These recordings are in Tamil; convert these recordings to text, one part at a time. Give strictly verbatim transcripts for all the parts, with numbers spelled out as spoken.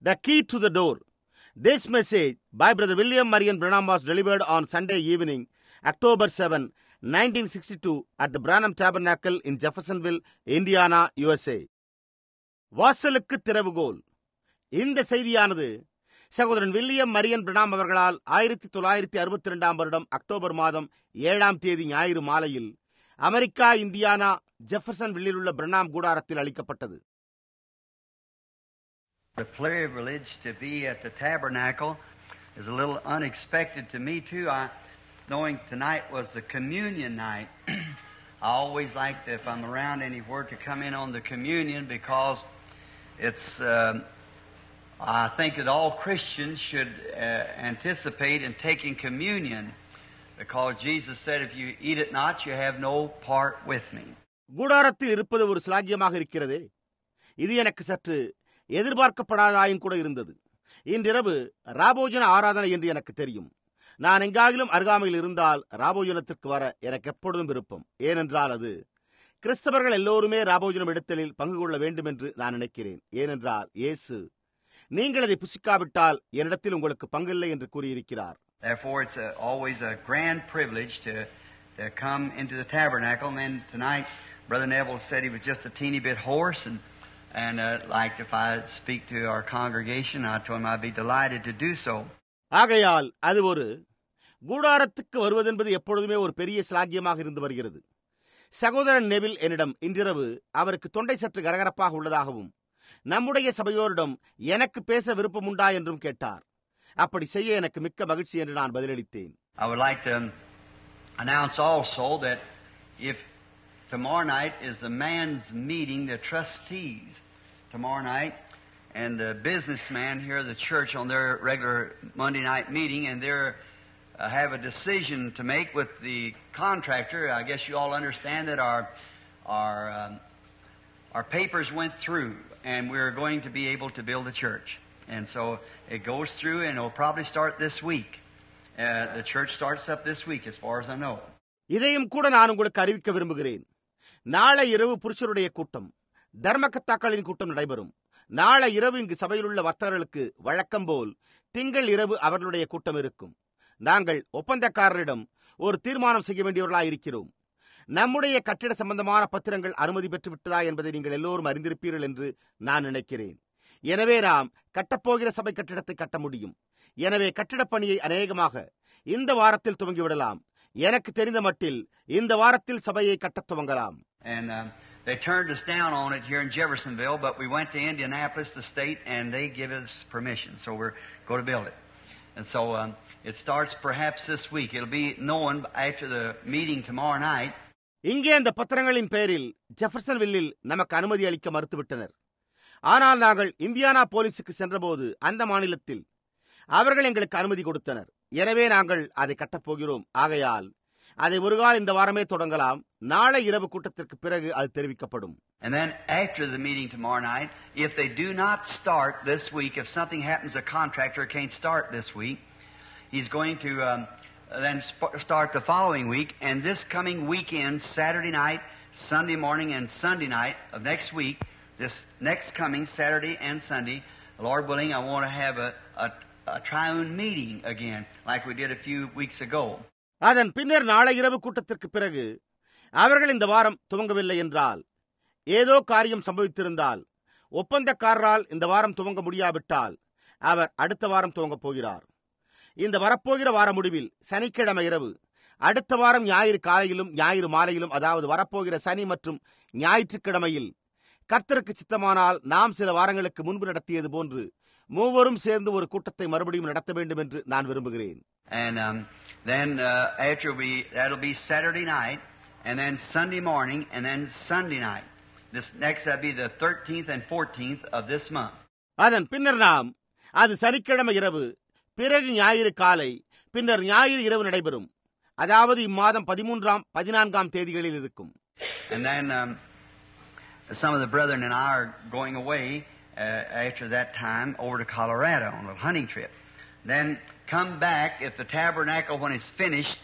The Key to the Door. This message by Brother William Marion Branham was delivered on Sunday evening, October seventh, nineteen sixty-two at the Branham Tabernacle in Jeffersonville, Indiana, U S A. வாசலுக்கு திறவுகோல். இந்த செய்தியானது சகோதரன் வில்லியம் மரியன் பிரணாம் அவர்களால் ஆயிரத்தி தொள்ளாயிரத்தி அறுபத்தி இரண்டாம் வருடம் அக்டோபர் மாதம் ஏழாம் தேதி ஞாயிறு மாலையில் அமெரிக்கா, இந்தியானா, ஜெஃபர்சன்வில்லில் உள்ள பிரணாம் கூடாரத்தில் அளிக்கப்பட்டது. The privilege to be at the tabernacle is a little unexpected to me too. I, knowing tonight was the communion night, I always like to, if I'm around anywhere, to come in on the communion because it's. Uh, I think that all Christians should uh, anticipate in taking communion, because Jesus said, "If you eat it not, you have no part with me." கூடாரத்தில் இருப்பது ஒரு சிலாகியமாக இருக்கிறது. இது எனக்கு சற்று எதிர்பார்க்கப்படாதாயும் கூட இருந்தது. இன்றிரவு ராபோஜன ஆராதனை என்று எனக்கு தெரியும். நான் எங்காகிலும் அருகாமையில் இருந்தால் ராபோஜனத்திற்கு வர எனக்கு எப்பொழுதும் விருப்பம். ஏனென்றால் அது கிறிஸ்தவர்கள் எல்லோருமே ராபோஜனம் எடுத்தலில் பங்கு கொள்ள வேண்டும் என்று நான் நினைக்கிறேன். ஏனென்றால் இயேசு, நீங்கள் அதை புசிக்காவிட்டால் என்னிடத்தில் உங்களுக்கு பங்கில்லை என்று கூறியிருக்கிறார். Therefore, it's a, always a grand privilege to, to come into the tabernacle. And then tonight, Brother Neville said he was just a teeny bit hoarse, and and uh, like if I speak to our congregation, I told him I'd be delighted to do so. ஆகையால் அது ஒரு கூடாரத்துக்கு வருவதென்பது எப்பொழுதுமே ஒரு பெரிய சிலாகியமாக இருந்து வருகிறது. சகோதரன் நெவில் என்னிடம் இன்றிரவு அவருக்கு தொண்டை சற்று கரகரப்பாக உள்ளதாகவும் நம்முடைய சபையோரிடம் எனக்கு பேச விருப்பம் உண்டா என்றும் கேட்டார். அப்படி செய்ய எனக்கு மிக்க மகிழ்ச்சி என்று நான் பதிலளித்தேன். I would like to announce also that if tomorrow night is the man's meeting, the trustees tomorrow night, and the businessman here at the church on their regular Monday night meeting, and they're uh, have a decision to make with the contractor. I guess you all understand that our our um, our papers went through, and we're going to be able to build a church. And so it goes through, and it'll probably start this week. Uh, the church starts up this week, as far as I know. இதையும் கூட நான் உங்களுக்கு அறிவிக்க விரும்புகிறேன். நாளை இரவு புருஷருடைய கூட்டம், தர்மகர்த்தாக்களின் கூட்டம் நடைபெறும். நாளை இரவு இங்கு சபையில் உள்ள வர்த்தகர்களுக்கு வழக்கம் போல் திங்கள் இரவு அவர்களுடைய கூட்டம் இருக்கும். நாங்கள் ஒப்பந்தக்காரரிடம் ஒரு தீர்மானம் செய்ய வேண்டியவர்களாக இருக்கிறோம். நம்முடைய கட்டிட சம்பந்தமான பத்திரங்கள் அனுமதி பெற்று விட்டதா என்பதை நீங்கள் எல்லோரும் அறிந்திருப்பீர்கள் என்று நான் நினைக்கிறேன். எனவே நாம் கட்டப்போகிற சபை கட்டிடத்தை கட்ட முடியும். எனவே கட்டிடப் பணியை அநேகமாக இந்த வாரத்தில் துவங்கிவிடலாம். எனக்கு தெரிந்த மட்டில் இந்த வாரத்தில் சபையை கட்டத் துவங்கலாம். And uh, they turned us down on it here in Jeffersonville, but we went to Indianapolis, the state, and they give us permission. So we're going to build it. And so um, it starts perhaps this week. It'll be known after the meeting tomorrow night. இங்கே அந்த பத்திரங்களின் பேரில் ஜெஃபர்சன்வில்லில் நமக்கு அனுமதி அளிக்க மறுத்துவிட்டனர். ஆனால் நாங்கள் இந்தியானா போலீஸுக்கு சென்றபோது அந்த மாநிலத்தில் அவர்கள் எங்களுக்கு அனுமதி கொடுத்தனர். எனவே நாங்கள் அதை கட்டப்போகிறோம். ஆகையால் அதை ஒரு கால் இந்த வாரமே தொடங்கலாம். நாளை இரவு கூட்டத்திற்கு பிறகு அது தெரிவிக்கப்படும். And then after the meeting tomorrow night, if they do not start this week, if something happens, the contractor can't start this week, he's going to um, then sp- start the following week. And this coming weekend, Saturday night, Sunday morning, and Sunday night of next week, this next coming Saturday and Sunday, Lord willing, I want to have a, a, a triune meeting again, like we did a few weeks ago. அதன் பின்னர் நாளை இரவு கூட்டத்திற்கு பிறகு அவர்கள் இந்த வாரம் துவங்கவில்லை என்றால், ஏதோ காரியம் சம்பவித்திருந்தால், ஒப்பந்தக்காரரால் இந்த வாரம் துவங்க முடியாவிட்டால் அவர் அடுத்த வாரம் துவங்கப் போகிறார். இந்த வரப்போகிற வார முடிவில் சனிக்கிழமை இரவு, அடுத்த வாரம் ஞாயிறு காலையிலும் ஞாயிறு மாலையிலும், அதாவது வரப்போகிற சனி மற்றும் ஞாயிற்றுக்கிழமையில் கர்த்தருக்கு சித்தமானால் நாம் சில வாரங்களுக்கு முன்பு நடத்தியது போன்று மூவரும் சேர்ந்து ஒரு கூட்டத்தை மறுபடியும் நடத்த வேண்டும் என்று நான் விரும்புகிறேன். And um, then uh, after we, that'll be Saturday night, and then Sunday morning, and then Sunday night. This next, that'll be the thirteenth and fourteenth of this month. அதன் பின்னர் நாம் அது சனிக்கிழமை இரவு, பிறகு ஞாயிறு காலை, பின்னர் ஞாயிறு இரவு நடைபெறும். அதாவது இம்மாதம் பதிமூன்றாம் பதினான்காம் தேதிகளில் இருக்கும். And then um, some of the brethren and I are going away uh, after that time over to Colorado on a hunting trip. Then come back, if the tabernacle, when it's finished,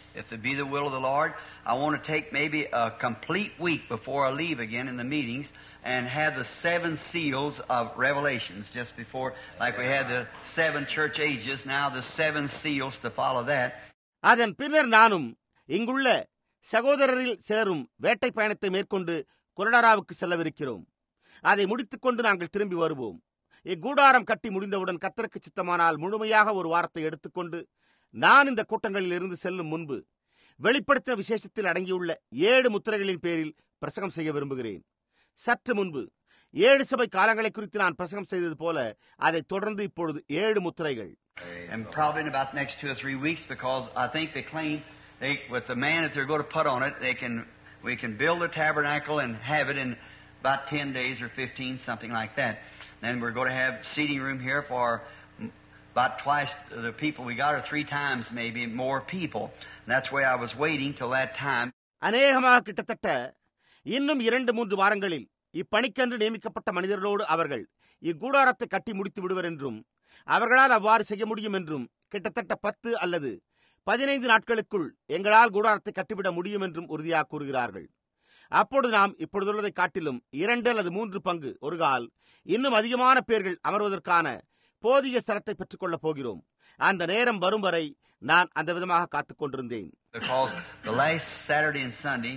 if it be the will of the Lord, I want to take maybe a complete week before I leave again in the meetings and have the seven seals of Revelations just before, like we had the seven church ages, now the seven seals to follow that. அதன் பின்னர் நானும் இங்குள்ள சகோதரரில் சிலரும் வேட்டை பயணத்தை மேற்கொண்டு கொலடாராவுக்கு செல்லவிருக்கிறோம். அதை முடித்துக் கொண்டு நாங்கள் திரும்பி வருவோம். இக்கூடாரம் கட்டி முடிந்தவுடன் கர்த்தருக்கு சித்தமானால் முழுமையாக ஒரு வாரத்தை எடுத்துக்கொண்டு நான் இந்த கூட்டங்களில் இருந்து செல்லும் முன்பு வெளிப்படுத்தின விசேஷத்தில் அடங்கியுள்ள ஏழு முத்திரைகளின் பேரில் பிரசங்கம் செய்ய விரும்புகிறேன். சற்று முன்பு ஏழு சபை காலங்களை குறித்து நான் பிரசங்கம் செய்தது போல அதை தொடர்ந்து இப்பொழுது ஏழு முத்திரைகள். And probably in about the next two or three weeks, because I think they claim they, with the man that they're going to put on it, they can we can build the tabernacle and have it in about ten days or fifteen, something like that. Then we're going to have seating room here for about twice the people we got, or three times maybe more people. And that's why I was waiting till that time. அநேகமாக கிட்டத்தட்ட இன்னும் இரண்டு மூன்று வாரங்களில் இப்பணிக்கென்று நியமிக்கப்பட்ட மனிதர்களோடு அவர்கள் இக்கூடாரத்தை கட்டி முடித்து விடுவர் என்றும் அவர்களால் அவ்வாறு செய்ய முடியும் என்றும் கிட்டத்தட்ட பத்து அல்லது பதினைந்து நாட்களுக்குள் எங்களால் கூடாரத்தை கட்டிவிட முடியும் என்றும் உறுதியாக கூறுகிறார்கள். அப்பொழுது நாம் இப்பொழுதுள்ளதை காட்டிலும் இரண்டு அல்லது மூன்று பங்கு ஒரு கால் இன்னும் அதிகமான பேர்கள் அமர்வதற்கான போதிய ஸ்தலத்தை பெற்றுக் கொள்ளப் போகிறோம். அந்த நேரம் வரும் வரை நான் அந்த விதமாக காத்துக் கொண்டிருந்தேன். Because the last Saturday and Sunday,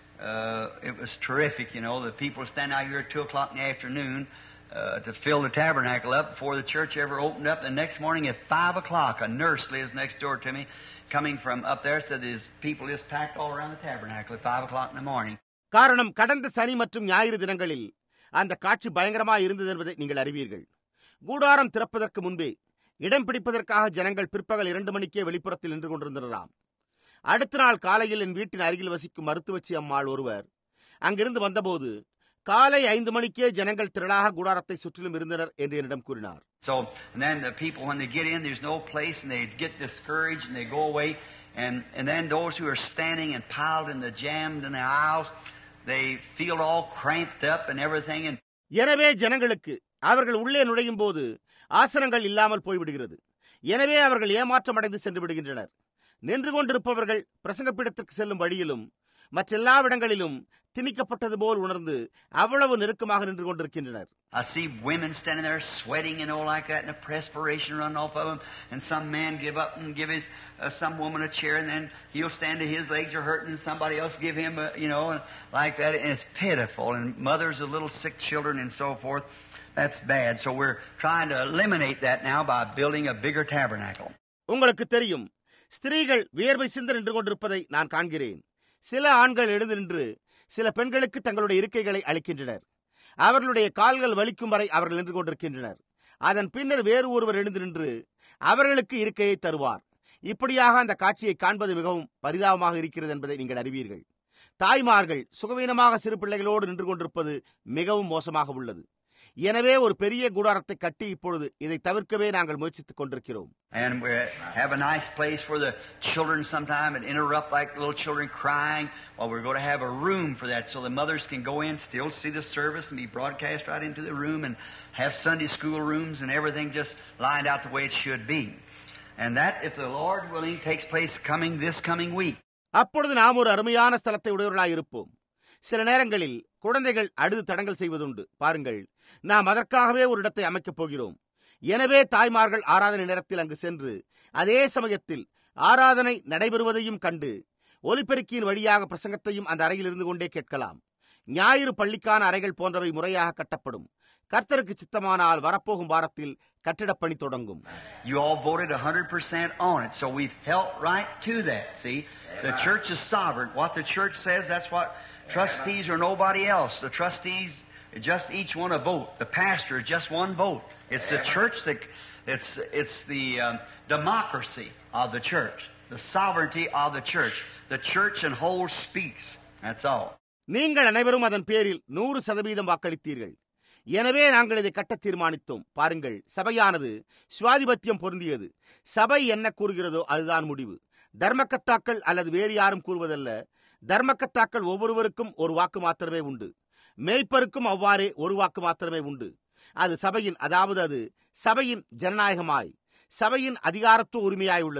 uh, it was terrific, you know. The people stand out here at two o'clock in the afternoon uh, to fill the tabernacle up before the church ever opened up. The next morning at five o'clock, a nurse lives next door to me, coming from up there, said there's people just packed all around the tabernacle at five o'clock in the morning. காரணம், கடந்த சனி மற்றும் ஞாயிறு தினங்களில் அந்த காட்சி பயங்கரமாக இருந்தது என்பதை நீங்கள் அறிவீர்கள். கூடாரம் திறப்பதற்கு முன்பே இடம் பிடிப்பதற்காக ஜனங்கள் பிற்பகல் இரண்டு மணிக்கே வெளிப்புறத்தில் நின்று கொண்டிருந்தனராம். அடுத்த நாள் காலையில் என் வீட்டின் அருகில் வசிக்கும் மருத்துவச்சி அம்மாள் ஒருவர் அங்கிருந்து வந்தபோது காலை ஐந்து மணிக்கே ஜனங்கள் திரளாக கூடாரத்தை சுற்றிலும் இருந்தனர் என்று என்னிடம் கூறினார். So and then the people, when they get in, there's no place, and they get discouraged and they go away, and and then those who are standing and piled in the jammed in the aisles, they feel all cramped up and everything. And எனவே ஜனங்களுக்கு அவர்கள் உள்ளே நுழையும் போது ஆசனங்கள் இல்லாமல் போய்விடுகிறது. எனவே அவர்கள் ஏமாற்றம் அடைந்து சென்று விடுகின்றனர். நின்று கொண்டிருப்பவர்கள் பிரசங்கப்பீடத்திற்கு செல்லும் வழியிலும் மற்றெல்லா இடங்களிலும் திணிக்கப்பட்டது போல் உணர்ந்து அவ்வளவு நெருக்கமாக நின்று கொண்டிருக்கின்றனர். I see women standing there sweating, you know, like that, and a perspiration running off of them, and some man give up and give his uh, some woman a chair, and then he'll stand to his legs are hurting, and somebody else give him, a, you know, like that, and it's pitiful. And mothers of little sick children and so forth. That's bad. So we're trying to eliminate that now by building a bigger tabernacle. உங்களுக்கு தெரியும், ஸ்திரீகள் வியர்வை சிந்த நின்று கொண்டிருப்பதை நான் காண்கிறேன். சில ஆண்கள் எழுந்து நின்று சில பெண்களுக்கு தங்களுடைய இருக்கைகளை அளிக்கின்றனர். அவர்களுடைய கால்கள் வலிக்கும் வரை அவர்கள் நின்று கொண்டிருக்கின்றனர். அதன் பின்னர் வேறு ஒருவர் எழுந்து நின்று அவர்களுக்கு இருக்கையை தருவார். இப்படியாக அந்த காட்சியை காண்பது மிகவும் பரிதாபமாக இருக்கிறது என்பதை நீங்கள் அறிவீர்கள். தாய்மார்கள் சுகவீனமாக சிறு பிள்ளைகளோடு நின்று கொண்டிருப்பது மிகவும் மோசமாக உள்ளது. எனவே ஒரு பெரிய கூடாரத்தை கட்டி இப்பொழுது இதை தவிர்க்கவே நாங்கள் முயற்சித்துக் கொண்டிருக்கிறோம். And we have a nice place for the children sometime and interrupt like little children crying. Well, we're going to have a room for that so the mothers can go in, still see the service, and be broadcast right into the room, and have Sunday school rooms and everything just lined out the way it should be. And that, if the Lord willing, takes place coming this coming week. அப்பொழுது நாம் ஒரு அருமையான ஸ்தலத்தை உடையவர்களாய் இருப்போம். சில நேரங்களில் குழந்தைகள் அழுது தடங்கல் செய்வதுண்டு. பாருங்கள், நாம் அதற்காகவே ஒரு இடத்தை அமைக்கப் போகிறோம். எனவே தாய்மார்கள் ஆராதனை நேரத்தில் அங்கு சென்று அதே சமயத்தில் ஆராதனை நடைபெறுவதையும் கண்டு ஒலிபெருக்கியின் வழியாக பிரசங்கத்தையும் அந்த அறையில் இருந்து கொண்டே கேட்கலாம். ஞாயிறு பள்ளிக்கான அறைகள் போன்றவை முறையாக கட்டப்படும். கர்த்தருக்கு சித்தமானால் வரப்போகும் வாரத்தில் கட்டிடப் பணி தொடங்கும். You all voted one hundred percent on it, so we've held right to that. See, the church is sovereign. What the church says, that's what trustees or nobody else. The trustees, just each one a vote. The pastor is just one vote. It's the church that, it's, it's the um, democracy of the church. The sovereignty of the church. The church and whole speaks. That's all. நீங்கள் அனைவரும் அதன் பேரில் நூறு சதவீதம் வாக்களித்தீர்கள். எனவே நாங்கள் இதை கட்ட தீர்மானித்தோம். பாருங்கள், சபையானது சுவாதிபத்தியம் பொருந்தியது. சபை என்ன கூறுகிறதோ அதுதான் முடிவு. தர்மக்கத்தாக்கள் அல்லது வேறு யாரும் கூறுவதல்ல. தர்மக்கத்தாக்கள் ஒவ்வொருவருக்கும் ஒரு வாக்கு மாத்திரமே உண்டு. மேய்ப்பருக்கும் அவ்வாறே ஒரு வாக்கு மாத்திரமே உண்டு. அது சபையின், அதாவது அது சபையின் ஜனநாயகமாய், சபையின் அதிகாரத்துவ உரிமையாய் உள்ளது.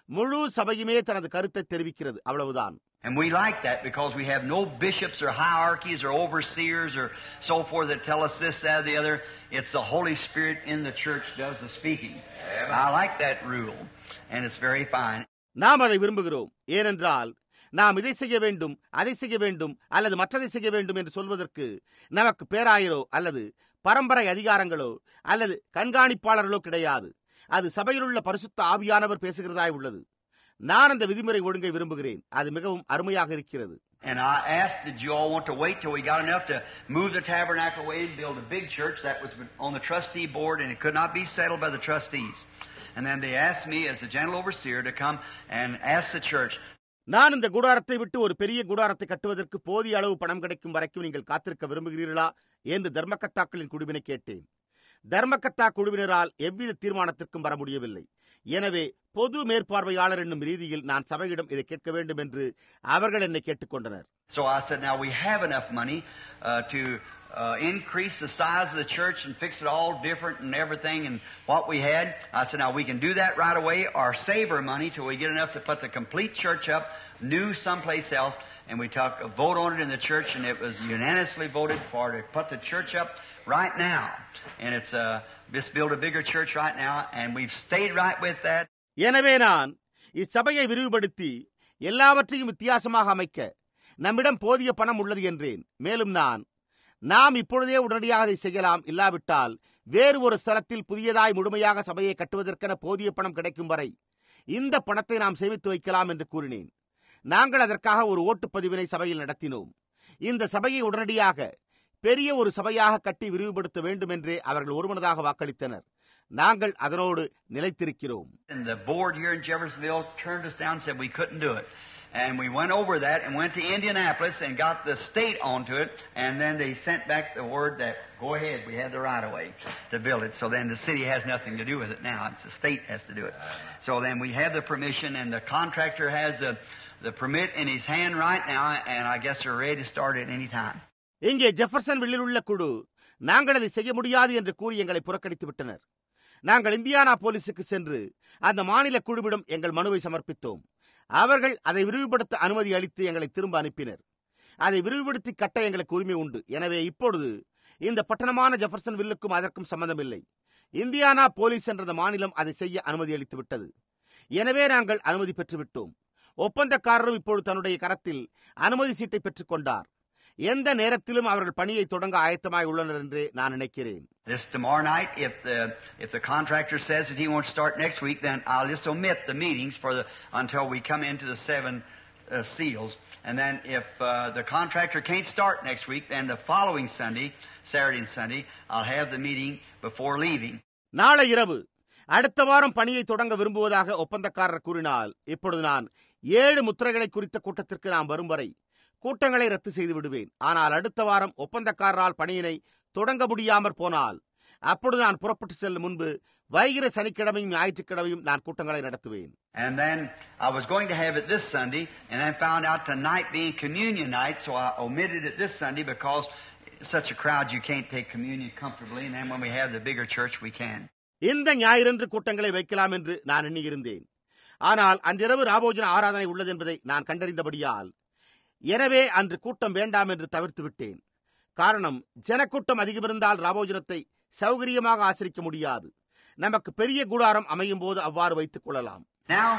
முழு சபையுமே தனது கருத்தை தெரிவிக்கிறது, அவ்வளவுதான். And we like that because we have no bishops or hierarchies or overseers or so forth that tell us this, that, or the other. It's the Holy Spirit in the church does the speaking. Amen. I like that rule, and it's very fine. நாம் அதை விரும்புகிறோம். ஏனென்றால் நாம் இதை செய்ய வேண்டும், அதை செய்ய வேண்டும் அல்லது மற்றதை செய்ய வேண்டும் என்று சொல்வதற்கு நமக்கு பேராயரோ அல்லது பரம்பரை அதிகாரங்களோ அல்லது கண்காணிப்பாளர்களோ கிடையாது. அது சபையிலுள்ள பரிசுத்த ஆவியானவர் பேசுகிறதாய் உள்ளது. நான் அந்த விதிமுறை ஒழுங்கை விரும்புகிறேன். அது மிகவும் அருமையாக இருக்கிறது. And I asked, did you all want to wait till we got enough to move the tabernacle away and build a big church that was on the trustee board and it could not be settled by the trustees? And then they asked me as a general overseer to come and ask the church. நான் இந்த கூடாரத்தை விட்டு ஒரு பெரிய கூடாரத்தை கட்டுவதற்கு போதிய அளவு பணம் கிடைக்கும் வரைக்கும் நீங்கள் காத்திருக்க விரும்புகிறீர்களா என்று தர்மகர்த்தாக்களின் குழுவினை கேட்டேன். தர்மகர்த்தா குழுவினரால் எவ்வித தீர்மானத்திற்கும் வர முடியவில்லை. எனவே பொது மேற்பார்வையாளர் என்னும் ரீதியில் நான் சபையிடம் இதை கேட்க வேண்டும் என்று அவர்கள் என்னை கேட்டுக்கொண்டனர். So I said, now we have enough money uh, to uh, increase the size of the church and fix it all different and everything and what we had. I said, now we can do that right away or save our money till we get enough to put the complete church up, new someplace else. And we took a vote on it in the church and it was unanimously voted for to put the church up right now. And it's uh, just build a bigger church right now and we've stayed right with that. எனவே நான் இச்சபையை விரிவுபடுத்தி எல்லாவற்றையும் வித்தியாசமாக அமைக்க நம்மிடம் போதிய பணம் உள்ளது என்றேன். மேலும் நான் நாம் இப்பொழுதே உடனடியாக அதை செய்யலாம், இல்லாவிட்டால் வேறு ஒரு ஸ்தலத்தில் புதியதாய் முழுமையாக சபையை கட்டுவதற்கென போதிய பணம் கிடைக்கும் வரை இந்த பணத்தை நாம் சேமித்து வைக்கலாம் என்று கூறினேன். நாங்கள் அதற்காக ஒரு ஓட்டுப்பதிவினை சபையில் நடத்தினோம். இந்த சபையை உடனடியாக பெரிய ஒரு சபையாக கட்டி விரிவுபடுத்த வேண்டும் என்றே அவர்கள் ஒருமனதாக வாக்களித்தனர். நாங்கள் அதனோடு நிலைத்திருக்கிறோம். And the board here in Jeffersonville turned us down and said we couldn't do it. And we went over that and went to Indianapolis and got the state onto it. And then they sent back the word that, go ahead, we have the right of way to build it. So then the city has nothing to do with it now. It's the state has to do it. So then we have the permission and the contractor has the, the permit in his hand right now. And I guess they're ready to start at any time. இங்கே ஜெஃபர்சன்வில்லில் உள்ள குழு நாங்கள் அதை செய்ய முடியாது என்று கூறி எங்களை புறக்கணித்து விட்டனர். நாங்கள் இந்தியானா போலீஸுக்கு சென்று அந்த மாநில குழுவிடம் எங்கள் மனுவை சமர்ப்பித்தோம். அவர்கள் அதை விரிவுபடுத்த அனுமதி அளித்து எங்களை திரும்ப அனுப்பினர். அதை விரிவுபடுத்தி கட்ட எங்களுக்கு உரிமை உண்டு. எனவே இப்பொழுது இந்த பட்டணமான ஜெஃபர்சன்வில்லுக்கும் அதற்கும் சம்பந்தமில்லை. இந்தியானா போலீஸ் என்ற மாநிலம் அதை செய்ய அனுமதி அளித்து விட்டது. எனவே நாங்கள் அனுமதி பெற்றுவிட்டோம். ஒப்பந்தக்காரரும் இப்பொழுது தன்னுடைய கரத்தில் அனுமதி சீட்டை பெற்றுக் கொண்டார். எந்த நேரத்திலும் அவர்கள் பணியை தொடங்க ஆயத்தமாய் உள்ளனர் என்று நான் நினைக்கிறேன். This tomorrow night, if the if the contractor says that he wants to start next week, then I'll just omit the meetings for the until we come into the seven uh, seals. And then if uh, the contractor can't start next week, then the following Sunday, Saturday and Sunday, I'll have the meeting before leaving. நாளை இரவு அடுத்த வாரம் பணியை தொடங்க விரும்புவதாக ஒப்பந்தக்காரர் கூறினால், இப்பொழுது நான் ஏழு முத்திரைகளை குறித்த கூட்டத்திற்கு நாம் வரும் வரை கூட்டங்களை ரத்து செய்து விடுவேன். ஆனால் அடுத்த வாரம் ஒப்பந்தக்காரரால் பணியினை தொடங்க முடியாமற் போனால் அப்பொழுது நான் புறப்பட்டு செல்லும் முன்பு வைகிற சனிக்கிழமையும் ஞாயிற்றுக்கிழமையும் நான் கூட்டங்களை நடத்துவேன். And then I was going to have it this Sunday and I found out tonight being communion night, so I omitted it this Sunday because such a crowd you can't take communion comfortably, and then when we have the bigger church we can. இந்த ஞாயிறன்று கூட்டங்களை வைக்கலாம் என்று நான் எண்ணியிருந்தேன். ஆனால் அன்றிரவு ராபோஜன ஆராதனை உள்ளது என்பதை நான் கண்டறிந்தபடியால் எனவே அன்று கூட்டம் வேண்டாம் என்று தவிர்த்து விட்டேன். காரணம், ஜனக்கூட்டம் அதிகமிருந்தால் ராபோஜனத்தை சௌகரியமாக ஆசரிக்க முடியாது. நமக்கு பெரிய கூடாரம் அமையும் போது அவ்வாறு வைத்துக் கொள்ளலாம். Now,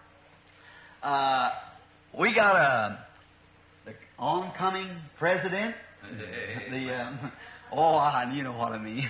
uh, we got a the oncoming president. The um, oh, you know what I mean.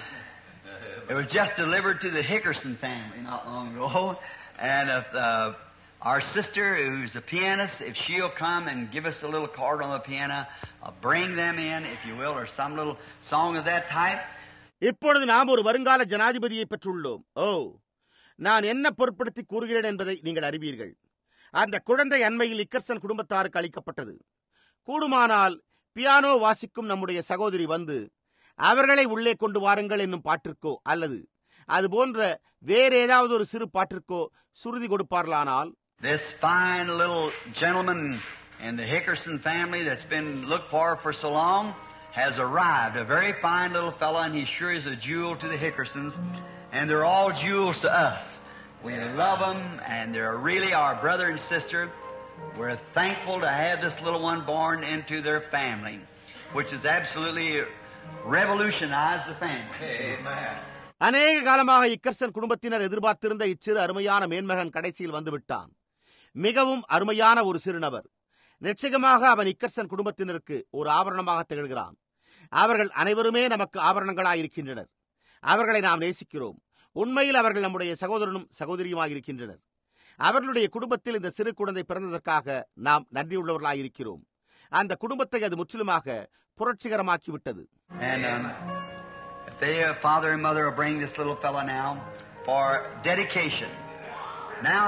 It was just delivered to the Hickerson family not long ago, and if uh, our sister, who's a pianist, if she'll come and give us a little chord on the piano, uh, bring them in, if you will, or some little song of that type. இப்பொழுது நாம் ஒரு வருங்கால ஜனாதிபதியை பெற்றுள்ளோம். ஓ, நான் என்ன பொருட்படுத்தி கூறுகிறேன் என்பதை நீங்கள் அறிவீர்கள். அந்த குழந்தை அண்மையில் இக்கர்சன் குடும்பத்தாருக்கு அளிக்கப்பட்டது. கூடுமானால் பியானோ வாசிக்கும் நம்முடைய சகோதரி வந்து அவர்களை உள்ளே கொண்டு வாருங்கள் என்னும் பாட்டிற்கோ அல்லது அது போன்ற வேற ஏதாவது ஒரு சிறு பாட்டிற்கோ சுருதி கொடுப்பார்களானால், This fine little gentleman in the Hickerson family that's been looked for for so long has arrived. A very fine little fellow, and he sure is a jewel to the Hickersons, and they're all jewels to us. We love them, and they're really our brother and sister. We're thankful to have this little one born into their family, which has absolutely revolutionized the family. Amen. அநேக காலமாக இக்கர்சன் குடும்பத்தினர் எதிர்பார்த்திருந்த இச்சிறு அருமையான மேன்மகன் கடைசியில் வந்துவிட்டான். மிகவும் அருமையான ஒரு சிறுநபர். நிச்சயமாக அவன் இக்கர்சன் குடும்பத்தினருக்கு ஒரு ஆபரணமாக திகழ்கிறான். அவர்கள் அனைவருமே நமக்கு ஆபரணங்களாயிருக்கின்றனர். அவர்களை நாம் நேசிக்கிறோம். உண்மையில் அவர்கள் நம்முடைய சகோதரனும் சகோதரியுமாக இருக்கின்றனர். அவர்களுடைய குடும்பத்தில் இந்த சிறு குழந்தை பிறந்ததற்காக நாம் நன்றியுள்ளவர்களாயிருக்கிறோம். அந்த குடும்பத்தை அது முற்றிலுமாக புரட்சிகரமாக்கிவிட்டது. And um, they, uh, father and mother will bring this little fella now for dedication. Now,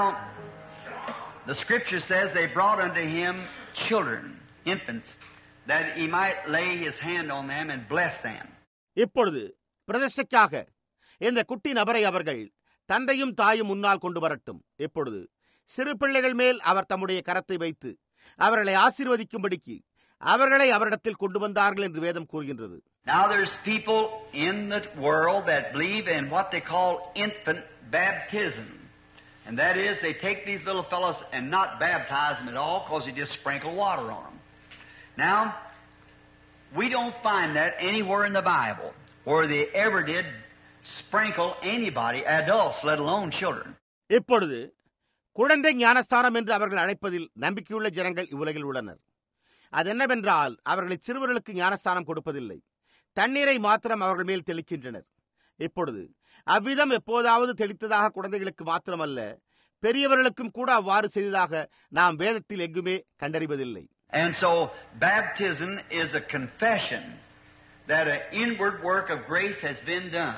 the scripture says they brought unto him children, infants, that he might lay his hand on them and bless them. இப்பொழுது பிரதிஷ்டைக்காக இந்த குட்டி நபரை அவர்கள் தந்தையும் தாயும் முன்னால் கொண்டு வரட்டும். இப்பொழுது சிறு பிள்ளைகள் மேல் அவர் தம்முடைய கரத்தை வைத்து அவர்களை ஆசீர்வதிக்கும்படிக்கு அவர்களை அவரிடத்தில் கொண்டு வந்தார்கள் என்று வேதம் கூறுகின்றது. Now there's people in the world that believe in what they call infant baptism. And that is, they take these little fellows and not baptize them at all because they just sprinkle water on them. Now, we don't find that anywhere in the Bible where they ever did sprinkle anybody, adults, let alone children. இப்பொழுது குழந்தை ஞானஸ்தானம் என்று அவர்கள் அழைப்பதில் நம்பிக்கையுள்ள ஜனங்கள் இவ்வுலகில் உள்ளனர். அது என்னவென்றால் அவர்களை சிறுவர்களுக்கு ஞானஸ்தானம் கொடுப்பதில்லை, தண்ணீரை மாத்திரம் அவர்கள் மேல் தெளிக்கின்றனர். இப்பொழுது அவ்விதம் எப்போதாவது தெளித்ததாக குழந்தைகளுக்கு மாத்திரமல்ல, பெரியவர்களுக்கும் கூட அவ்வாறு செய்ததாக நாம் வேதத்தில் எங்குமே கண்டறிவதில்லை. And so baptism is a confession that an inward work of grace has been done.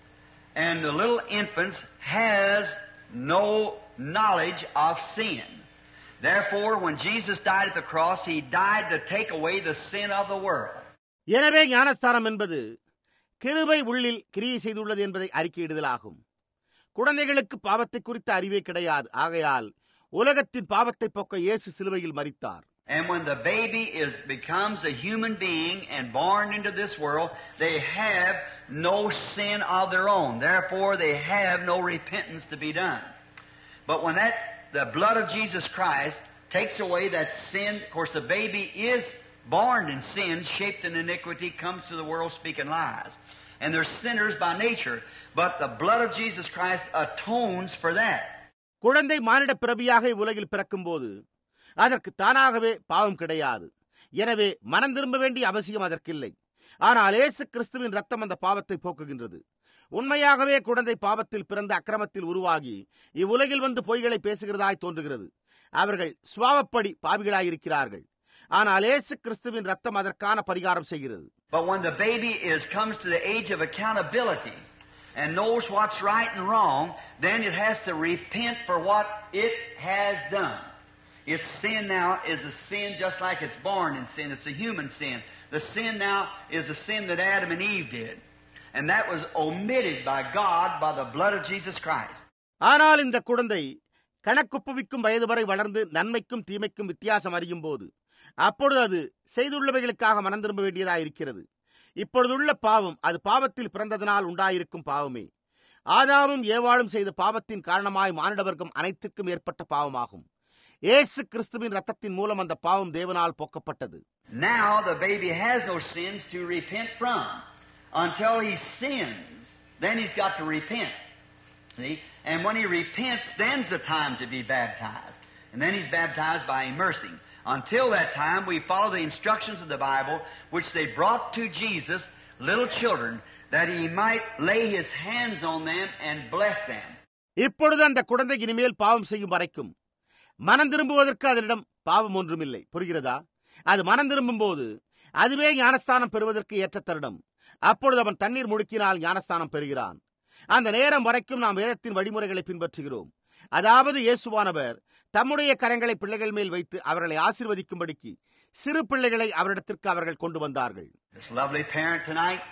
And the little infants has no knowledge of sin. Therefore, when Jesus died at the cross, he died to take away the sin of the world. எனவே ஞானஸ்தானம் என்பது கிருபை உள்ளில் கிரியை செய்துள்ளது என்பதை அறிக்கையிடுதலாகும். குழந்தைகளுக்கு பாவத்தை குறித்த அறிவே கிடையாது. ஆகையால் உலகத்தின் பாவத்தை போக்க இயேசு சிலுவையில் மரித்தார். And when the baby is becomes a human being and born into this world, they have no sin of their own. Therefore, they have no repentance to be done. But when that the blood of Jesus Christ takes away that sin, of course, the baby is born in sin, shaped in iniquity, comes to the world speaking lies. And they're sinners by nature. But the blood of Jesus Christ atones for that. குழந்தை மானிட பிறவியாக உலகில் பிறக்கும் போது அதற்கு தானாகவே பாவம் கிடையாது. எனவே மனம் திரும்ப வேண்டிய அவசியம் அதற்கில்லை. ஆனால் இயேசு கிறிஸ்துவின் ரத்தம் அந்த பாவத்தை போக்குகின்றது. உண்மையாகவே குழந்தை பாவத்தில் பிறந்த அக்கிரமத்தில் உருவாகி இவ்வுலகில் வந்து பொய்களை பேசுகிறதாய் தோன்றுகிறது. அவர்கள் சுவாவப்படி பாவிகளாயிருக்கிறார்கள். ஆனால் இயேசு கிறிஸ்துவின் ரத்தம் அதற்கான பரிகாரம் செய்கிறது. But when the baby is comes to the age of accountability and knows what's right and wrong, then it has to repent for what it has done. Its sin now is a sin just like it's born in sin. It's a human sin. The sin now is a sin that Adam and Eve did. And that was omitted by God by the blood of Jesus Christ. ஆனால் இந்த குழந்தை கணக்குப்புவிக்கும் வயது வரை வளர்ந்து நன்மைக்கும் தீமைக்கும் வித்தியாசம் அறியும் போது அப்பொழுது அது செய்துள்ளவைகளுக்காக மனம் திரும்ப வேண்டியதாயிருக்கிறது. இப்பொழுதுள்ள பாவம் அது பாவத்தில் பிறந்ததனால் உண்டாயிருக்கும் பாவமே. ஆதாமும் ஏவாளும் செய்த பாவத்தின் காரணமாய் மானிடவர்க்கம் அனைத்துக்கும் ஏற்பட்ட பாவமாகும். இயேசு கிறிஸ்துவின் ரத்தத்தின் மூலம் அந்த பாவம் தேவனால் போக்கப்பட்டது. Now the baby has no sins to repent from. Until he sins, then he's got to repent. See? And when he repents, then's the time to be baptized. And then he's baptized by immersing. Until that time, we follow the instructions of the Bible, which they brought to Jesus, little children, that he might lay his hands on them and bless them. இப்பொழுது அந்த குழந்தை இனிமேல் பாவம் செய்யும் வரைக்கும் மனம் திரும்புவதற்கு அதனிடம் பாவம் ஒன்றுமில்லை. புரிகிறதா? அது மனம் திரும்பும் போது அதுவே ஞானஸ்தானம் பெறுவதற்கு ஏற்ற தருணம். அப்பொழுது அவன் தண்ணீர் முழுக்கினால் ஞானஸ்தானம் பெறுகிறான். அந்த நேரம் வரைக்கும் நாம் வேதத்தின் வழிமுறைகளை பின்பற்றுகிறோம். அதாவது இயேசுவானவர் தம்முடைய கரங்களை பிள்ளைகள் மேல் வைத்து அவர்களை ஆசீர்வதிக்கும்படிக்கு சிறு பிள்ளைகளை அவரிடத்திற்கு அவர்கள் கொண்டு வந்தார்கள். This lovely parent tonight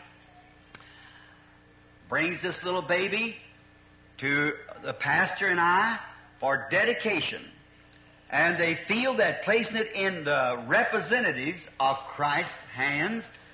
brings this little baby to the pastor and I for dedication. And they feel that placing it in the representatives of Christ's hands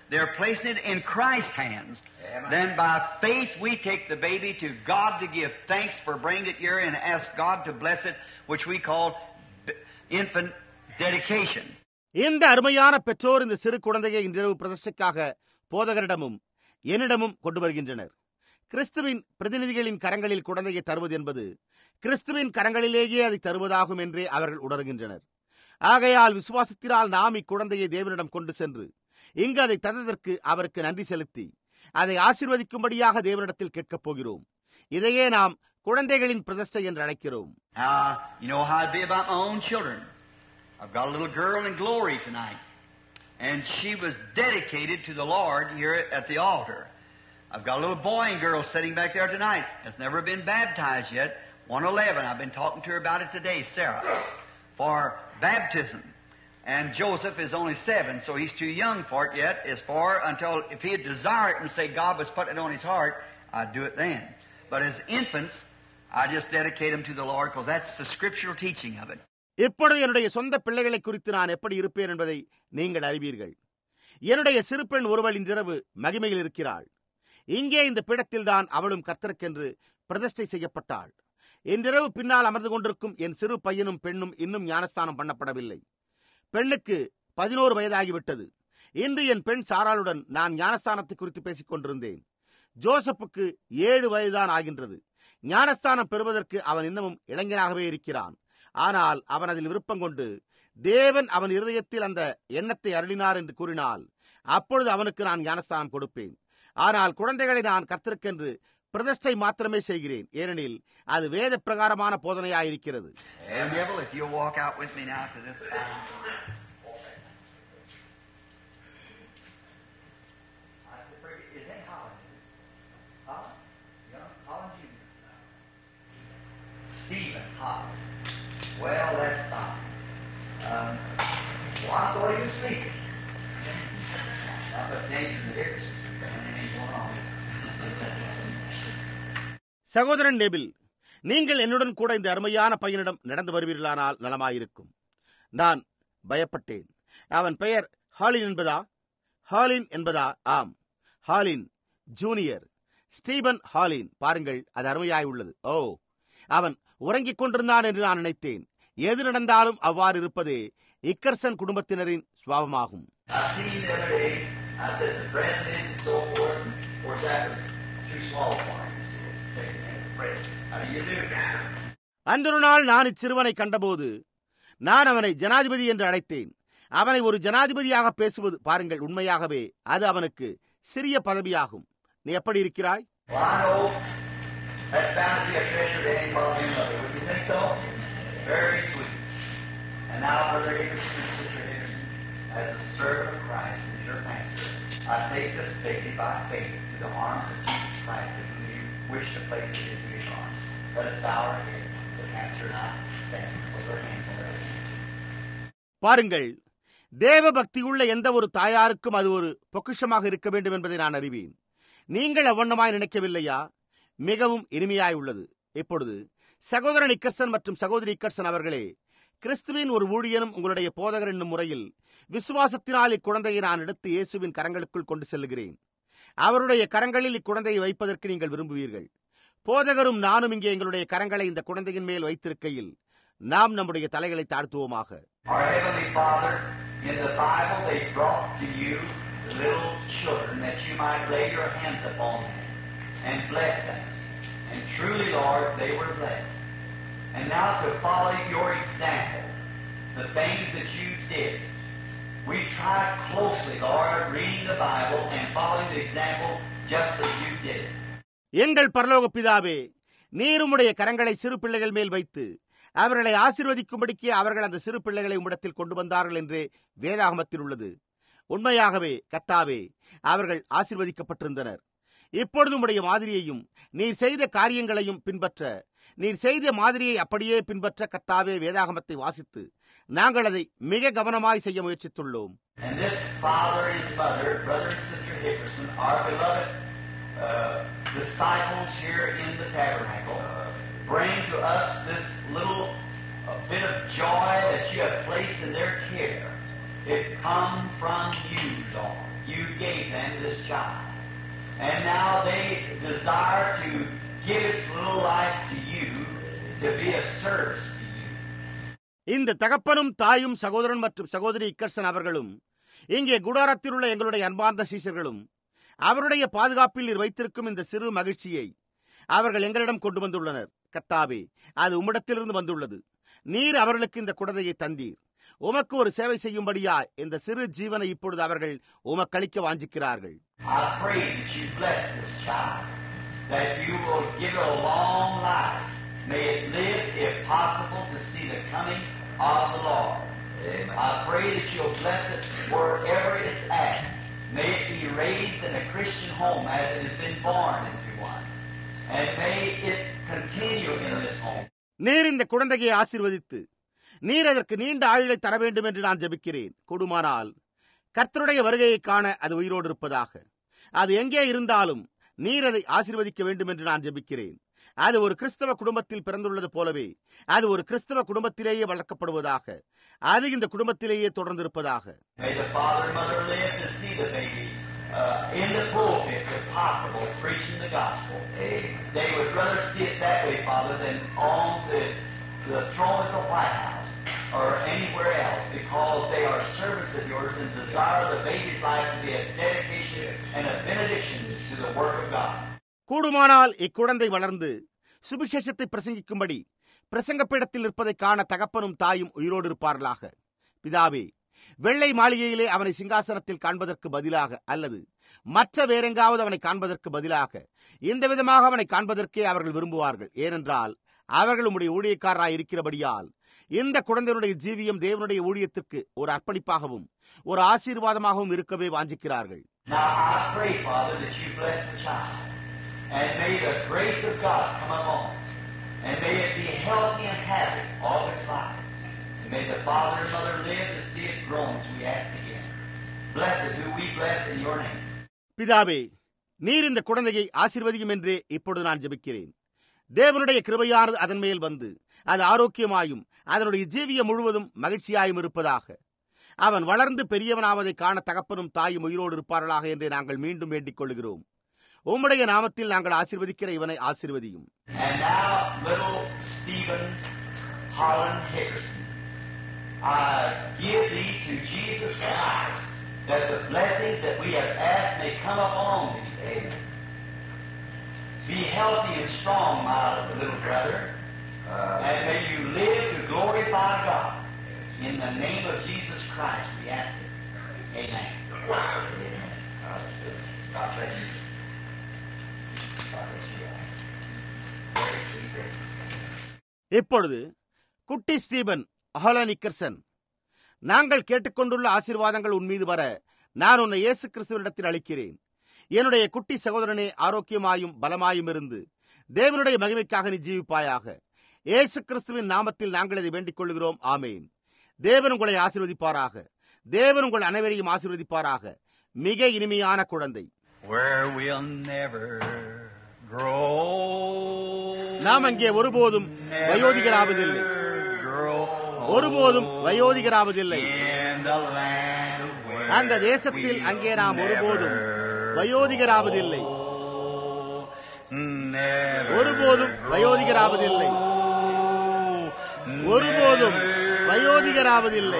they're placing it in Christ's hands. Then by faith we take the baby to God to give thanks for bringing it here and ask God to bless it, which we call infant dedication. இந்த அருமையான பெற்றோர் இந்த சிறு குழந்தையை இன்றிரவு பிரதிஷ்டைக்காக போதகரிடமும் என்னிடமும் கொண்டு வருகின்றனர். கிறிஸ்துவின் பிரதிநிதிகளின் கரங்களில் குழந்தையை தருவது என்பது கிறிஸ்துவின் கரங்களிலேயே அதை தருவதாகும் என்றே அவர்கள் உணர்கின்றனர். ஆகையால் விசுவாசத்தினால் நாம் இக்குழந்தையை தேவனிடம் கொண்டு சென்று இங்கு அதை தந்ததற்கு அவருக்கு நன்றி செலுத்தி அதை ஆசீர்வதிக்கும்படியாக தேவனிடத்தில் கேட்கப் போகிறோம். இதையே நாம் குழந்தைகளின் பிரதிஷ்டை என்று அழைக்கிறோம். Uh, you know how it'd be about my own children. I've got a little girl in glory tonight, and she was dedicated to the Lord here at the altar. I've got a little boy and girl sitting back there tonight. Has never been baptized yet. one eleven. I've been talking to her about it today, Sarah, for baptism. And Joseph is only seven, so he's too young for it yet. As far until if he'd desire it and say God was putting it on his heart, I'd do it then. But as infants, I just dedicate them to the Lord because that's the scriptural teaching of it. இப்பொழுது என்னுடைய சொந்த பிள்ளைகளை குறித்து நான் எப்படி இருப்பேன் என்பதை நீங்கள் அறிவீர்கள். என்னுடைய சிறு பெண் ஒருவள் இன்றிரவு மகிமையில் இருக்கிறாள். இங்கே இந்த பீடத்தில் தான் அவளும் கர்த்தருக்கென்று பிரதிஷ்டை செய்யப்பட்டாள். இன்றிரவு பின்னால் அமர்ந்து கொண்டிருக்கும் என் சிறு பையனும் பெண்ணும் இன்னும் ஞானஸ்தானம் பண்ணப்படவில்லை. பெண்ணுக்கு பதினோரு வயதாகிவிட்டது. இன்று என் பெண் சாராளுடன் நான் ஞானஸ்தானத்தை குறித்து பேசிக் கொண்டிருந்தேன். ஜோசப்புக்கு ஏழு வயதுதான் ஆகின்றது. ஞானஸ்தானம் பெறுவதற்கு அவன் இன்னமும் இளைஞனாகவே இருக்கிறான். ஆனால் அவன் அதில் விருப்பம் கொண்டு தேவன் அவன் இருதயத்தில் அந்த எண்ணத்தை அருளினார் என்று கூறினால் அப்பொழுது அவனுக்கு நான் ஞானஸ்தானம் கொடுப்பேன். ஆனால் குழந்தைகளை நான் கர்த்தருக்கென்று பிரதிஷ்டை மாத்திரமே செய்கிறேன். ஏனெனில் அது வேத பிரகாரமான போதனையாயிருக்கிறது. Stephen Holland. Well, that's fine. Um, well, I thought he was sleeping. Now, but David and Dickerson, anything going on? சகோதரன் நெபில், நீங்கள் என்னுடன் கூட இந்த அருமையான பையனிடம் நடந்து வருவீர்களானால் நலமாயிருக்கும். நான் பயப்பட்டேன். அவன் பெயர் ஹாலின் என்பதா? ஹாலின் என்பதா? ஆம், ஹாலின் ஜூனியர், ஸ்டீபன் ஹாலின். பாருங்கள், அது அருமையாய் உள்ளது. ஓ, அவன் உறங்கிக் கொண்டிருந்தான் என்று நான் நினைத்தேன். எது நடந்தாலும் அவ்வாறு இருப்பதே இக்கர்சன் குடும்பத்தினரின் சுபாவமாகும். அன்றொரு நாள் நான் இச்சிறுவனை கண்டபோது நான் அவனை ஜனாதிபதி என்று அழைத்தேன். அவனை ஒரு ஜனாதிபதியாக பேசுவது பாருங்கள், உண்மையாகவே அது அவனுக்கு சிறிய பதவியாகும். நீ எப்படி இருக்கிறாய்? That's bound to be a treasure to anybody in love. Would you think so? Very sweet. And now, Brother Hickerson and Sister Hickerson, as a servant of Christ and your pastor, I take this baby by faith to the arms of Jesus Christ, and whom you wish to place it into his arms. Let us bow our heads. The pastor and I stand with our hands on our heads. பாருங்கள், தேவ பக்தியுள்ள எந்த ஒரு தாயாருக்கும் அது ஒரு பொக்கிஷமாக இருக்க வேண்டும் என்பதை நான் அறிவேன். நீங்கள் அவ்வண்ணமாய் நினைக்கவில்லையா? மிகவும் இனிமையாய் உள்ளது. இப்பொழுது சகோதரன் இக்கர்சன் மற்றும் சகோதரி இக்கர்சன் அவர்களே, கிறிஸ்துவின் ஒரு ஊழியனும் உங்களுடைய போதகர் என்னும் முறையில் விசுவாசத்தினால் இக்குழந்தையை நான் எடுத்து இயேசுவின் கரங்களுக்குள் கொண்டு செல்லுகிறேன். அவருடைய கரங்களில் இக்குழந்தையை வைப்பதற்கு நீங்கள் விரும்புவீர்கள். போதகரும் நானும் இங்கே எங்களுடைய கரங்களை இந்த குழந்தையின் மேல் வைத்திருக்கையில் நாம் நம்முடைய தலைகளை தாழ்த்துவோமாக. And bless them. And truly, Lord, they were blessed. And now to follow your example, the things that you did, we tried closely, Lord, reading the Bible and following the example just as you did it. எங்கள் பரலோக பிதாவே, நீர் உம்முடைய கரங்களை சிறு பிள்ளைகள் மேல் வைத்து அவர்களை ஆசீர்வதிக்கும்படிக்கு அவர்கள் அந்த சிறு பிள்ளைகளை உம்மிடத்தில் கொண்டு வந்தார்கள் என்று வேதாகமத்தில் உள்ளது. உண்மையாகவே கர்த்தாவே, அவர்கள் ஆசீர்வதிக்கப்பட்டிருந்தனர். இப்பொழுது உம்முடைய மாதிரியையும் நீர் செய்த காரியங்களையும் பின்பற்ற, நீர் செய்த மாதிரியை அப்படியே பின்பற்ற கர்த்தாவே வேதாகமத்தை வாசித்து நாங்கள் அதை மிக கவனமாய் செய்ய முயற்சித்துள்ளோம். you gave them this child. And now they desire to give its little life to you to be a service to you. இந்த தகப்பனும் தாயும் சகோதரன் மற்றும் சகோதரி இக்கர்சன் அவர்களும் இங்கே குடாரத்தில் உள்ள எங்களுடைய அன்பார்ந்த சீஷர்களும் அவருடைய பாதுகாப்பில் நீர் வைத்திருக்கும் இந்த சிறு மகிழ்ச்சியை அவர்கள் எங்களிடம் கொண்டு வந்துள்ளனர். கர்த்தாவே, அது உம்மிடத்திலிருந்து வந்துள்ளது. நீர் அவர்களுக்கு இந்த குழந்தையை தந்தீர். உமக்கு ஒரு சேவை செய்யும்படியா இந்த சிறு ஜீவனை இப்பொழுது அவர்கள் உமக்களிக்க வாஞ்சிக்கிறார்கள். I pray that you bless this child, that you will give it a long life. May it live, if possible, to see the coming of the Lord. I pray that you'll bless it wherever it's at. May it be raised in a Christian home as it has been born into one. And may it continue in this home. நீர் இந்த குழந்தையை ஆசீர்வதித்து நீர் அதற்கு நீண்ட ஆயுளை தர வேண்டும் என்று நான் ஜெபிக்கிறேன். கூடுமானால் கர்த்தருடைய வருகையை காண அது உயிரோடு இருப்பதாக. அது எங்கே இருந்தாலும் நீர் அதை ஆசீர்வதிக்க வேண்டும் என்று நான் ஜெபிக்கிறேன். அது ஒரு கிறிஸ்தவ குடும்பத்தில் பிறந்துள்ளது போலவே அது ஒரு கிறிஸ்தவ குடும்பத்திலேயே வளர்க்கப்படுவதாக. அது இந்த குடும்பத்திலேயே தொடர்ந்திருப்பதாக. Uh, in the pulpit, if possible, preaching the gospel. They would rather see it that way, Father, than on the, the throne at the White House or anywhere else, because they are servants of yours and desire the baby's life to be a dedication and a benediction to the work of God. கூடுமானால் இக்குழந்தை வளர்ந்து சுவிசேஷத்தை பிரசங்கிக்கும்படி பிரசங்கப்பீடத்தில் இருப்பதை காண தகப்பனும் தாயும் உயிரோடு இருப்பார்களாக. பிதாவே, வெள்ளை மாளிகையிலே அவனை சிங்காசனத்தில் காண்பதற்கு பதிலாக அல்லது மற்ற வேறெங்காவது அவனை காண்பதற்கு பதிலாக இந்த விதமாக அவனை காண்பதற்கே அவர்கள் விரும்புவார்கள். ஏனென்றால் அவர்கள் உம்முடைய ஊழியக்காரராய் இருக்கிறபடியால் இந்த குழந்தையுடைய ஜீவியம் தேவனுடைய ஊழியத்திற்கு ஒரு அர்ப்பணிப்பாகவும் ஒரு ஆசீர்வாதமாகவும் இருக்கவே வாஞ்சிக்கிறார்கள். Now I pray, Father, that you bless the child, and may the grace of God come upon it, and may it be healthy and happy all its life. And may the father and mother live to see it grown as we ask again. Bless it who we bless in your name. பிதாவே, நீர் இந்த குழந்தையை ஆசீர்வதியும் என்றே இப்பொழுது நான் ஜெபிக்கிறேன். தேவனுடைய கிருபையானது அதன் மேல் வந்து அது ஆரோக்கியமாயும் அதனுடைய ஜீவியம் முழுவதும் மகிழ்ச்சியாயும் இருப்பதாக. அவன் வளர்ந்து பெரியவனாவதை காண தகப்பனும் தாயும் உயிரோடு இருப்பார்களாக என்றே நாங்கள் மீண்டும் வேண்டிக் கொள்கிறோம். உம்முடைய நாமத்தில் நாங்கள் ஆசீர்வதிக்கிற இவனை ஆசீர்வதியும். And now little Stephen Holland Hickerson, I give thee to Jesus Christ, that the blessings that we have asked may come upon thee. Amen. Be healthy and strong, my little brother, uh, and may you live to glorify God. In the name of Jesus Christ, we ask it. Amen. Amen. God bless you. God bless you. Very sweet. இப்பொழுது குட்டி ஸ்டீபன் அஹலன் நிக்கர்சன், நாங்கள் கேட்டுக்கொண்டுள்ள ஆசீர்வாதங்கள் உன்மீது வர நான் உன்னை இயேசு கிறிஸ்துவினிடத்தில் அளிக்கிறேன். என்னுடைய குட்டி சகோதரனே, ஆரோக்கியமாயும் பலமாயும் இருந்து தேவனுடைய மகிமைக்காக நீ ஜீவிப்பாயாக. இயேசு கிறிஸ்துவின் நாமத்தில் நாங்கள் இதை வேண்டிக் கொள்கிறோம். ஆமேன். தேவன் உங்களை ஆசீர்வதிப்பாராக. தேவன் உங்கள் அனைவரையும் ஆசீர்வதிப்பாராக. மிக இனிமையான குழந்தை. நாம் அங்கே ஒருபோதும் வயோதிகராவதில்லை, ஒருபோதும் வயோதிகராவதில்லை. அந்த தேசத்தில் அங்கே நாம் ஒருபோதும் வயோதிகராவதில்லை, ஒருபோதும் வயோதிகராவதில்லை, ஒருபோதும் வயோதிகராவதில்லை.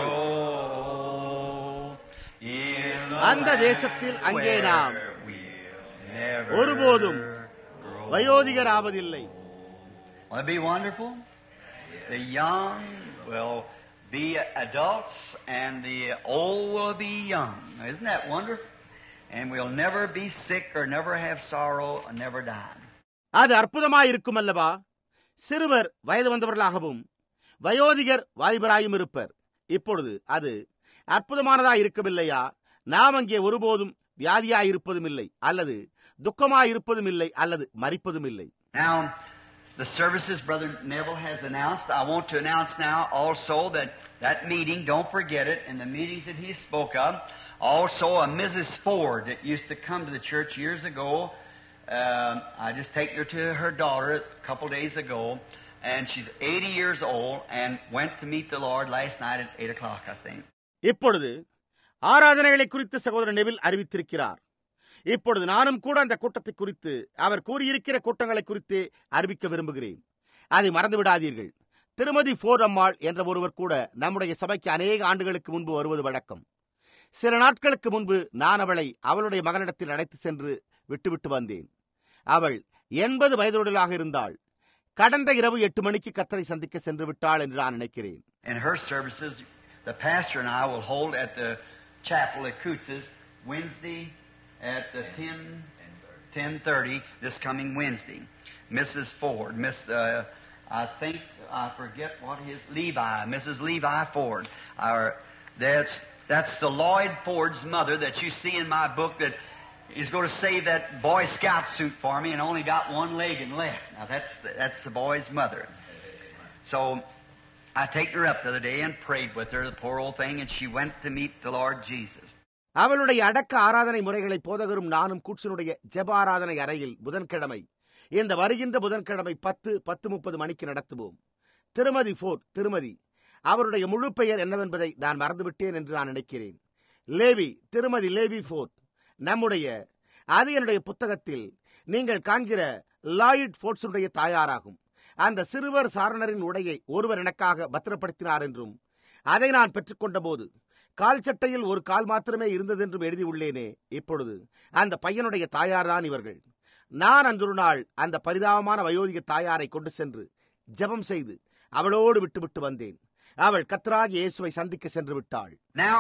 அந்த தேசத்தில் அங்கே நாம் ஒருபோதும் வயோதிகராவதில்லை. Will it be wonderful? The young will be adults and the old will be young. Isn't that wonderful? And we'll never be sick or never have sorrow or never die. அது அற்புதமாயிருக்கும் அல்லவா? சிறுவர் வயது வந்தவர்களாகவும் வயோதிகர் வாலிபராயும் இருப்பர். இப்பொழுது அது அற்புதமானதாய் இருக்கவில்லையா? நாம் அங்கே ஒருபோதும் வியாதியாயிருப்பதும் இல்லை, அல்லது துக்கமாயிருப்பதும் இல்லை, அல்லது மரிப்பதும் இல்லை. Now, the services Brother Neville has announced, I want to announce now also that that meeting, don't forget it, and the meetings that he spoke of, also a Missus Ford that used to come to the church years ago. Uh, I just taken her to her daughter a couple days ago, and she's eighty years old and went to meet the Lord last night at eight o'clock, I think. இப்பொழுது ஆராதனைகளை குறித்து சகோதரர் நெவில் அறிவித்திருக்கிறார். இப்பொழுது நானும் கூட அந்த கூட்டத்தை குறித்து அவர் கூறியிருக்கிற கூட்டங்களை குறித்து அறிவிக்க விரும்புகிறேன். அதை மறந்துவிடாதீர்கள். திருமதி போர் அம்மாள் என்ற ஒருவர் கூட நம்முடைய சபைக்கு அநேக ஆண்டுகளுக்கு முன்பு வருவது வழக்கம். சில நாட்களுக்கு முன்பு நான் அவளை அவளுடைய மகனிடத்தில் அழைத்து சென்று விட்டுவிட்டு வந்தேன். அவள் எண்பது வயதுடையவளாக இருந்தாள். கடந்த இரவு எட்டு மணிக்கு கர்த்தரை சந்திக்க சென்று விட்டாள் என்று நான் நினைக்கிறேன். In her services, the pastor and I will hold at the chapel at Coots's Wednesday at the ten thirty this coming Wednesday. Missus Ford, Miss uh, I think I forget what his Levi, Missus Levi Ford. Our that's that's the Lloyd Ford's mother that you see in my book that is going to save that Boy Scout suit for me and only got one leg and left. Now that's the, that's the boy's mother. So I taken her up the other day and prayed with her, the poor old thing, and she went to meet the Lord Jesus. அவளுடைய அடக்க ஆராதனை முறைகளை போதகரும் நானும் கூட்சினுடைய ஜெப ஆராதனை அறையில் புதன்கிழமை, இந்த வருகின்ற புதன்கிழமை பத்து பத்து முப்பது மணிக்கு நடத்துவோம். திருமதி போர்ட், திருமதி அவருடைய முழு பெயர் என்னவென்பதை நான் மறந்துவிட்டேன் என்று நான் நினைக்கிறேன். லேவி, திருமதி லேவி போர்ட். நம்முடைய அது என்னுடைய புத்தகத்தில் நீங்கள் காண்கிற லாயிட் போர்ட்ஸுடைய தாயாராகும். அந்த சிறுவர் சாரணரின் உடையை ஒருவர் எனக்காக பத்திரப்படுத்தினார் என்றும் அதை நான் பெற்றுக்கொண்ட போது கால் சட்டையில் ஒரு கால் மாத்திரமே இருந்ததென்றும் எழுதியுள்ளேனே. இப்பொழுது அந்த பையனுடைய தாயார்தான் இவர்கள். நான் அன்றொரு நாள் அந்த பரிதாபமான வயோதிக தாயாரை கொண்டு சென்று ஜெபம் செய்து அவளோடு விட்டுவிட்டு வந்தேன். அவள் கர்த்தராகிய இயேசுவை சந்திக்க சென்று விட்டாள். Now,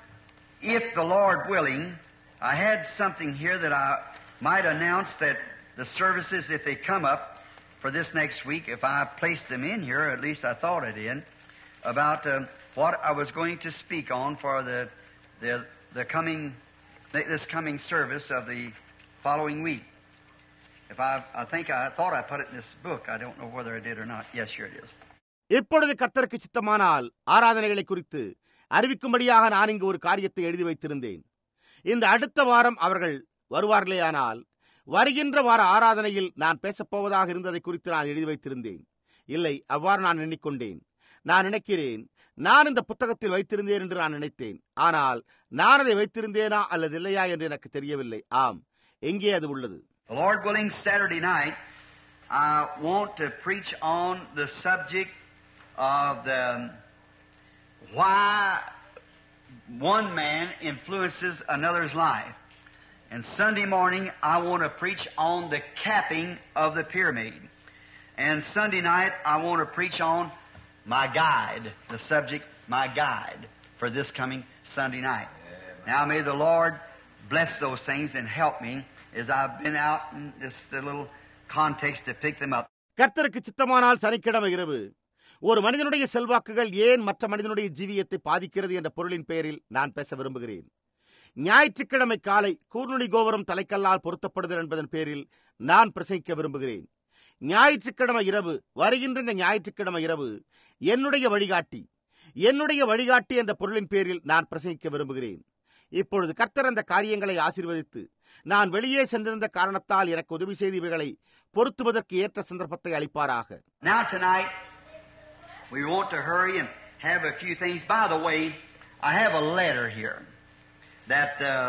if the Lord willing, I had something here that I might announce that the services, if they come up for this next week, if I placed them in here, at least I thought I did, about uh, what I was going to speak on for the the the coming this coming service of the following week. If I I think I thought I put it in this book. I don't know whether I did or not. Yes, here it is. இப்பொழுது கர்த்தருக்கு சித்தமானால் ஆராதனைகளை குறித்து அறிவிக்கும்படியாக நான் இங்கு ஒரு காரியத்தை எழுதி வைத்திருந்தேன். இந்த அடுத்த வாரம் அவர்கள் வருவார்களேயானால் வருகின்ற வார ஆராதனையில் நான் பேசப்போவதாக இருந்ததை குறித்து நான் எழுதி வைத்திருந்தேன். இல்லை, அவ்வாறு நான் எண்ணிக்கொண்டேன். நான் நினைக்கிறேன் நான் இந்த புத்தகத்தில் வைத்திருந்தேன் என்று நான் நினைத்தேன். ஆனால் நான் அதை வைத்திருந்தேனா அல்லது இல்லையா என்று எனக்கு தெரியவில்லை. ஆம், எங்கே அது உள்ளது? Lord willing, Saturday night I want to preach on the subject of the why one man influences another's life. And Sunday morning I want to preach on the capping of the pyramid. And Sunday night I want to preach on my guide, the subject, my guide, for this coming Sunday night. Amen. Now may the Lord bless those things and help me as I've been out in this the little context to pick them up. கர்த்தருக்கு சித்தமானால் சனிக்கிழமை இரவு ஒரு மனிதனுடைய செல்வாக்குகள் ஏன் மற்ற மனிதனுடைய ஜீவியத்தை பாதிக்கிறது என்ற பொருளின் பெயரில் நான் பேச விரும்புகிறேன். ஞாயிற்றுக்கிழமை காலை கூர்நுனி கோபுரம் தலைக்கல்லால் பொருத்தப்படுதல் என்பதன் பேரில் நான் பிரசங்கிக்க விரும்புகிறேன். ஞாயிற்றுக்கிழமை இரவு, வருகின்ற இந்த ஞாயிற்றுக்கிழமை இரவு என்னுடைய வழிகாட்டி என்னுடைய வழிகாட்டி என்ற பொருளின் பேரில் நான் பிரசங்கிக்க விரும்புகிறேன். இப்பொழுது கர்த்தர் அந்த காரியங்களை ஆசீர்வதித்து நான் வெளியே சென்றிருந்த காரணத்தால் எனக்கு உதவி செய்தவைகளை பொருத்துவதற்கு ஏற்ற சந்தர்ப்பத்தை அளிப்பாராக. Now tonight we want to hurry and have a few things. By the way, I have a letter here that uh,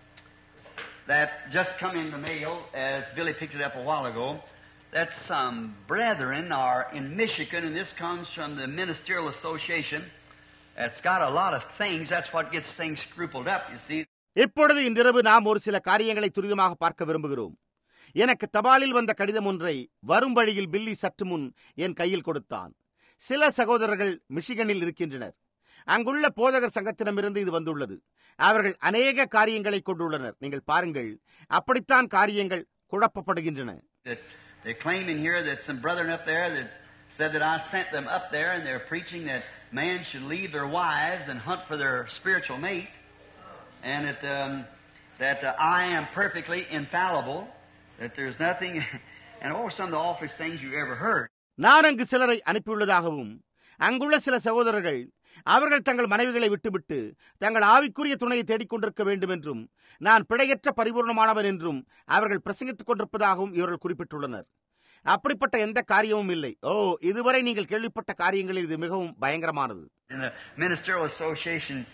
that just come in the mail as Billy picked it up a while ago. That some brethren are in Michigan, and this comes from the Ministerial Association. It's got a lot of things. That's what gets things scrupled up, you see. இப்பொழுது இன்றிரவு நாம் ஒரு சில காரியங்களை துரிதமாக பார்க்க விரும்புகிறோம். எனக்கு தபாலில் வந்த கடிதம் ஒன்றை வரும் வழியில் பில்லி சற்று முன் என் கையில் கொடுத்தான். சில சகோதரர்கள் மிஷிகனில் இருக்கின்றனர். அங்குள்ள போதகர் சங்கத்திடமிருந்து இது வந்துள்ளது. அவர்கள் அநேக காரியங்களை கொண்டுள்ளனர். நீங்கள் பாருங்கள், அப்படித்தான் காரியங்கள் குழப்பப்படுகின்றன. They claim in here that some brethren up there that said that I sent them up there, and they're preaching that man should leave their wives and hunt for their spiritual mate, and that um, that uh, I am perfectly infallible, that there's nothing, and oh, some of the awfulest things you ever heard. நான் அங்கு சிலரை அனுப்பியுள்ளதாகவும் அங்குள்ள சில சகோதரர்கள் அவர்கள் தங்கள் மனைவிகளை விட்டுவிட்டு தங்கள் ஆவிக்குரிய துணையை தேடிக்கொண்டிருக்க வேண்டும் என்றும் நான் பிழையற்ற பரிபூர்ணமானவன் என்றும் அவர்கள் பிரசங்கித்துக் கொண்டிருப்பதாகவும் இவர்கள் குறிப்பிட்டுள்ளனர். அப்படிப்பட்ட எந்த காரியமும் இல்லை. ஓ, இதுவரை நீங்கள் கேள்விப்பட்ட காரியங்களில் இது மிகவும் பயங்கரமானது. In the Ministerial Association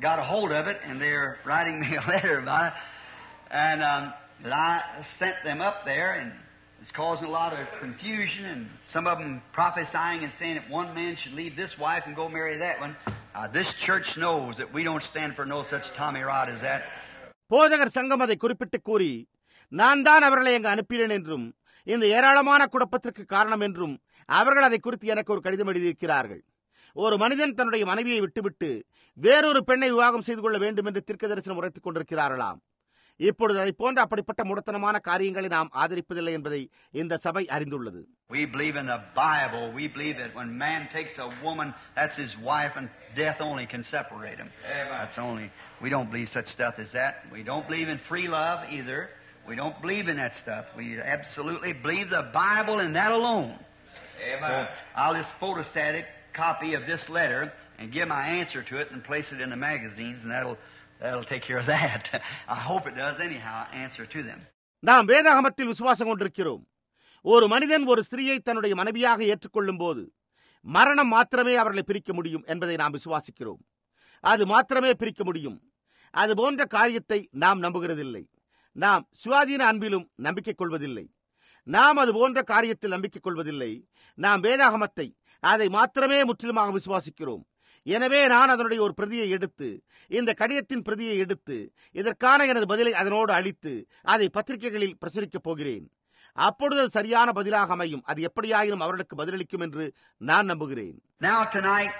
got a hold of it, and they're writing me a letter about it. And um, that I sent them up there, and it's causing a lot of confusion, and some of them prophesying and saying that one man should leave this wife and go marry that one. Uh, this church knows that we don't stand for no such Tommy Rod as that. போதகர் சங்கம் அதை குறிப்பிட்டு கூறி, நான் தான் அவர்களை அங்கு அனுப்பினேன் என்றும் இந்த ஏராளமான குழப்பத்திற்கு காரணம் என்றும் அவர்கள் அதை குறித்து எனக்கு ஒரு கடிதம் எழுதியிருக்கிறார்கள். ஒரு மனிதன் தன்னுடைய மனைவியை விட்டுவிட்டு வேறொரு பெண்ணை விவாகம் செய்து கொள்ள வேண்டும் என்று தீர்க்க தரிசனம் உரைத்துக் கொண்டிருக்கிறார்களாம். இப்பொழுது அதை போன்ற அப்படிப்பட்ட முடத்தனமான காரியங்களை நாம் ஆதரிப்பதில்லை என்பதை இந்த சபை அறிந்துள்ளது. We believe in the Bible. We believe that when man takes a woman, that's his wife, and death only can separate them. That's only. We don't believe such stuff as that. We don't believe in free love either. We don't believe in that stuff. We absolutely believe the Bible and that alone. Amen. So I'll just photostat a copy of this letter and give my answer to it and place it in the magazines, and that'll that'll take care of that. I hope it does anyhow. Answer to them. நாம் வேதாகமத்தில் விசுவாசம் கொண்டிருக்கிறோம். ஒரு மனிதன் ஒரு ஸ்திரீயை தன்னுடைய மனைவியாக ஏற்றுக்கொள்ளும் போது மரணம் மாத்திரமே அவர்களை பிரிக்க முடியும் என்பதை நாம் விசுவாசிக்கிறோம். அது மாத்திரமே பிரிக்க முடியும். அது போன்ற காரியத்தை நாம் நம்புகிறதில்லை. நாம் சுயாதீன அன்பிலும் நம்பிக்கை கொள்வதில்லை. நாம் அது போன்ற காரியத்தில் நம்பிக்கை கொள்வதில்லை. நாம் வேதாகமத்தை அதை மாத்திரமே முற்றிலுமாக விசுவாசிக்கிறோம். எனவே நான் அதனுடைய ஒரு பிரதியை எடுத்து, இந்த கடிதத்தின் பிரதியை எடுத்து, இதற்கான எனது பதிலை அதனோடு அளித்து அதை பத்திரிகைகளில் பிரசுரிக்கப் போகிறேன். அப்பொழுது அது சரியான பதிலாக அமையும். அது எப்படியாயினும் அவர்களுக்கு பதிலளிக்கும் என்று நான் நம்புகிறேன். Now tonight,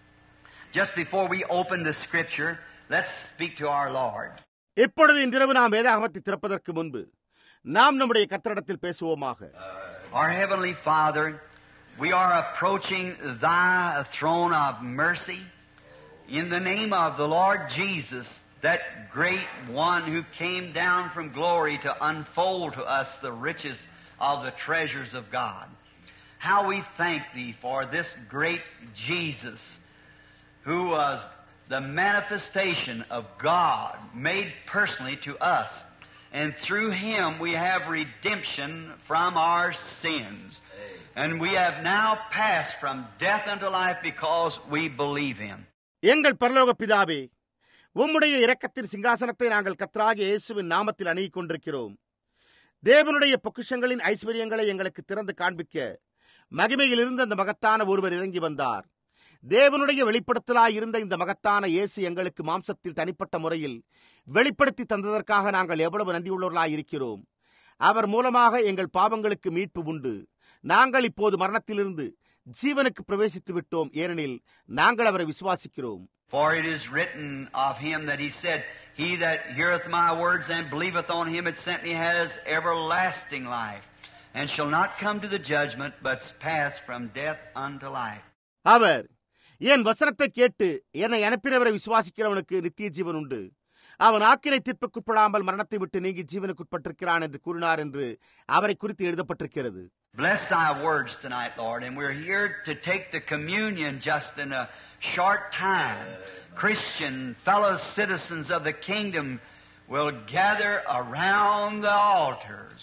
just before we open the scripture, let's speak to our Lord. இப்பொழுது இன்றிரவு நாம் வேதாகமத்தை திறப்பதற்கு முன்பு நாம் நம்முடைய கர்த்தரிடத்தில் பேசுவோமாக. Our heavenly Father, we are approaching thy throne of mercy in the name of the Lord Jesus, that great one who came down from glory to unfold to us the riches of the treasures of God. How we thank thee for this great Jesus, who was the manifestation of God made personally to us. And through him we have redemption from our sins. And we have now passed from death unto life because we believe him. எங்கள் பரலோக பிதாவே, உம்முடைய இரக்கத்தின் சிங்காசனத்தை நாங்கள் கர்த்தராகிய இயேசுவின் நாமத்தில் அணுகிக் கொண்டிருக்கிறோம். தேவனுடைய பொக்கிஷங்களின் ஐஸ்வர்யங்களை எங்களுக்கு திறந்து காண்பிக்க மகிமையில் இருந்த அந்த மகத்தான ஒருவர் இறங்கி வந்தார். தேவனுடைய வெளிப்படுத்தலாய் இருந்த இந்த மகத்தான இயேசு எங்களுக்கு மாம்சத்தில் தனிப்பட்ட முறையில் வெளிப்படுத்தி தந்ததற்காக நாங்கள் எவ்வளவு நன்றியுள்ளவர்களாய் இருக்கிறோம். அவர் மூலமாக எங்கள் பாவங்களுக்கு மீட்பு உண்டு. நாங்கள் இப்போது மரணத்திலிருந்து ஜீவனுக்கு பிரவேசித்து விட்டோம், ஏனெனில் நாங்கள் அவரை விசுவாசிக்கிறோம். For it is written of him that he said, He that heareth my words and believeth on him that sent me has everlasting life, and shall not come to the judgment, but pass from death unto life. அவர் என் வசனத்தை கேட்டு என்னை அனுப்பினவரை விசுவாசிக்கிறவனுக்கு நித்திய ஜீவன் உண்டு, அவன் ஆக்கினை தீர்ப்புக்குட்படாமல் மரணத்தை விட்டு நீங்கி ஜீவனுக்குட்பட்டிருக்கிறான் என்று கூறினார் என்று அவரை குறித்து எழுதப்பட்டிருக்கிறது. Bless thy words tonight, Lord, and we're here to take the communion just in a short time. Christian fellow citizens of the kingdom will gather around the altars,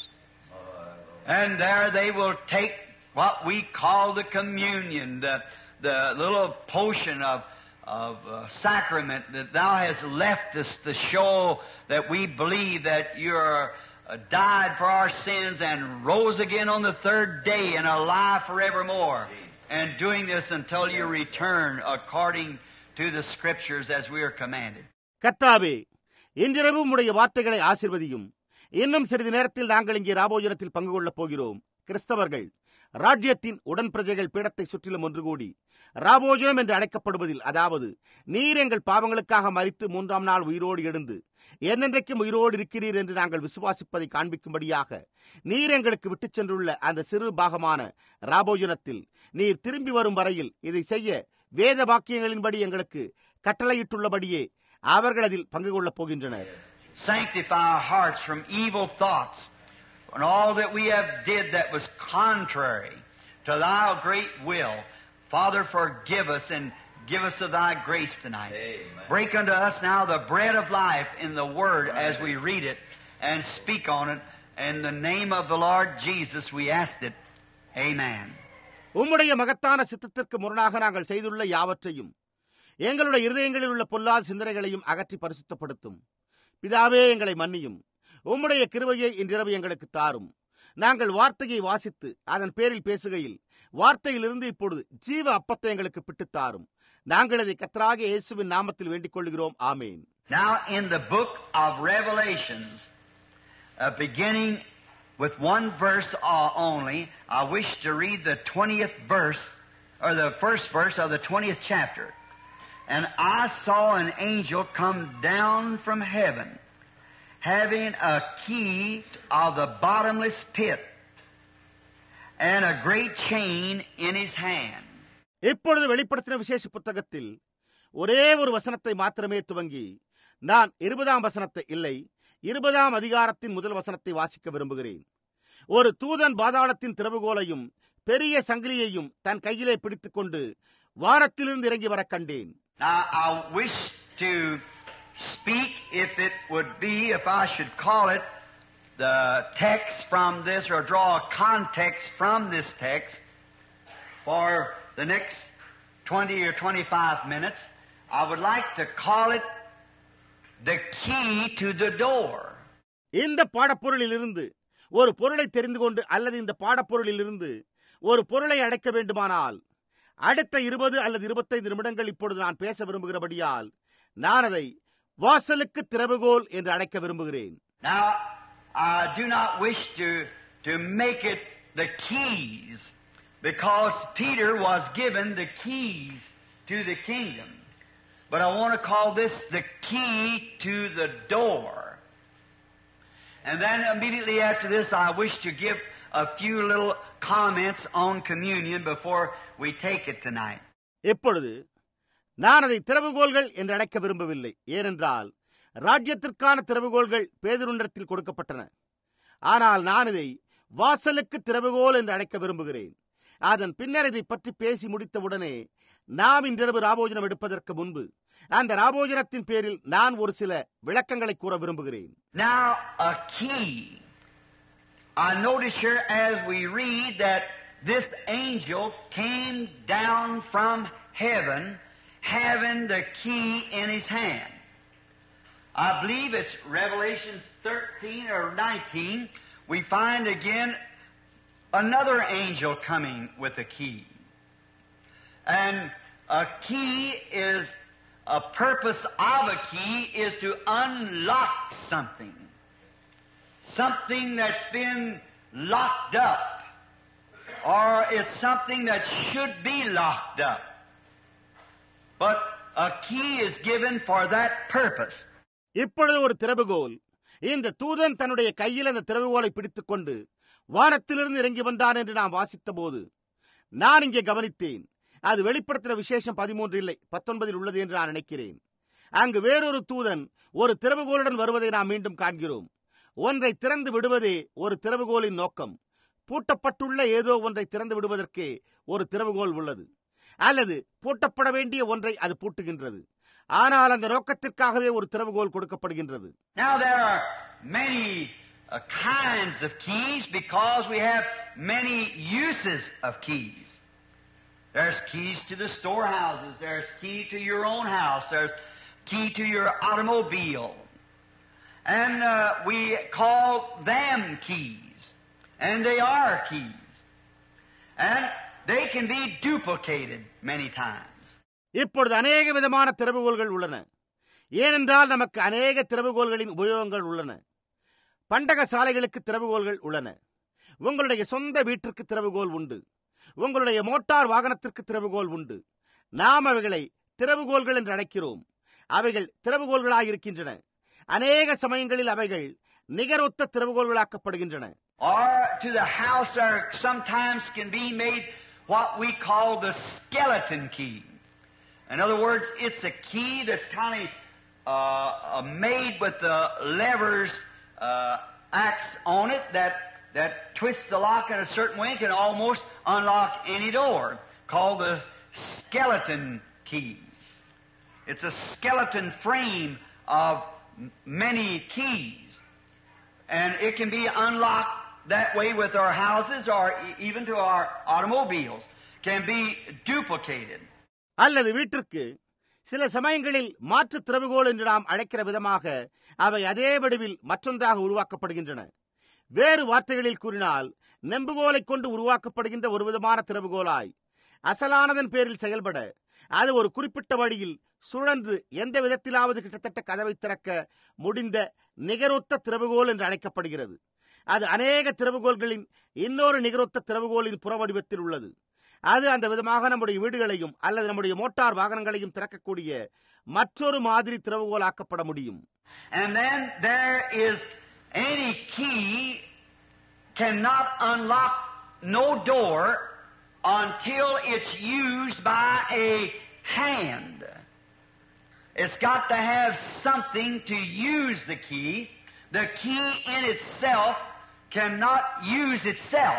and there they will take what we call the communion, the, the little potion of of uh, sacrament that thou hast left us to show that we believe that you're uh, died for our sins and rose again on the third day and alive forevermore, and doing this until you return according to the scriptures as we are commanded. கர்த்தாவே, இன்றிரவு உம்முடைய வார்த்தைகளை ஆசீர்வதியும். இன்னும் சிறிது நேரத்தில் நாங்கள் இங்கே ராபோஜனத்தில் பங்கு கொள்ளப் போகிறோம். கிறிஸ்தவர்கள் ராஜ்யத்தின் உடன் பிரஜைகள் பீடத்தை சுற்றிலும் ஒன்று கூடி ராபோஜனம் என்று அழைக்கப்படுவதில், அதாவது நீர் எங்கள் பாவங்களுக்காக மரித்து மூன்றாம் நாள் உயிரோடு எழுந்து என்னென்றைக்கும் உயிரோடு இருக்கிறீர் என்று நாங்கள் விசுவாசிப்பதை காண்பிக்கும்படியாக நீர் எங்களுக்கு விட்டுச் சென்றுள்ள அந்த சிறு பாகமான ராபோஜனத்தில் நீர் திரும்பி வரும் வரையில் இதை செய்ய வேத வாக்கியங்களின்படி எங்களுக்கு கட்டளையிட்டுள்ளபடியே அவர்கள் அதில் பங்கு கொள்ளப் போகின்றனர். Sanctify our hearts from evil thoughts and all that we have did that was contrary to thy great will. Father, forgive us and give us of thy grace tonight. Amen. Break unto us now the bread of life in the word as we read it and speak on it. In the name of the Lord Jesus we asked it. Amen. உம்முடைய மகத்தான சித்தத்திற்கு முரணாக நாங்கள் செய்துள்ள யாவற்றையும் எங்களுடைய இருதயங்களில் உள்ள பொல்லாத சிந்தனைகளையும் அகற்றி பரிசுத்தப்படுத்தும். பிதாவே, எங்களை மன்னியும். உம்முடைய கிருபையை இன்றிரவு எங்களுக்கு தாரும். நாங்கள் வார்த்தையை வாசித்து அதன் பேரில் பேசுகையில் வார்த்தையிலிருந்து இப்பொழுது ஜீவ அப்பத்தை எங்களுக்கு பிட்டுத்தாரும். நாங்கள் அதை கர்த்தராகிய இயேசுவின் நாமத்தில் வேண்டிக் கொள்கிறோம். ஆமேன். Now in the book of Revelations, uh, beginning with one verse uh, only, I wish to read the twentieth verse, or the first verse of the twentieth chapter. And I saw an angel come down from heaven, having a key of the bottomless pit, and a great chain in his hand. இப்பொழுது வெளிப்படுத்தின விசேஷ புத்தகத்தில் ஒரே ஒரு வசனத்தை மாத்திரமே துவங்கி நான் இருபதாம் வசனத்தை இல்லை இருபதாம் அதிகாரத்தின் முதல் வசனத்தை வாசிக்க விரும்புகிறேன். ஒரு தூதன் பாதாளத்தின் திறவுகோலையும் பெரிய சங்கிலியையும் தன் கையிலே பிடித்துக் கொண்டு வானத்திலிருந்து இறங்கி வர கண்டேன். Now I wish to speak, if it would be, if I should call it, the text from this, or draw a context from this text for the next twenty or twenty-five minutes, I would like to call it the key to the door. இந்த பாடப்பொருளில் இருந்து ஒரு பொருளை தெரிந்து கொண்டு அல்லது இந்த பாடப்பொருளில் இருந்து ஒரு பொருளை அடைக்க வேண்டுமானால் அடுத்த இருபது அல்லது இருபத்தைந்து நிமிடங்கள் இப்பொழுது நான் பேச விரும்புகிறபடியால் நான் அதை வாசலுக்கு திறவுகோல் என்று அழைக்க விரும்புகிறேன். Now I do not wish to to make it the keys, because Peter was given the keys to the kingdom. But I want to call this the key to the door. And then immediately after this, I wish to give a few little comments on communion before we take it tonight. இப்பொழுது நான் அதை திறவுகோல்கள் என்று அழைக்க விரும்பவில்லை. ஏனென்றால் ராஜ்யத்திற்கான திறவுகோல்கள் பேதுருவினிடத்தில் கொடுக்கப்பட்டன. ஆனால் நான் இதை வாசலுக்கு திறவுகோல் என்று அழைக்க விரும்புகிறேன். அதன் பின்னர் இதை பற்றி பேசி முடித்தவுடனே நாம் இன்றிரவு ராபோஜனம் எடுப்பதற்கு முன்பு அந்த ராபோஜனத்தின் பேரில் நான் ஒரு சில விளக்கங்களை கூற விரும்புகிறேன். Now a key. I notice here as we read that this angel came down from heaven having the key in his hand. I believe it's Revelations thirteen or nineteen. We find again another angel coming with a key. And a key is, a purpose of a key is to unlock something. Something that's been locked up. Or it's something that should be locked up. But a key is given for that purpose. இப்பொழுது ஒரு திறவுகோல். இந்த தூதன் தன்னுடைய கையில் அந்த திறவுகோலை பிடித்துக் கொண்டு வானத்திலிருந்து இறங்கி வந்தான் என்று நாம் வாசித்த போது நான் இங்கே கவனித்தேன். அது வெளிப்படுத்தின விசேஷம் பதிமூன்று இல்லை பத்தொன்பதில் உள்ளது என்று நான் நினைக்கிறேன். அங்கு வேறொரு தூதன் ஒரு திறவுகோலுடன் வருவதை நாம் மீண்டும் காண்கிறோம். ஒன்றை திறந்து விடுவதே ஒரு திறவுகோலின் நோக்கம். பூட்டப்பட்டுள்ள ஏதோ ஒன்றை திறந்து விடுவதற்கே ஒரு திறவுகோல் உள்ளது, அல்லது பூட்டப்பட வேண்டிய ஒன்றை அது பூட்டுகின்றது. ஆனால் அந்த நோக்கத்திற்காகவே ஒரு திறவுகோல் கொடுக்கப்படுகின்றது. Now there are many uh, kinds of keys because we have many uses of keys. There's keys to the storehouses, there's key to your own house, there's key to your automobile. And uh, we call them keys. And they are keys. And they can be duplicated many times. இப்பொழுது அநேக விதமான திறவுகோல்கள் உள்ளன. ஏனென்றால் நமக்கு அநேக திறவுகோல்களின் உபயோகங்கள் உள்ளன. பண்டக சாலைகளுக்கு திறவுகோல்கள் உள்ளன. உங்களுடைய சொந்த வீட்டிற்கு திறவுகோல் உண்டு. உங்களுடைய மோட்டார் வாகனத்திற்கு திறவுகோல் உண்டு. நாம் அவைகளை திறவுகோல்கள் என்று அழைக்கிறோம். அவைகள் திறவுகோல்களாயிருக்கின்றன. அநேக சமயங்களில் அவைகள் நிகரொத்த திறவுகோல்களாக்கப்படுகின்றன. Or to the house there sometimes can be made what we call the skeleton key. In other words, it's a key that's kind of uh, made with the levers uh, axe on it that that twists the lock in a certain way and can almost unlock any door, called the skeleton key. It's a skeleton frame of many keys, and it can be unlocked that way with our houses or even to our automobiles, can be duplicated. அல்லது வீட்டிற்கு சில சமயங்களில் மாற்று திறவுகோல் என்று நாம் அழைக்கிற விதமாக அவை அதே வடிவில் மற்றொன்றாக உருவாக்கப்படுகின்றன. வேறு வார்த்தைகளில் கூறினால், நெம்புகோலை கொண்டு உருவாக்கப்படுகின்ற ஒரு விதமான திறவுகோலாய் அசலானதன் பேரில் செயல்பட அது ஒரு குறிப்பிட்ட வழியில் சுழன்று எந்த விதத்திலாவது கிட்டத்தட்ட கதவை திறக்க முடிந்த நிகரொத்த திறவுகோல் என்று அழைக்கப்படுகிறது. அது அநேக திறவுகோல்களின் இன்னொரு நிகரொத்த திறவுகோலின் புறவடிவத்தில் உள்ளது. அது அந்த விதமாக நம்முடைய வீடுகளையும் அல்லது நம்முடைய மோட்டார் வாகனங்களையும் திறக்கக்கூடிய மற்றொரு மாதிரி திறவுகோல் ஆக்கப்பட முடியும். And then there is any key cannot unlock no door until it's used by a hand. It's got to have something to use the key. The key in itself cannot use itself.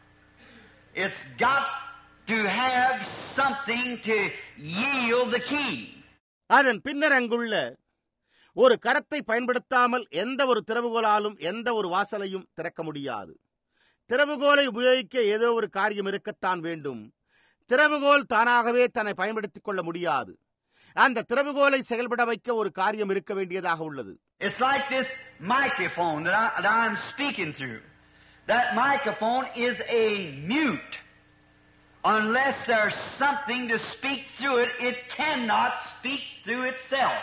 It's got to have something to yield the key. அதன் பின்னர் அங்குள்ள ஒரு கரத்தை பயன்படுத்தாமல் எந்த ஒரு திறவுகோலாலும் எந்த ஒரு வாசலையும் திறக்க முடியாது. திறவுகோலை உபயோகிக்க ஏதோ ஒரு காரியம் இருக்கத்தான் வேண்டும். திறவுகோல் தானாகவே தன்னை பயன்படுத்திக் கொள்ள முடியாது. அந்த திறவுகோலை செயல்பட வைக்க ஒரு காரியம் இருக்க வேண்டியதாக உள்ளது. It's like this microphone that, I, that I'm speaking through. That microphone is a mute. Unless there's something to speak through it, it cannot speak through itself.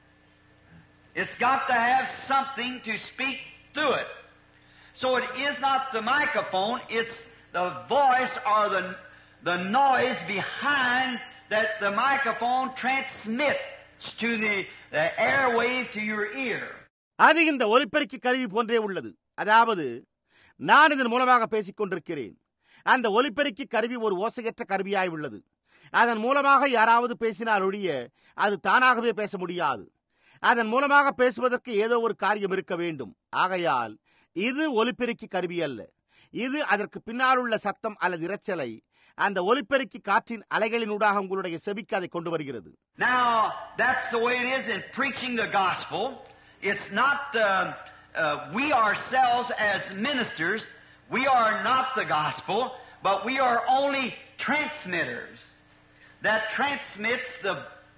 It's got to have something to speak through it. So it is not the microphone, it's the voice or the, the noise behind that the microphone transmits to the, the airwave to your ear. அது இந்த ஒலிபெருக்கி கருவி போன்றே உள்ளது. அதாவது, நான் இதன் மூலமாக பேசிக் கொண்டிருக்கிறேன். அந்த ஒலிபெருக்கி கருவி ஒரு ஓசையற்ற கருவியாய் உள்ளது. அதன் மூலமாக யாராவது பேசினால் ஒழிய அது தானாகவே பேச முடியாது. அதன் மூலமாக பேசுவதற்கு ஏதோ ஒரு காரியம் இருக்க வேண்டும். ஆகையால் இது ஒலிபெருக்கி கருவி அல்ல. இது அதற்கு பின்னால் உள்ள சத்தம் அல்லது இரைச்சலை அந்த ஒலிபெருக்கி காற்றின் அலைகளினூடாக உங்களுடைய செவிக்கு அதை கொண்டு வருகிறது. Now that's the way it is in preaching the gospel. It's not uh, uh, we ourselves as ministers, we are not the gospel, but we are only transmitters that transmits the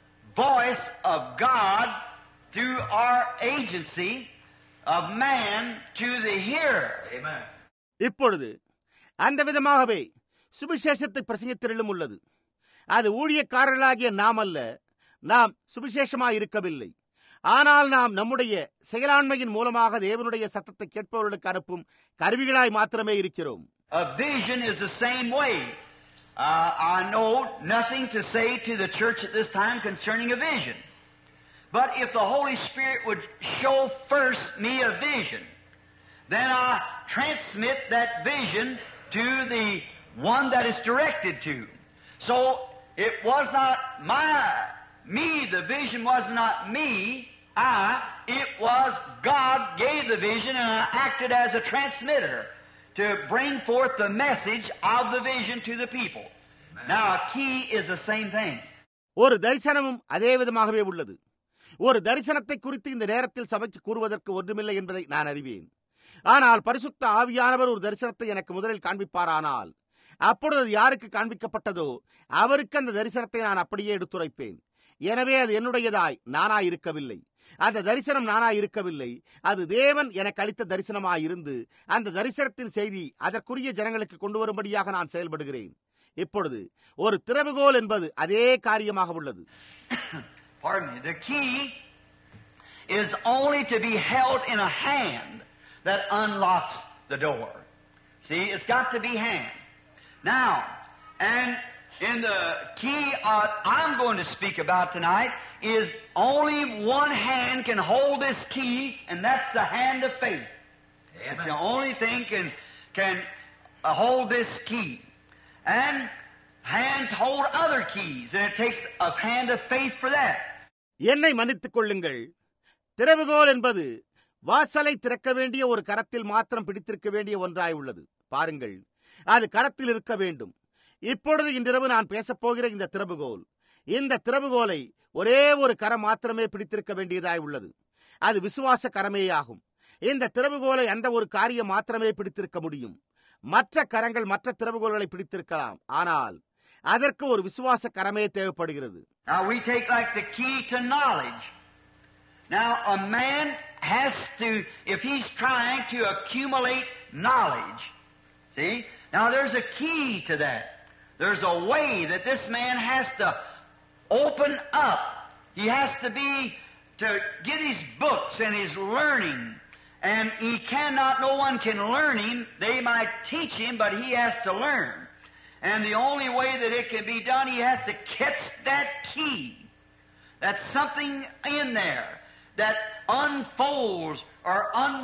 voice of God through our agency of man to the hearer. Amen. இப்பொழுது அந்த விதமாகவே சுவிசேஷத்தை பிரசங்கித்தலிலும் உள்ளது. அது ஊழியக்காரர்களாகிய நாம் அல்ல. நாம் சுவிசேஷமாய் இருக்கவில்லை. ஆனால் நாம் நம்முடைய செயலாண்மையின் மூலமாக தேவனுடைய சத்தத்தை கேட்பவர்களுக்கு அனுப்பும் கருவிகளாய் மாத்திரமே இருக்கிறோம். A vision is the same way. Uh, I know nothing to say to the church at this time concerning a vision. But if the Holy Spirit would show first me a vision, then I transmit that vision to the one that is directed to. So it was not my, me, the vision was not me, I, it was God gave the vision and I acted as a transmitter to bring forth the message of the vision to the people. Now a key is the same thing. ஒரு தரிசனமும் அதே விதமாகவே உள்ளது. ஒரு தரிசனத்தை குறித்து இந்த நேரத்தில் சபைக்கு கூறுவதற்கு ஒன்றுமில்லை என்பதை நான் அறிவேன். ஆனால் பரிசுத்த ஆவியானவர் ஒரு தரிசனத்தை எனக்கு முதலில் காண்பிப்பாரானால் அப்பொழுது அது யாருக்கு காண்பிக்கப்பட்டதோ அவருக்கு அந்த தரிசனத்தை நான் அப்படியே எடுத்துரைப்பேன். எனவே அது என்னுடையதாய் நானாய் இருக்கவில்லை. அந்த தரிசனம் நானாய் இருக்கவில்லை. அது தேவன் எனக்கு அளித்த தரிசனமாயிருந்து அந்த தரிசனத்தின் செய்தி அதற்குரிய ஜனங்களுக்கு கொண்டு வரும்படியாக நான் செயல்படுகிறேன். இப்பொழுது ஒரு திறவுகோல் என்பது அதே காரியமாக உள்ளது. Pardon me. The key is only to be held in a hand that unlocks the door. See, it's got to be hand. Now, and in the key uh, I'm going to speak about tonight is only one hand can hold this key, and that's the hand of faith. Amen. It's the only thing can can uh, hold this key. And hands hold other keys, and it takes a hand of faith for that. என்னை மன்னித்துக் கொள்ளுங்கள். திறவுகோல் என்பது வாசலை திறக்க வேண்டிய ஒரு கரத்தில் மாத்திரம் பிடித்திருக்க வேண்டிய ஒன்றாய் உள்ளது. பாருங்கள், அது கரத்தில் இருக்க வேண்டும். இப்பொழுது இன்றிரவு நான் பேசப்போகிற இந்த திறவுகோல், இந்த திறவுகோலை ஒரே ஒரு கரம் மாத்திரமே பிடித்திருக்க வேண்டியதாய் உள்ளது. அது விசுவாச கரமேயாகும். இந்த திறவுகோலை அந்த ஒரு காரியம் மாத்திரமே பிடித்திருக்க முடியும். மற்ற கரங்கள் மற்ற திறவுகோல்களை பிடித்திருக்கலாம். ஆனால் அதற்கு ஒரு விசுவாச கரமே தேவைப்படுகிறது. Now we take like the key to knowledge. Now a man has to, if he's trying to accumulate knowledge, see, now there's a key to that. There's a way that this man has to open up. He has to be, to get his books and his learning. And he cannot, no one can learn him. They might teach him, but he has to learn. And the only way that it can be done, he has to catch that key. That's something in there that unfolds or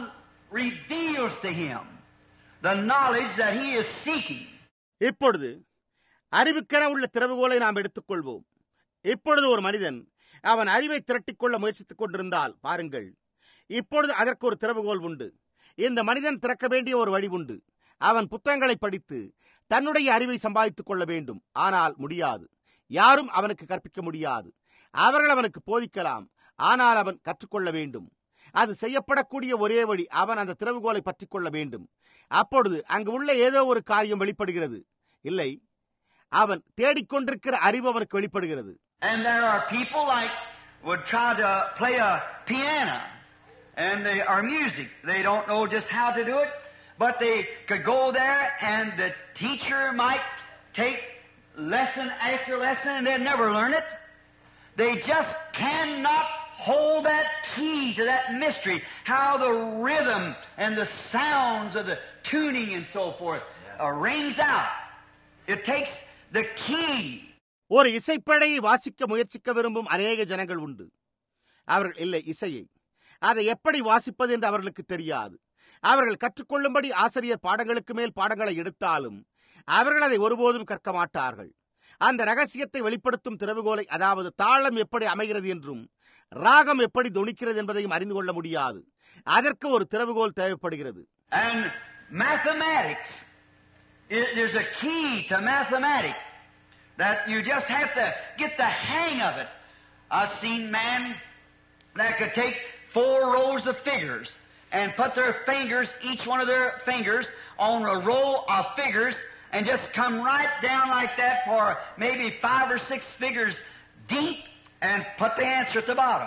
unreveals to him the knowledge that he is seeking. இப்பொழுது அறிவுக்கென உள்ள திறவுகோலை நாம் எடுத்துக்கொள்வோம். இப்பொழுது ஒரு மனிதன் அவன் அறிவை திரட்டிக்கொள்ள முயற்சித்துக் கொண்டிருந்தால் பாருங்கள், இப்பொழுது அதற்கு ஒரு திறவுகோல் உண்டு. இந்த மனிதன் திறக்க வேண்டிய ஒரு வழி உண்டு. அவன் புத்தகங்களை படித்து தன்னுடைய அறிவை சம்பாதித்துக் கொள்ள வேண்டும். ஆனால் முடியாது. யாரும் அவனுக்கு கற்பிக்க முடியாது. அவர்கள் அவனுக்கு போதிக்கலாம், ஆனால் அவன் கற்றுக்கொள்ள வேண்டும். அது செய்யப்படக்கூடிய ஒரே வழி அவன் அந்த திறவுகோலை பற்றிக் கொள்ள வேண்டும். அப்பொழுது அங்கு உள்ள ஏதோ ஒரு காரியம் வெளிப்படுகிறது. இல்லை, அவன் தேடிக்கொண்டிருக்கிற அறிவு அவனுக்கு வெளிப்படுகிறது. And there are people like would try to play a piano and they are music. They don't know just how to do it, but they could go there and the teacher might take lesson after lesson and they'll never learn it. They just cannot hold that key to that mystery, how the rhythm and the sounds of the tuning and so forth uh, rings out. It takes the key. ஒரு இசைப்படையை வாசிக்க முயற்சிக்க விரும்பும் அநேக ஜனங்கள் உண்டு. அவர்கள் இல்லை இசையை அதை எப்படி வாசிப்பது என்று அவர்களுக்கு தெரியாது. அவர்கள் கற்றுக்கொள்ளும்படி ஆசிரியர் பாடங்களுக்கு மேல் பாடங்களை எடுத்தாலும் அவர்கள் அதை ஒருபோதும் கற்க மாட்டார்கள். அந்த ரகசியத்தை வெளிப்படுத்தும் திறவுகோலை, அதாவது தாளம் எப்படி அமைகிறது என்றும் ராகம் எப்படி தொனிக்கிறது என்பதையும் அறிந்து கொள்ள முடியாது. அதற்கு ஒரு திறவுகோல் தேவைப்படுகிறது. And mathematics, there's a key to mathematics that you just have to get the hang of it. I've seen men that could take four rows of figures and put their fingers, each one of their fingers, on a row of figures and just come right down like that for maybe five or six figures deep and put the answer at the bottom.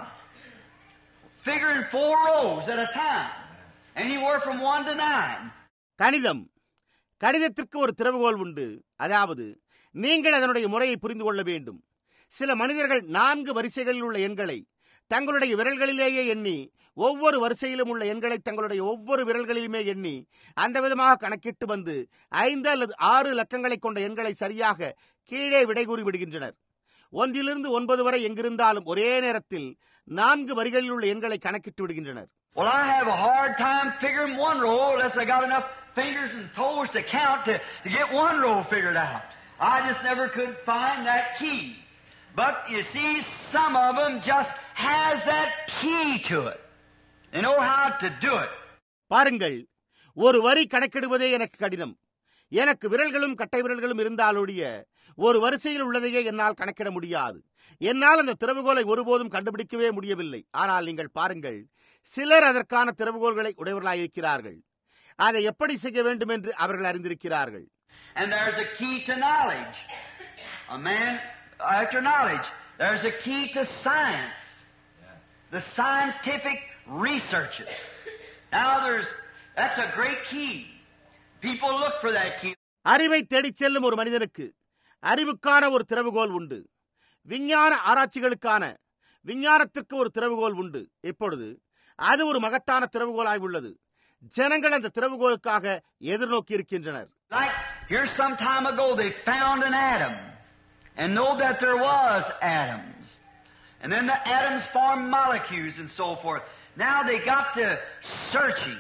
Figure in four rows at a time. Anywhere from one to nine. கணிதம், கணிதத்திற்கு ஒரு திறவுகோல் உண்டு. அதாவது நீங்கள் அதனுடைய முறையை புரிந்து கொள்ள வேண்டும். சில மனிதர்கள் நான்கு வரிசைகளில் உள்ள எண்களை தங்களுடைய விரல்களிலேயே எண்ணி, ஒவ்வொரு வரிசையிலும் உள்ள எண்களை தங்களுடைய ஒவ்வொரு விரல்களிலுமே எண்ணி அந்த விதமாக கணக்கிட்டு வந்து ஐந்து அல்லது ஆறு இலக்கங்களை கொண்ட எண்களை சரியாக கீழே விடை கூறி விடுகின்றனர். ஒன்றிலிருந்து ஒன்பது வரை எங்கிருந்தாலும் ஒரே நேரத்தில் நான்கு வரிகளில் உள்ள எண்களை கணக்கிட்டு விடுகின்றனர். Well, I have a hard time figuring one row unless I got enough fingers and toes to count to, to get one row figured out. I just never could find that key. But you see, some of them just has that key to it. They know how to do it. பாருங்கள், ஒரு வரி கணக்கிடுவதே எனக்கு கடினம். எனக்கு விரல்களும் கட்டை விரல்களும் இருந்தாலொழிய ஒரு வரிசையில் உள்ளதையே என்னால் கணக்கிட முடியாது. என்னால் அந்த திறவுகோலை ஒருபோதும் கண்டுபிடிக்கவே முடியவில்லை. ஆனால் நீங்கள் பாருங்கள், சிலர் அதற்கான திறவுகோல்களை உடையவர்களாயிருக்கிறார்கள். அதை எப்படி செய்ய வேண்டும் என்று அவர்கள் அறிந்திருக்கிறார்கள். And there's a key to knowledge. A man after knowledge. There's a key to science. The scientific researches. Now there's, that's a great key. People look for that key. அறிவை தேடிச் செல்லும் ஒரு மனிதனுக்கு அறிவுக்கான ஒரு திறவுகோல் உண்டு. விஞ்ஞான ஆராய்ச்சிகளுக்கான விஞ்ஞானத்திற்கு ஒரு திறவுகோல் உண்டு. இப்பொழுது அது ஒரு மகத்தான திறவுகோலாய் உள்ளது. ஜனங்கள் அந்த திறவுகோலுக்காக எதிர்நோக்கி இருக்கின்றனர். Like here some time ago they found an atom and know that there was atoms. And then the atoms formed molecules and so forth. Now they got to searching.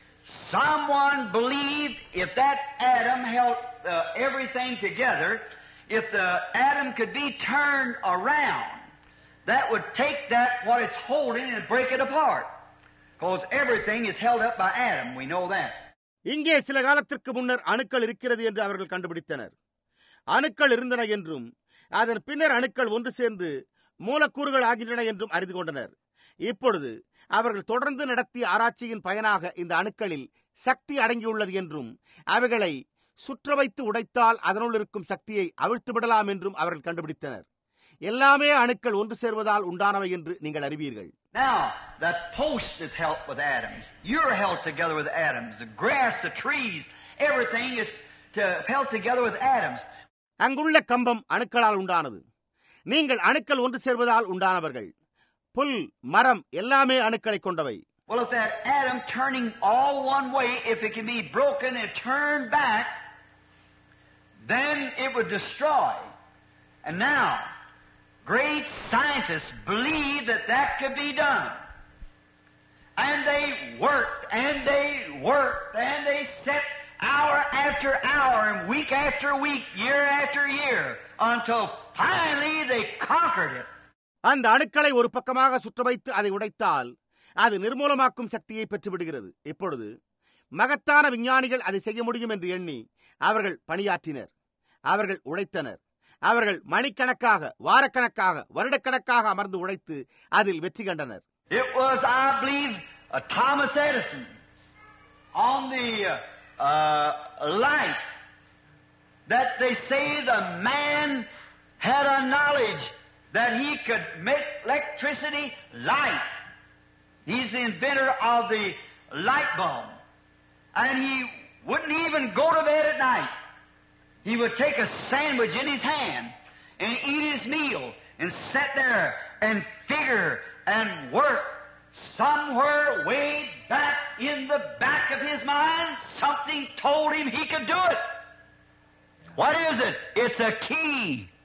Someone believed if that atom held uh, everything together, if the atom could be turned around, that would take that, what it's holding, and break it apart. Because everything is held up by atom. We know that. இங்கே சில காலத்திற்கு முன்னர் அணுக்கள் இருக்கிறது என்று அவர்கள் கண்டுபிடித்தனர். அணுக்கள் இருந்தன என்றும் அதன் பின்னர் அணுக்கள் ஒன்று சேர்ந்து மூலக்கூறுகள் ஆகின்றன என்றும் அறிந்து கொண்டனர். இப்பொழுது அவர்கள் தொடர்ந்து நடத்திய ஆராய்ச்சியின் பயனாக இந்த அணுக்களில் சக்தி அடங்கியுள்ளது என்றும் அவைகளை சுற்ற வைத்து உடைத்தால் அதனுள் இருக்கும் சக்தியை அவிழ்த்து விடலாம் என்றும் அவர்கள் கண்டுபிடித்தனர். எல்லாமே அணுக்கள் ஒன்று சேர்வதால் உண்டானவை என்று நீங்கள் அறிவீர்கள். Now, that post is held with atoms. You're held together with atoms. The grass, the trees, everything is to, held together with atoms. அங்குள்ள கம்பம் அணுக்களால் உண்டானது. நீங்கள் அணுக்கள் ஒன்று சேர்வதால் உண்டானவர்கள். புல், மரம் எல்லாமே அணுக்களை கொண்டவை. Well, if that atom turning all one way, if it can be broken and turned back, then it would destroy. And now, great scientists believe that that could be done. And they worked, and they worked, and they set hour after hour, and week after week, year after year, until finally they conquered it. அந்த அணுக்களை ஒரு பக்கமாக சுற்ற வைத்து அதை உடைத்தால் அது நிர்மூலமாக்கும் சக்தியை பெற்றுவிடுகிறது. இப்பொழுது மகத்தான விஞ்ஞானிகள் அதை செய்ய முடியும் என்று எண்ணி அவர்கள் பணியாற்றினர். அவர்கள் உழைத்தனர். அவர்கள் மணிக்கணக்காக, வாரக்கணக்காக, வருடக்கணக்காக அமர்ந்து உழைத்து அதில் வெற்றி கண்டனர். It was, I believe, uh, Thomas Edison on the uh, uh, light that they say the man had a knowledge that he could make electricity light. He's the inventor of the light bulb. And he wouldn't even go to bed at night. He would take a sandwich in his hand and eat his meal and sit there and figure and work. Somewhere way back in the back of his mind, something told him he could do it. What is it? It's a key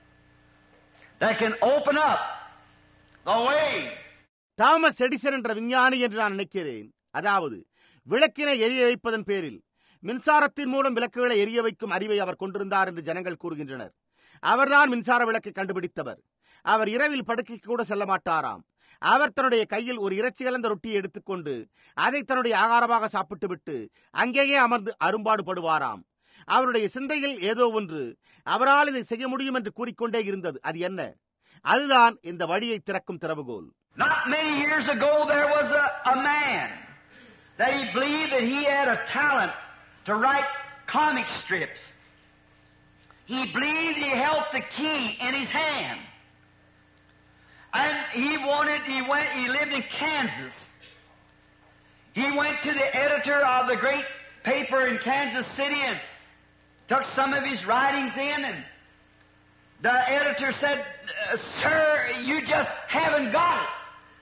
that can open up the way. Thomas Edison என்ற விஞ்ஞானி என்று நான் நினைக்கிறேன். அதாவது விளக்கினை எரிய வைப்பதன் பேரில் மின்சாரத்தின் மூலம் விளக்குகளை எரிய வைக்கும் அறிவை அவர் கொண்டிருந்தார் என்று ஜனங்கள் கூறுகின்றனர். அவர்தான் மின்சார விளக்கை கண்டுபிடித்தவர். அவர் இரவில் படுக்கைக்கு கூட செல்ல மாட்டாராம். அவர் தன்னுடைய கையில் ஒரு இறைச்சி கலந்த ரொட்டியை எடுத்துக்கொண்டு அதை தன்னுடைய ஆகாரமாக சாப்பிட்டு விட்டு அங்கேயே அமர்ந்து அரும்பாடுபடுவாராம். அவருடைய சிந்தையில் ஏதோ ஒன்று அவரால் இதை செய்ய முடியும் என்று கூறிக்கொண்டே இருந்தது. அது என்ன? அதுதான் இந்த வழியை திறக்கும் திறவுகோல். Not many years ago there was a, a man that he believed that he had a talent to write comic strips. He believed he held the key in his hand. And he wanted, he went, he lived in Kansas. He went to the editor of the great paper in Kansas City and took some of his writings in, and the editor said, "Sir, you just haven't got it.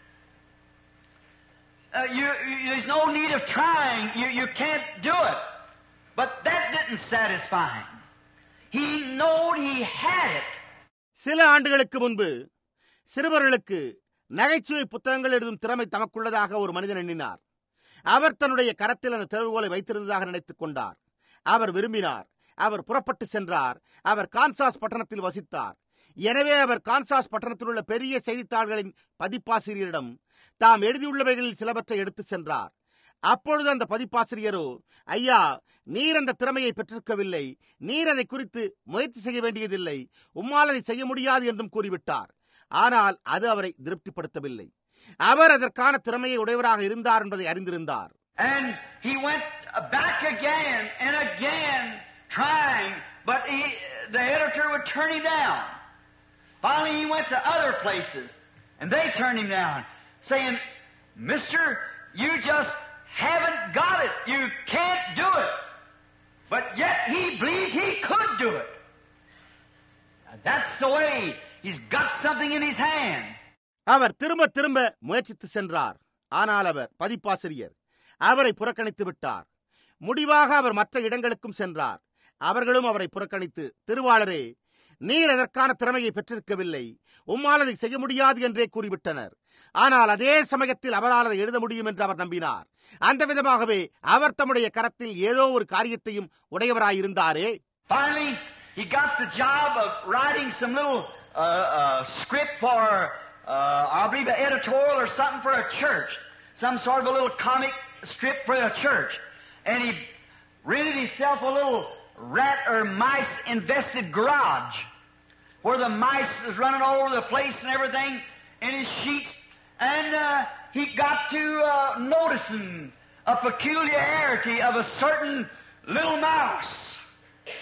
Uh, you, you, there's no need of trying. You, you can't do it." But that didn't satisfy him. He knowed he had it. சில ஆண்டுகளுக்கு முன்பு சிறுவர்களுக்கு நகைச்சுவை புத்தகங்கள் எழுதும் திறமை தமக்குள்ளதாக ஒரு மனிதன் எண்ணினார். அவர் தன்னுடைய கரத்தில் அந்த திறவுகோலை வைத்திருந்ததாக நினைத்துக் கொண்டார். அவர் விரும்பினார். அவர் புறப்பட்டு சென்றார். அவர் கான்சாஸ் பட்டணத்தில் வசித்தார். எனவே அவர் கான்சாஸ் பட்டணத்தில் உள்ள பெரிய செய்தித்தாள்களின் பதிப்பாசிரியரிடம் தாம் எழுதியுள்ளவைகளில் சிலவற்றை எடுத்து சென்றார். அப்பொழுது அந்த பதிப்பாசிரியரோ, ஐயா, நீர் அந்த திறமையை பெற்றிருக்கவில்லை, நீர் அதை குறித்து முயற்சி செய்ய வேண்டியதில்லை, உம்மால் அதை செய்ய முடியாது என்றும் கூறிவிட்டார். ஆனால் அது அவரை திருப்திப்படுத்தவில்லை. அவர் அதற்கான திறமையை உடையவராக இருந்தார் என்பதை அறிந்திருந்தார். And he went back again and again trying, but he, the editor would turn him down. Finally he went to other places and they turned him down, saying, "Mister, you just haven't got it. You can't do it." But yet he believed he could do it. That's the way. He's got something in his hand. அவர் திரும்ப திரும்ப முயற்சித்து சென்றார். ஆனால் அவர் பதிப்பாசிரியர் அவரை புறக்கணித்து விட்டார். முடிவாக அவர் மற்ற இடங்களுக்கும் சென்றார். அவர்களும் அவரை புறக்கணித்து, திருவாளரே, நீர் அதற்கான திறமையை பெற்றிருக்கவில்லை, உம்மால் அதை செய்ய முடியாது என்றே கூறிவிட்டனர். ஆனால் அதே சமயத்தில் அவரால் அதை எழுத முடியும் என்று அவர் நம்பினார். அந்த விதமாகவே அவர் தம்முடைய கரத்தில் ஏதோ ஒரு காரியத்தையும் உடையவராயிருந்தாரே. Finally, he got the job of writing some little uh, uh, script for, uh, I believe, an editorial or something for a church, some sort of a little comic strip for a church. And he rented himself a little rat or mice infested garage where the mice was running all over the place and everything in his sheets. And uh, he got to uh, noticing a peculiarity of a certain little mouse.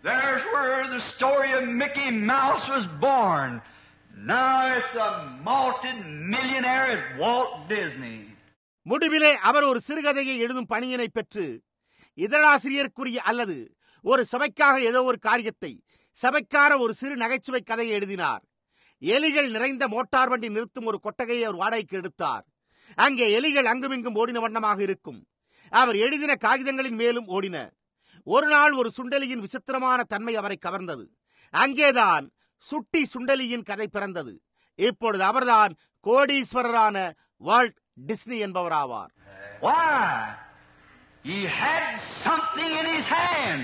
There's where the story of Mickey Mouse was born. Now it's a multi-millionaire at Walt Disney. முடிவிலே அவர் ஒரு சிறுகதையை எழுதும் பணியினை பெற்று இதழாசிரியருக்குரிய அல்லது ஒரு சபைக்காக ஏதோ ஒரு காரியத்தை சபைக்கான ஒரு சிறு நகைச்சுவை கதையை எழுதினார். எலிகள் நிறைந்த மோட்டார் வண்டி நிறுத்தும் ஒரு கொட்டகையை அவர் வாடகைக்கு எடுத்தார். அங்கே எலிகள் அங்குமிங்கும் ஓடின வண்ணமாக இருக்கும். அவர் எழுதின காகிதங்களின் மேலும் ஓடின. ஒரு நாள் ஒரு சுண்டலியின் விசித்திரமான தன்மை அவரை கவர்ந்தது. அங்கேதான் சுட்டி சுண்டலியின் கதை பிறந்தது. இப்பொழுது அவர்தான் கோடீஸ்வரரான வால்ட் டிஸ்னி என்பவராவார். Why? He had something in his hand.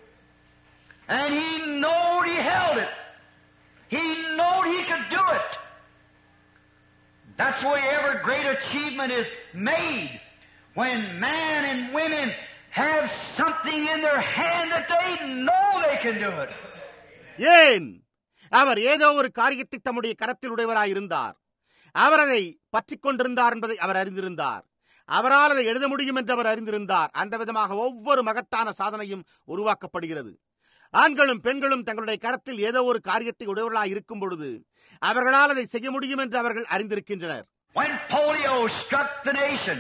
And he knowed he held it. He knowed he could do it. That's why every great achievement is made. When man and women have something in their hand that they know they can do it. ஏன் அவர் ஏதோ ஒரு காரியத்தை தம்முடைய கரத்தில் உடையவராயிருந்தார். அவர் அதை பற்றிக் கொண்டிருந்தார் என்பதை அவர் அறிந்திருந்தார். அவரால் அதை எழுத முடியும் என்று அவர் அறிந்திருந்தார். அந்த விதமாக ஒவ்வொரு மகத்தான சாதனையும் உருவாக்கப்படுகிறது. ஆண்களும் பெண்களும் தங்களுடைய கரத்தில் ஏதோ ஒரு காரியத்தை உடையவர்களாக இருக்கும் பொழுது அவர்களால் அதை செய்ய முடியும் என்று அவர்கள் அறிந்திருக்கின்றனர். When polio struck the nation,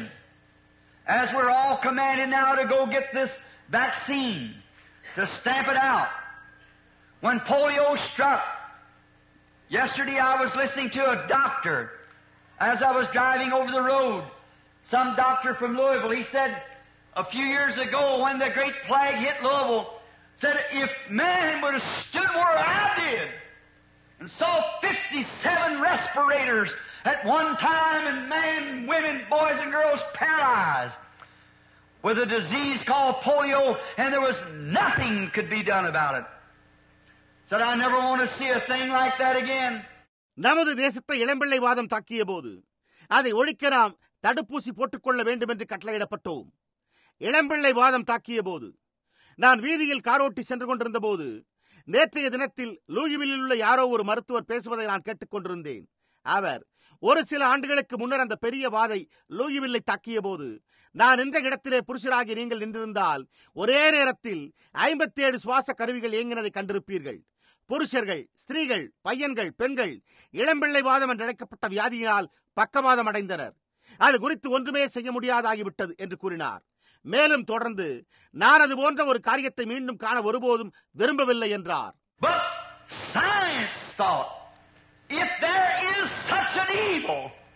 as we're all commanded now to go get this vaccine, to stamp it out. When polio struck, yesterday I was listening to a doctor as I was driving over the road. Some doctor from Louisville, he said a few years ago when the great plague hit Louisville, said if man would have stood where I did and saw fifty-seven respirators at one time and men, women, boys and girls paralyzed with a disease called polio and there was nothing could be done about it. Said I never want to see a thing like that again. நமது தேசத்தை இளம்பிள்ளை வாதம் தாக்கிய போது அதை ஒழிக்க நாம் தடுப்பூசி போட்டுக்கொள்ள வேண்டும் என்று கட்டளையிடப்பட்டோம். இளம்பிள்ளை வாதம் தாக்கிய போது நான் வீதியில் காரோட்டி சென்று கொண்டிருந்த போது நேற்றைய தினத்தில் லூயிவில்லில் உள்ள யாரோ ஒரு மருத்துவர் பேசுவதை நான் கேட்டுக் கொண்டிருந்தேன். அவர் ஒரு சில ஆண்டுகளுக்கு முன்னர் அந்த பெரிய வாதை லூயிவில்லை தாக்கிய போது நான் நின்ற இடத்திலே புருஷராகி நீங்கள் நின்றிருந்தால் ஒரே நேரத்தில் ஐம்பத்தி ஏழு சுவாச கருவிகள் இயங்கினதை கண்டிருப்பீர்கள். புருஷர்கள், ஸ்திரீகள், பையன்கள், பெண்கள் இளம்பிள்ளை வாதம் என்று அழைக்கப்பட்ட வியாதியினால் பக்கவாதம் அடைந்தனர். அது குறித்து ஒன்றுமே செய்ய முடியாதாகிவிட்டது என்று கூறினார். மேலும் தொடர்ந்து நான் அது போன்ற ஒரு காரியத்தை மீண்டும் காண ஒருபோதும் விரும்பவில்லை என்றார். But science thought, if there is such an evil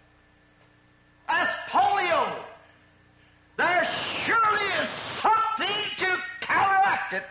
as polio, there surely is something to counteract it.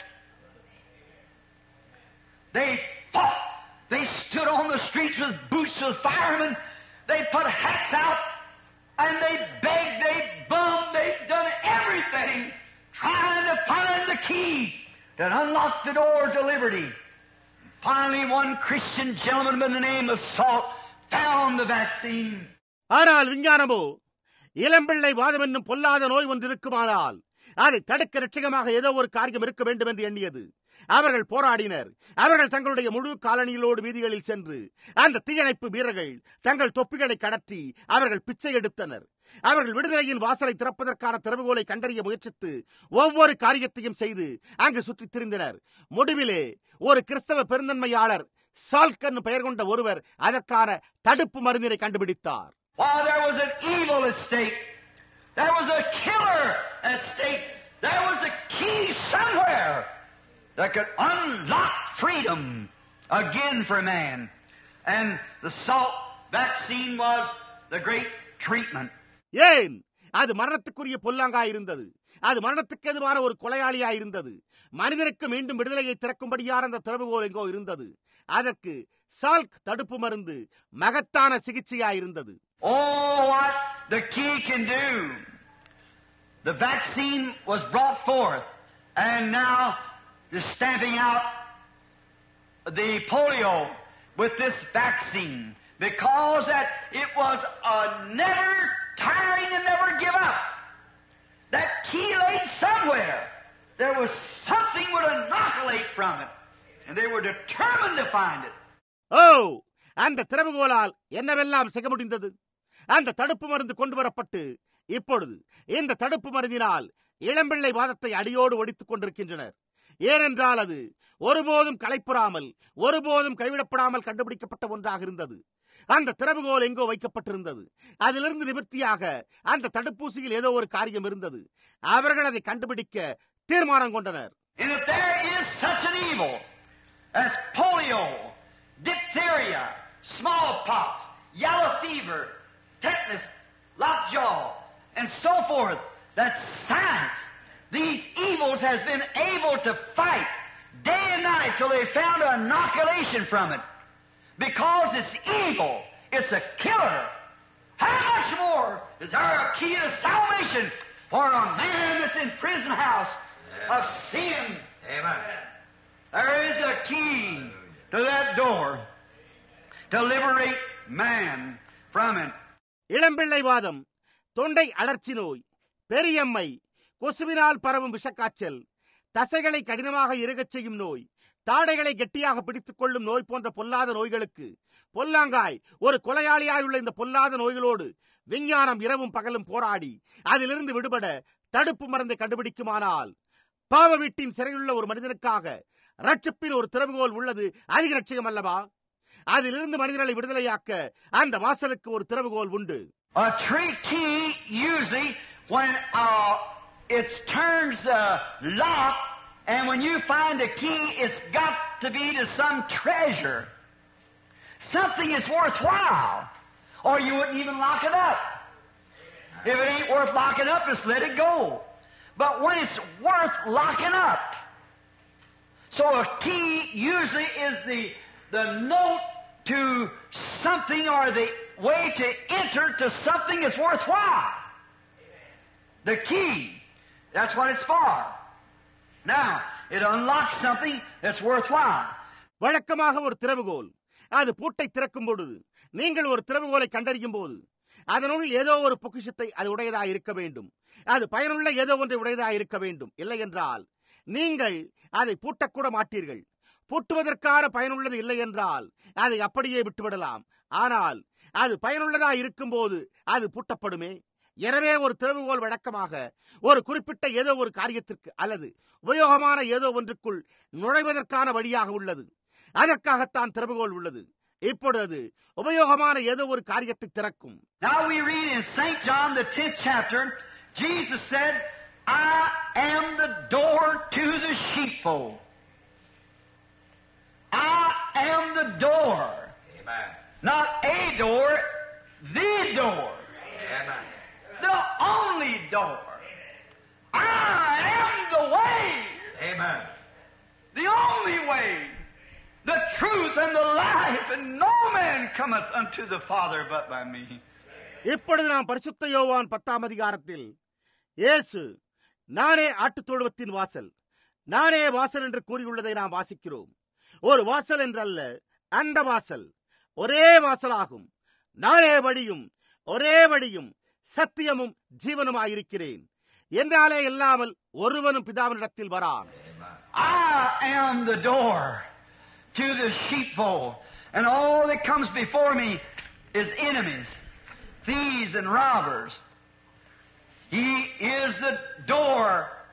They fought. They stood on the streets with boots with firemen. They put hats out and they begged, they bummed, they've done everything trying to find the key that unlocked the door to liberty. Finally, one Christian gentleman by the name of Salt found the vaccine. ஆனால் விஞ்ஞானமோ இளம்பிள்ளை வாதம் என்னும் பொல்லாத நோய் ஒன்று இருக்குமானால் அதை தடுக்க ரட்சகமாக ஏதோ ஒரு காரியம் இருக்க வேண்டும் என்று எண்ணியது. அவர்கள் போராடினர். அவர்கள் தங்களுடைய முழு காலனிகளோடு வீதிகளில் சென்று அந்த தீயணைப்பு வீரர்கள் தங்கள் தொப்பிகளை கடற்றி அவர்கள் பிச்சை எடுத்தனர். அவர்கள் விடுதலையின் வாசலை திறப்பதற்கான திறவுகோலை கண்டறிய முயற்சித்து ஒவ்வொரு காரியத்தையும் செய்து அங்கு சுற்றித் திரிந்தனர். முடிவிலே ஒரு கிறிஸ்தவ பெருந்தன்மையாளர் சால்க் என்னும் பெயர் கொண்ட ஒருவர் அதற்கான தடுப்பு மருந்தினை கண்டுபிடித்தார். While there was an evil at stake, there was a killer at stake, there was a key somewhere that could unlock freedom again for man. And the salt vaccine was the great treatment. ஏன் அது மரணத்துக்குரிய பொல்லாங்காயிருந்தது. அது மரணத்துக்கு எதுவான ஒரு கொலையாளியாயிருந்தது. மனிதனுக்கு மீண்டும் விடுதலையை திறக்கும்படியான அந்த திறவுகோல் எங்கோ இருந்தது. அதற்கு சால்க் தடுப்பு மருந்து மகத்தான சிகிச்சையாயிருந்தது. Oh, what the key can do. The vaccine was brought forth and now the stamping out the polio with this vaccine because that it was a never tiring and never give up. That key lay somewhere. There was something would inoculate from it and they were determined to find it. Oh, அந்த திறவுகோலால் என்னவெல்லாம் செய்ய முடிந்தது. அந்த தடுப்பு மருந்து கொண்டு வரப்பட்டு இப்பொழுது இந்த தடுப்பு மருந்தினால் இளம்பிள்ளை வாதத்தை அடியோடு ஒடித்துக் கொண்டிருக்கின்றனர். ஏனென்றால் அது ஒருபோதும் களைப்புறாமல் ஒருபோதும் கைவிடப்படாமல் கண்டுபிடிக்கப்பட்ட ஒன்றாக இருந்தது. அந்த திறவுகோல் எங்கோ வைக்கப்பட்டிருந்தது. அதிலிருந்து நிவர்த்தியாக அந்த தடுப்பூசியில் ஏதோ ஒரு காரியம் இருந்தது. அவர்கள் அதை கண்டுபிடிக்க தீர்மானம் கொண்டனர். And if there is such an evil as polio, diphtheria, smallpox, yellow fever, tetanus, lockjaw, and so forth, that science, these evils has been able to fight day and night till they found an inoculation from it. Because it's evil, it's a killer. How much more is there a key to salvation for a man that's in prison house of sin? Amen. There is a key to that door to liberate man from it. இளம்பிள்ளைவாதம், தொண்டை அழற்சி நோய், பெரியம்மை, கொசுவினால் பரவும் விஷக்காய்ச்சல், தசைகளை கடினமாக இறுகச் செய்யும் நோய், தாடைகளை கெட்டியாக பிடித்துக் கொள்ளும் நோய் போன்ற பொல்லாத நோய்களுக்கு பொல்லாங்காய் ஒரு கொலையாளியாயுள்ள இந்த பொல்லாத நோய்களோடு விஞ்ஞானம் இரவும் பகலும் போராடி அதிலிருந்து விடுபட தடுப்பு மருந்தை கண்டுபிடிக்குமானால் பாவ வீட்டின் சிறையுள்ள ஒரு மனிதனுக்காக ரட்சிப்பின் ஒரு திறவுகோல் உள்ளது. அதிக ரட்சியம் அல்லவா? அதிலிருந்து மனிதர்களை விடுதலையாக்க அந்த வாசலுக்கு ஒரு திறவுகோல் உண்டு. A tree key usually when uh, it turns the lock, and when you find a key, it's got to be to some treasure, something is worthwhile, or you wouldn't even lock it up. If it ain't worth locking up, just let it go. But when it's worth locking up, so a key usually is the the note to something or the way to enter to something that's worthwhile. The key, that's what it's for. Now, it unlocks something that's worthwhile. வழக்கமாக ஒரு திறவுகோல் அது பூட்டை திறக்கும் பொழுது நீங்கள் ஒரு திறவுகோலை கண்டறியும் போது அதனுள் ஏதோ ஒரு பொக்கிஷத்தை அது உடையதாக இருக்க வேண்டும். அது பயனுள்ள ஏதோ ஒன்றை உடையதாக இருக்க வேண்டும். இல்லை என்றால் நீங்கள் அதை பூட்டக்கூட மாட்டீர்கள். பூட்டுவதற்கான பயனுள்ளது இல்லை என்றால் அதை அப்படியே விட்டுவிடலாம். ஆனால் அது பயனுள்ளதாக இருக்கும் போது அது பூட்டப்படுமே. எனவே ஒரு திறவுகோல் வழக்கமாக ஒரு குறிப்பிட்ட ஏதோ ஒரு காரியத்திற்கு அல்லது உபயோகமான ஏதோ ஒன்றுக்குள் நுழைவதற்கான வழியாக உள்ளது. அதற்காகத்தான் திறவுகோல் உள்ளது. இப்பொழுது உபயோகமான ஏதோ ஒரு காரியத்தை திறக்கும். Now we read in Saint John the tenth chapter, Jesus said, I am the door to the sheepfold. I am the door. Amen. Not a door, the door. Amen. The only door. I am the way. Amen. The only way. The truth and the life, and no man cometh unto the Father but by me. இப்பொழுது நாம் பரிசுத்த யோவான் பத்தாம் அதிகாரத்தில் இயேசு நானே ஆட்டுத் தொழுவத்தின் வாசல், நானே வாசல் என்று கூறியுள்ளதை நாம் வாசிக்கிறோம். ஒரு வாசல் என்றல்ல, அந்த வாசல் ஒரே வாசலாகும். நானே வழியும் ஒரே வழியும் சத்தியமும் ஜீவனுமாயிருக்கிறேன் என்றாலே இல்லாமல் ஒருவனும் பிதாவினிடத்தில் வரான். I am the door to the sheepfold, and all that comes before me is enemies, thieves and robbers. He is the door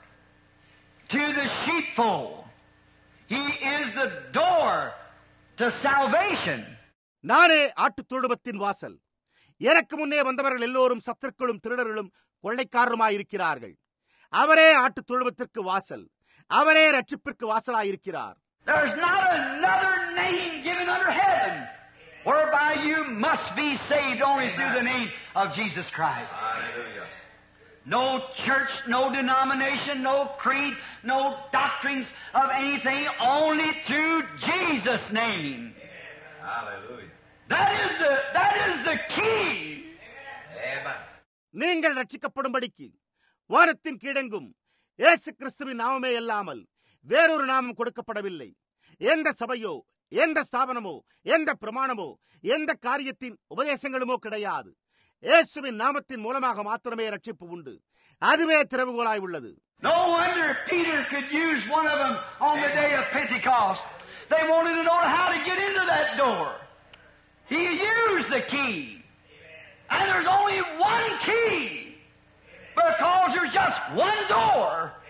to the sheepfold. He is the door to salvation. நானே ஆட்டுத் தொழுவத்தின் வாசல். எனக்கு முன்னே வந்தவர்கள் எல்லோரும் சத்துருக்களும் திருடர்களும் கொள்ளைக்காரருமாயிருக்கிறார்கள். அவரே ஆட்டுத் தொழுவத்திற்கு வாசல். அவரே ரட்சிப்பிற்கு வாசலாயிருக்கிறார். There's not another name given under heaven whereby you must be saved only through the name of Jesus Christ. Hallelujah. No church, no denomination, no creed, no doctrines of anything, only through Jesus' name. Hallelujah. That is the, that is the key. Amen. நீங்கள் ரட்சிக்கப்படும்படிக்கு வானத்தின் கீழெங்கும் இயேசு கிறிஸ்துவின் நாமமே அல்லாமல் வேறொரு நாமம் கொடுக்கப்படவில்லை. எந்த சபையோ, எந்த ஸ்தாபனமோ, எந்த பிரமாணமோ, எந்த காரியத்தின் உபதேசங்களுமோ கிடையாது. இயேசுவின் நாமத்தின் மூலமாக மாத்திரமே ரட்சிப்பு உண்டு. அதுவே திறவுகோலாய் உள்ளது. No wonder Peter could use one of them on the day of Pentecost. They wanted to know how to get into that door. He used the key. And there's only one key. Because there's just one door.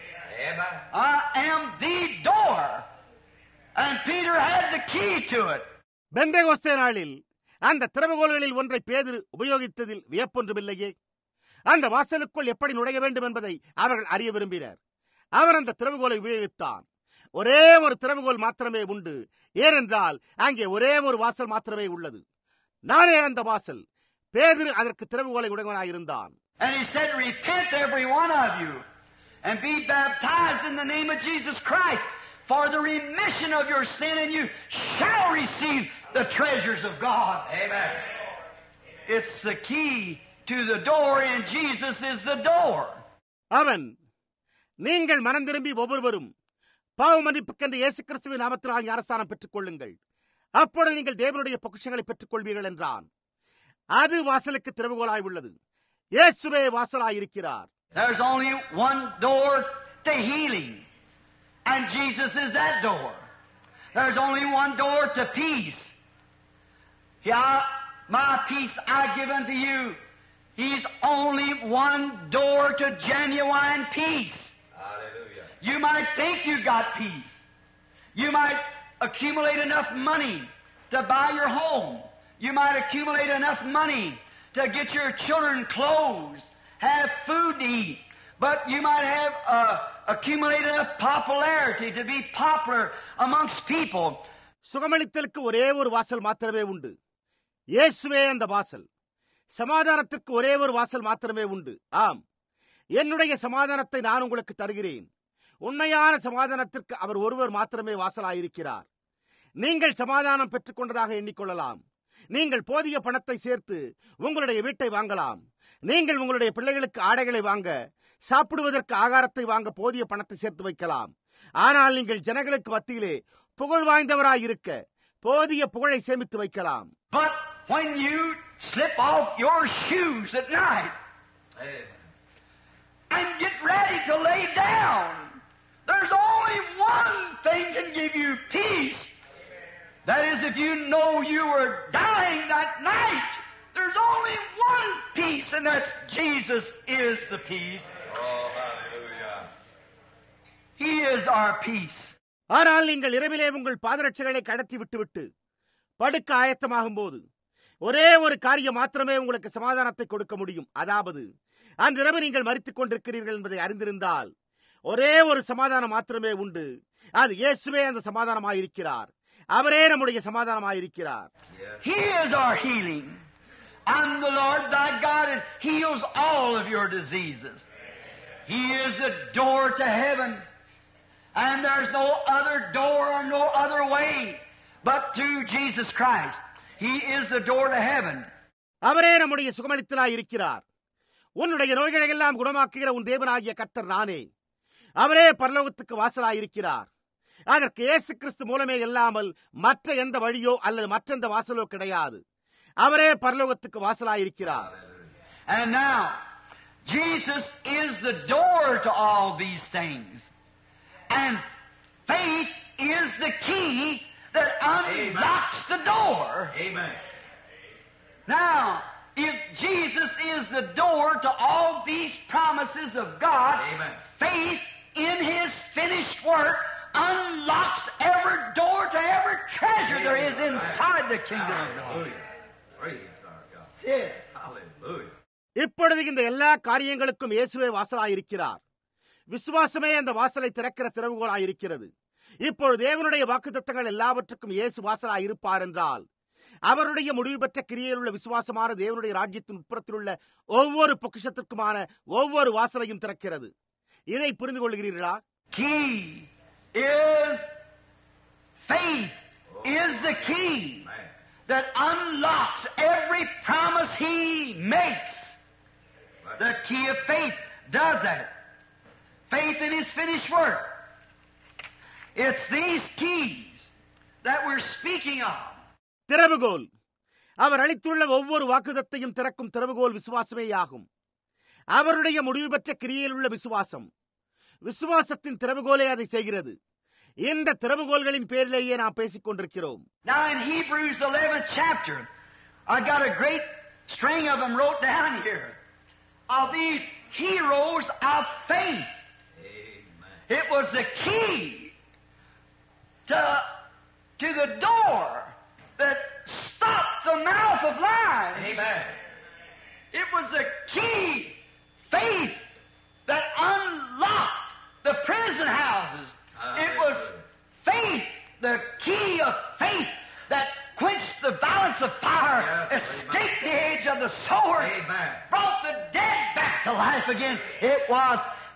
I am the door. And Peter had the key to it. Pentecost நாளில் அந்த திறவுகோல்களில் ஒன்றை பேதுரு உபயோகித்ததில் வியப்பொன்றுமில்லையே. அந்த வாசலுக்குள் எப்படி நுழைய வேண்டும் என்பதை அவர்கள் அறிய விரும்பினர். அவர் அந்த திறவுகோலை உபயோகித்தான். ஒரே ஒரு திறவுகோல் மாத்திரமே உண்டு. ஏனென்றால் அங்கே ஒரே ஒரு வாசல் மாத்திரமே உள்ளது. நானே அந்த வாசல். பேதுரு அதற்கு திறவுகோலை உடையவனாயிருந்தான். And he said, repent every one of you and be baptized in the name of Jesus Christ for the remission of your sin, and you shall receive the treasures of God. Amen. It's the key to the door, and Jesus is the door. அவன், நீங்கள் மனம் திரும்பி ஒவ்வொருவரும் பாவ மன்னிப்புக்கென்று இயேசு கிறிஸ்துவின் நாமத்தினால் ஞானஸ்நானம் பெற்றுக் கொள்ளுங்கள், அப்பொழுது நீங்கள் தேவனுடைய பொக்கிஷங்களை பெற்றுக் கொள்வீர்கள் என்றான். அது வாசலுக்கு திறவுகோலாய் உள்ளது. இயேசுவே வாசலாயிருக்கிறார். There's only one door to healing, and Jesus is that door. There's only one door to peace. Yeah, my peace I give unto you. He's only one door to genuine peace. Hallelujah. You might think you got peace. You might accumulate enough money to buy your home. You might accumulate enough money to get your children clothes, have food to eat. But you might have uh, accumulated enough popularity to be popular amongst people. சுகமளித்தலுக்கு ஒரே ஒரு வாசல் மாத்திரமே உண்டு. இயேசுவே அந்த வாசல். சமாதானத்திற்கு ஒரே ஒரு வாசல் மாத்திரமே உண்டு. ஆம், என்னுடைய சமாதானத்தை நான் உங்களுக்கு தருகிறேன். உண்மையான சமாதானத்திற்கு அவர் ஒருவர் மாத்திரமே வாசலாயிருக்கிறார். நீங்கள் சமாதானம் பெற்றுக் கொண்டதாக எண்ணிக்கொள்ளலாம். நீங்கள் போதிய பணத்தை சேர்த்து உங்களுடைய வீட்டை வாங்கலாம். நீங்கள் உங்களுடைய பிள்ளைகளுக்கு ஆடைகளை வாங்க, சாப்பிடுவதற்கு ஆகாரத்தை வாங்க போதிய பணத்தை சேர்த்து வைக்கலாம். ஆனால் நீங்கள் ஜனங்களுக்கு மத்தியிலே புகழ் வாய்ந்தவராயிருக்க போதிய புகழை சேமித்து வைக்கலாம். But when you slip off your shoes at night and get ready to lay down, there's only one thing can give you peace. That is, if you know you were dying that night, there's only one peace, and that's Jesus is the peace. Oh, hallelujah. He is our peace. ஆனால் நீங்கள் இரவிலே உங்கள் பாதரட்சைகளை கடத்தி விட்டுவிட்டு படுக்க ஆயத்தமாகும் போது ஒரே ஒரு காரியம் மாத்திரமே உங்களுக்கு சமாதானத்தை கொடுக்க முடியும். அதாவது, அந்த இரவு நீங்கள் மரித்துக் கொண்டிருக்கிறீர்கள் என்பதை அறிந்திருந்தால் ஒரே ஒரு சமாதானம் மாத்திரமே உண்டு. அது இயேசுவே அந்த சமாதானமாயிருக்கிறார். அவரே நம்முடைய சமாதானமாயிருக்கிறார். He is our healing. I'm the Lord thy God, and heals all of your diseases. He is the door to heaven, and there's no other door or no other way but to Jesus Christ. He is the door to heaven. அவரே நம்முடைய சுகமளித்தலாய் இருக்கிறார். உன்னுடைய நோய்களை எல்லாம் குணமாக்குகிற உன் தேவனாகிய கர்த்தர் நானே. அவரே பரலோகத்துக்கு வாசலாயிருக்கிறார். அதற்கு இயேசு கிறிஸ்து மூலமே இல்லாமல் மற்ற எந்த வழியோ அல்லது மற்ற எந்த வாசலோ கிடையாது. அவரே பரலோகத்துக்கு வாசலாயிருக்கிறார். And now Jesus is the door to all these things, and faith is the key that unlocks the door. Amen. Now, if Jesus is the door to all these promises of God, amen, faith in His finished work unlocks every door to every treasure there is inside the kingdom of God. இப்பொழுது இந்த எல்லா காரியங்களுக்கும் இயேசுவே வாசலாயிருக்கிறார். விசுவாசமே அந்த வாசலை திறக்கிற திறவுகோலாயிருக்கிறது. இப்பொழுது தேவனுடைய வாக்குத்தத்தங்கள் எல்லாவற்றுக்கும் இயேசு வாசலாயிருப்பார் என்றால், அவருடைய முடிவு பெற்ற கிரியையில் உள்ள விசுவாசமான தேவனுடைய ராஜ்யத்தின் உட்புறத்தில் உள்ள ஒவ்வொரு பொக்கிஷத்திற்குமான ஒவ்வொரு வாசலையும் திறக்கிறது. இதை புரிந்து கொள்கிறீர்களா? Key is faith is the key that unlocks every promise He makes. The key of faith does that. Faith in His finished work. It's these keys that we're speaking of. திறவுகோல், அவர் அளித்துள்ள ஒவ்வொரு வாக்குத்தத்தையும் திறக்கும் திறவுகோல் விசுவாசமேயாகும். அவருடைய முடிவு பெற்ற கிரியையில் உள்ள விசுவாசம், விசுவாசத்தின் திறவுகோலே அதை செய்கிறது. இந்த திறவுகோல்களின் பேரிலேயே நாம் பேசிக் கொண்டிருக்கிறோம். Now in Hebrews eleventh chapter, I got a great string of them wrote down here, of these heroes of faith. Amen. It was the key to, to the door that stopped the mouth of lies. Amen. It was the key, faith, that unlocked the prison houses. Hallelujah. It was faith, the key of faith, that quenched the balance of fire, Yes, escaped the edge of the sword, Amen. brought the dead back to life again. It was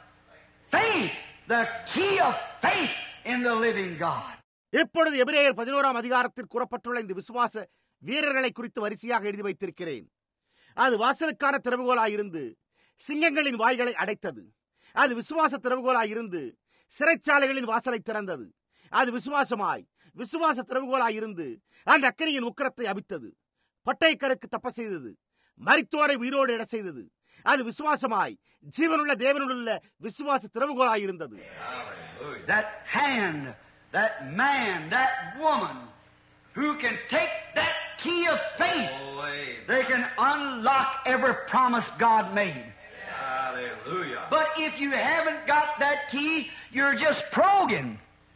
faith, the key of faith in the living God. இப்பொழுது எபிரேயர் பதினோராம் அதிகாரத்தில் கூறப்பட்டுள்ள இந்த விசுவாச வீரர்களை குறித்து வரிசையாக எழுதி வைத்திருக்கிறேன். அது வாசலுக்கான திறவுகோலாயிருந்து சிங்கங்களின் வாய்களை அடைத்தது. அது விசுவாச திறவுகோலாயிருந்து சிறைச்சாலைகளின் வாசலை திறந்தது. அது விசுவாசமாய் விசுவாச திறவுகோலாயிருந்து அந்த அக்கினியின் உக்கிரத்தை அபித்தது. பட்டயக்கருக்கு தப்ப செய்தது. மரித்தோரை உயிரோடு எட செய்தது. அது விசுவாசமாய் ஜீவனுள்ள தேவனுள்ள விசுவாச திறவுகோலாயிருந்தது. That hand, that man, that woman who can take that key of faith, they can unlock every promise God made. Hallelujah. But if you haven't got that key, you're just probing.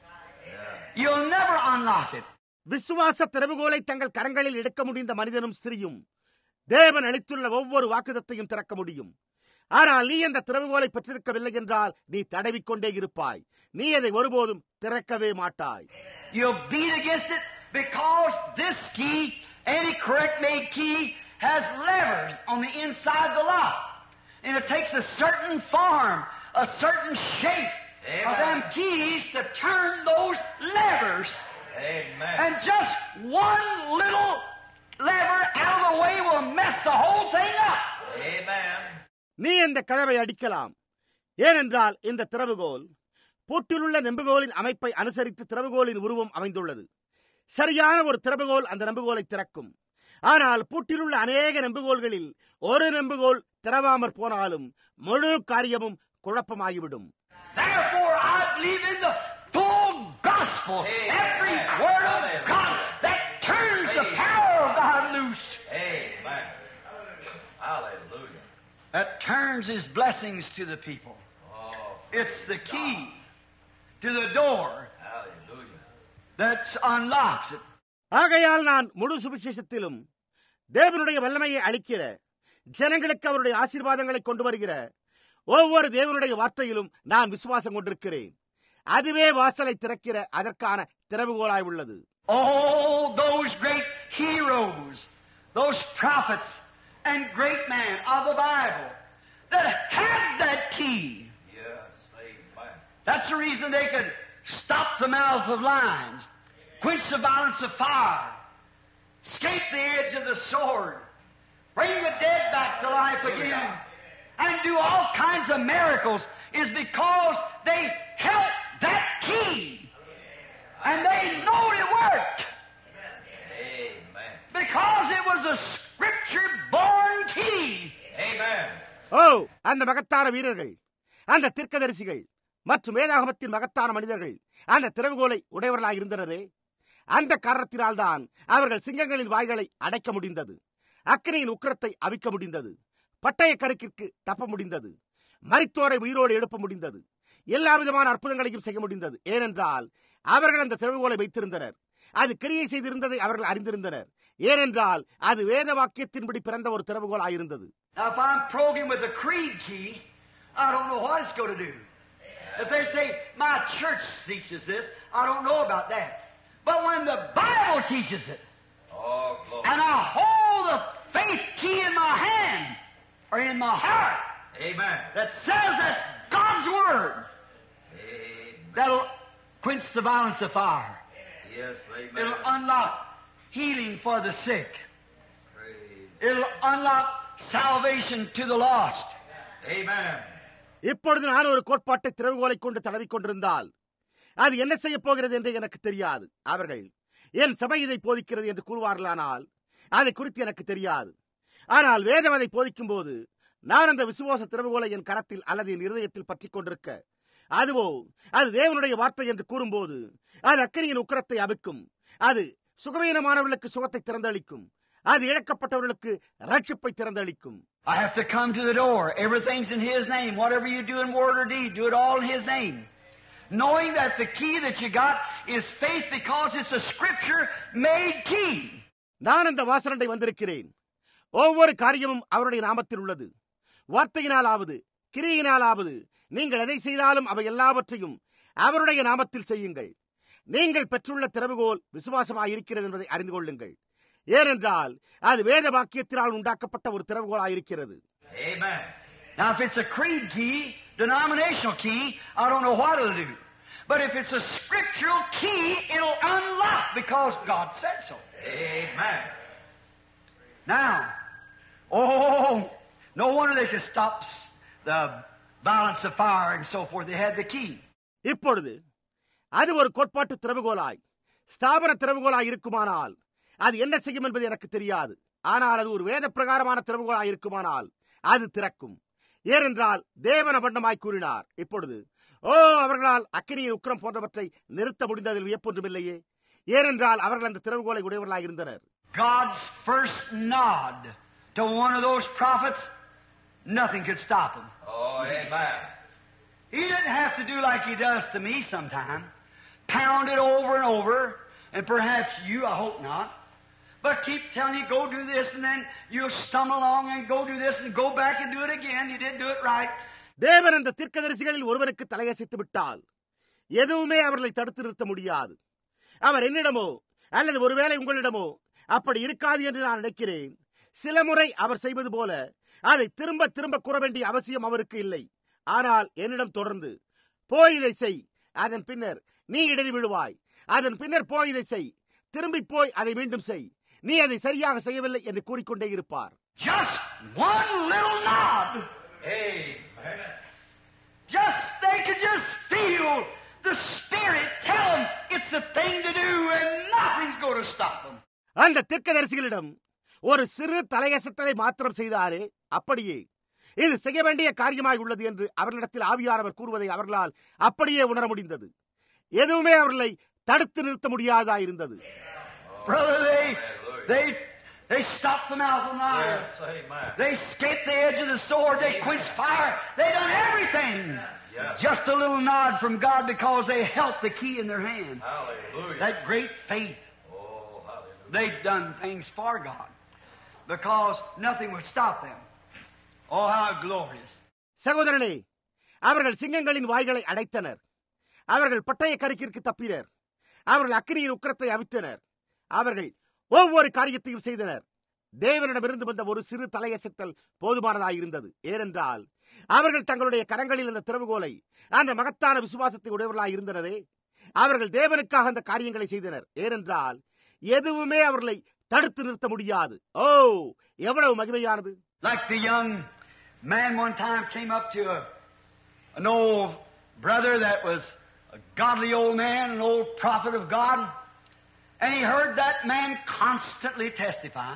You'll never unlock it. விசுவாச திறவுகோலை தங்கள் கரங்களில் எடுக்க முடிந்த மனிதனும் ஸ்திரியும் தேவன் அளித்துள்ள ஒவ்வொரு வாக்குதத்தையும் திறக்க முடியும். ஆனால் நீ அந்த திறவுகோலை பெற்றிருக்கவில்லை என்றால் நீ தடவிக்கொண்டே இருப்பாய். நீ அதை ஒருபோதும் திறக்கவே மாட்டாய். You'll beat against it because this key, any correct made key, has levers on the inside the lock. And it takes a certain form, a certain shape Amen. of them keys to turn those levers. Amen. And just one little lever out of the way will mess the whole thing up. Amen. நீ இந்த கதவை அடிக்கலாம். ஏனென்றால் இந்த திறவுகோல் பூட்டிலுள்ள நெம்புகோலின் அமைப்பை அனுசரித்து திறவுகோலின் உருவம் அமைந்துள்ளது. சரியான ஒரு திறவுகோல் அந்த நெம்புகோலை திறக்கும். ஆனால் பூட்டிலுள்ள அநேக நெம்புகோல்களில் ஒரு நெம்புகோல் திறவாமற் போனாலும் முழு காரியமும் குழப்பமாகிவிடும். Therefore, I believe in the full gospel, Amen. every word of God that turns the power of God loose, Amen. Hallelujah. that turns His blessings to the people. Oh, It's the key to the door hallelujah. that unlocks it. ஆகையால் நான் முழு சுவிசேஷத்திலும் தேவனுடைய வல்லமையை அளிக்கிற ஜனங்களுக்கு அவருடைய ஆசீர்வாதங்களை கொண்டு வருகிற ஒவ்வொரு தேவனுடைய வார்த்தையிலும் நான் விசுவாசம் கொண்டிருக்கிறேன். அதுவே வாசலை திறக்கிற அதற்கான திறவுகோலாய் உள்ளது. Oh, those great heroes, those prophets and great men of the Bible that had that key. Yes, amen. That's the reason they could stop the mouth of lions, quench the violence of fire, escape the edge of the sword, bring the dead back to life again, and do all kinds of miracles, is because they held that key. And they know it worked. Amen. Because it was a scripture-born key. Amen. ஓ, அந்த மகத்தான வீரர்கள், அந்த தீர்க்கதரிசிகள் மற்றும் வேதாகமத்தின் மகத்தான மனிதர்கள் அந்த திறவுகோலை உடையவர்களாக இருந்தனரே. அந்த காரணத்தினால் தான் அவர்கள் சிங்கங்களின் வாய்களை அடைக்க முடிந்தது, அக்கினியின் உக்கிரத்தை அவிக்க முடிந்தது, பட்டய கருக்கிற்கு தப்ப முடிந்தது, மரித்தோரை உயிரோடு எழுப்ப முடிந்தது, எல்லா விதமான அற்புதங்களையும் செய்ய முடிந்தது. ஏனென்றால் அவர்கள் அந்த திறவுகோலை வைத்திருந்தனர். அது கிரியை செய்திருந்ததை அவர்கள் அறிந்திருந்தனர். ஏனென்றால் அது வேத வாக்கியத்தின்படி பிறந்த ஒரு திறவுகோல் ஆயிருந்தது. Now, if I'm probing with a creed key, I don't know what it's going to do. If they say, my church teaches this, I don't know about that. But when the Bible teaches it, Oh, glory. and I hold the faith key in my hand, or in my heart, Amen. that says that's God's Word, Amen. that'll quench the violence of fire. Yes, amen. It'll unlock healing for the sick. Praise. It'll unlock salvation to the lost. Amen. இப்பொழுது நான் ஒரு கோட்பாட்டை திறவுகோலை கொண்டு தடவிக் கொண்டிருந்தால் அது என்ன செய்ய போகிறது என்று எனக்கு தெரியாது. அவர்கள் என் சபை இதை போதிக்கிறது என்று கூறுவார்களானால் அதை குறித்து எனக்கு தெரியாது. ஆனால் வேதம் அதை போதிக்கும் போது நான் அந்த விசுவாச திறவுகோலை என் கரத்தில் அல்லது என் இருதயத்தில் பற்றிக் கொண்டிருக்க, அதுவோ அது தேவனுடைய வார்த்தை என்று கூறும்போது அது அக்கினியின் உக்கிரத்தை அவிக்கும். அது சுகவீனமானவர்களுக்கு சுகத்தை திறந்தளிக்கும். அது இழக்கப்பட்டவர்களுக்கு ரட்சிப்பை திறந்தளிக்கும். I have to come to the door. Everything's in His name. Whatever you do in word or deed, do it all in His name. knowing that the key that you got is faith because it's a scripture made key. நான் அந்த வாசலண்டை வந்திருக்கிறேன். ஒவ்வொரு காரியமும் அவருடைய நாமத்தில் உள்ளது. வார்த்தையினாலாவது கிரியினாலாவது நீங்கள் எதை செய்தாலும் அவை எல்லாவற்றையும் அவருடைய நாமத்தில் செய்யுங்கள். நீங்கள் பெற்றுள்ள திறவுகோல் விசுவாசமாயிருக்கிறது என்பதை அறிந்து கொள்ளுங்கள். ஏனென்றால் அது வேத வாக்கியத்தினால் உண்டாக்கப்பட்ட ஒரு திறவுகோலாயிருக்கிறது. Amen. Now if it's a creed key, denominational key, I don't know what it'll do. But if it's a scriptural key, it'll unlock because God said so. Amen. Now, oh, no wonder they could stop the violence of fire and so forth. They had the key. இப்பொழுது அது ஒரு கோட்பாட்டு திறவுகோலாய் ஸ்தாபன திறவுகோலாய் இருக்குமானால் அது என்ன செய்யும் என்பது எனக்கு தெரியாது. ஆனால் அது ஒரு வேத பிரகாரமான திறவுகோலாய் இருக்குமானால் அது திறக்கும். ஏனென்றால் தேவன் அபண்டமாய் கூறினார். இப்பொழுது ஓ அவர்களால் அக்கினியின் உக்கிரம் போன்றவற்றை நிறுத்த முடிந்ததில் வியப்பொன்றுமில்லையே. ஏனென்றால் அவர்கள் அந்த திறவுகோலை உடையவர்களாக இருந்தனர். God's first nod to one of those prophets, nothing could stop him. Oh, amen. He didn't have to do like he does to me sometimes, pound it over and over, and perhaps you, I hope not, but keep telling you, go do this, and then you'll stumble along and go do this, and go back and do it again. You didn't do it right. தேவன் அந்த தீர்க்கதரிசிகளில் ஒருவருக்கு தலையசைத்து விட்டால் எதுவுமே அவர்களை தடுத்து நிறுத்த முடியாது. அவர் என்னிடமோ அல்லது ஒருவேளை உங்களிடமோ அப்படி இருக்காது என்று நான் நினைக்கிறேன். சில முறை அவர் செய்வது போல அதை திரும்ப திரும்ப கூற வேண்டிய அவசியம் அவருக்கு இல்லை. ஆனால் என்னிடம் தொடர்ந்து போய் இதை செய், அதன் பின்னர் நீ இடறி விழுவாய், அதன் பின்னர் போய் இதை செய், திரும்பி போய் அதை மீண்டும் செய், நீ அதை சரியாக செய்யவில்லை என்று கூறிக்கொண்டே இருப்பார். Just one little nod. Amen. Just they could just feel the Spirit tell them it's the thing to do and nothing's going to stop them. அந்த தீர்க்கதரிசிகளிடம் ஒரு சிறு தலையசத்தலை மாத்திரம் செய்தாரே, அப்படியே இது செய்ய வேண்டிய காரியமாய் உள்ளது என்று அவர்களிடத்தில் ஆவியானவர் கூறுவதை அவர்களால் அப்படியே உணர முடிந்தது. எதுவுமே அவர்களை தடுத்து நிறுத்த முடியாதா இருந்தது. Brother, they they they stopped the mouth of knives. Yes, amen. They escaped the edge of the sword. They quenched fire. They done everything. Yes. Just a little nod from God because they held the key in their hand. Hallelujah. That great faith. Oh, hallelujah. They've done things for God because nothing would stop them. Oh, how glorious. சகோதரனே, அவர்கள் சிங்கங்களின் வாய்களை அடைத்தனர். அவர்கள் பட்டய கருக்கிற்கு தப்பினர். அவர்கள் அக்கினியின் உக்கிரத்தை அவித்தனர். அவர்கள் ஒவ்வொரு காரியத்தையும் செய்தனர். தேவனிடமிருந்து வந்த ஒரு சிறு தலையசைத்தல் போதுமானதாயிருந்தது. ஏனென்றால் அவர்கள் தங்களுடைய கரங்களில் அந்த திறவுகோலை, அந்த மகத்தான விசுவாசத்தை உடையவர்களாய் இருந்தனரே. அவர்கள் தேவனுக்காக அந்த காரியங்களை செய்தனர். ஏனென்றால் எதுவுமே அவர்களை தடுத்து நிறுத்த முடியாது. ஓ, எவ்வளவு மகிமையானது! Like the young man one time came up to a, an old brother that was a godly old man, an old prophet of God, and he heard that man constantly testify,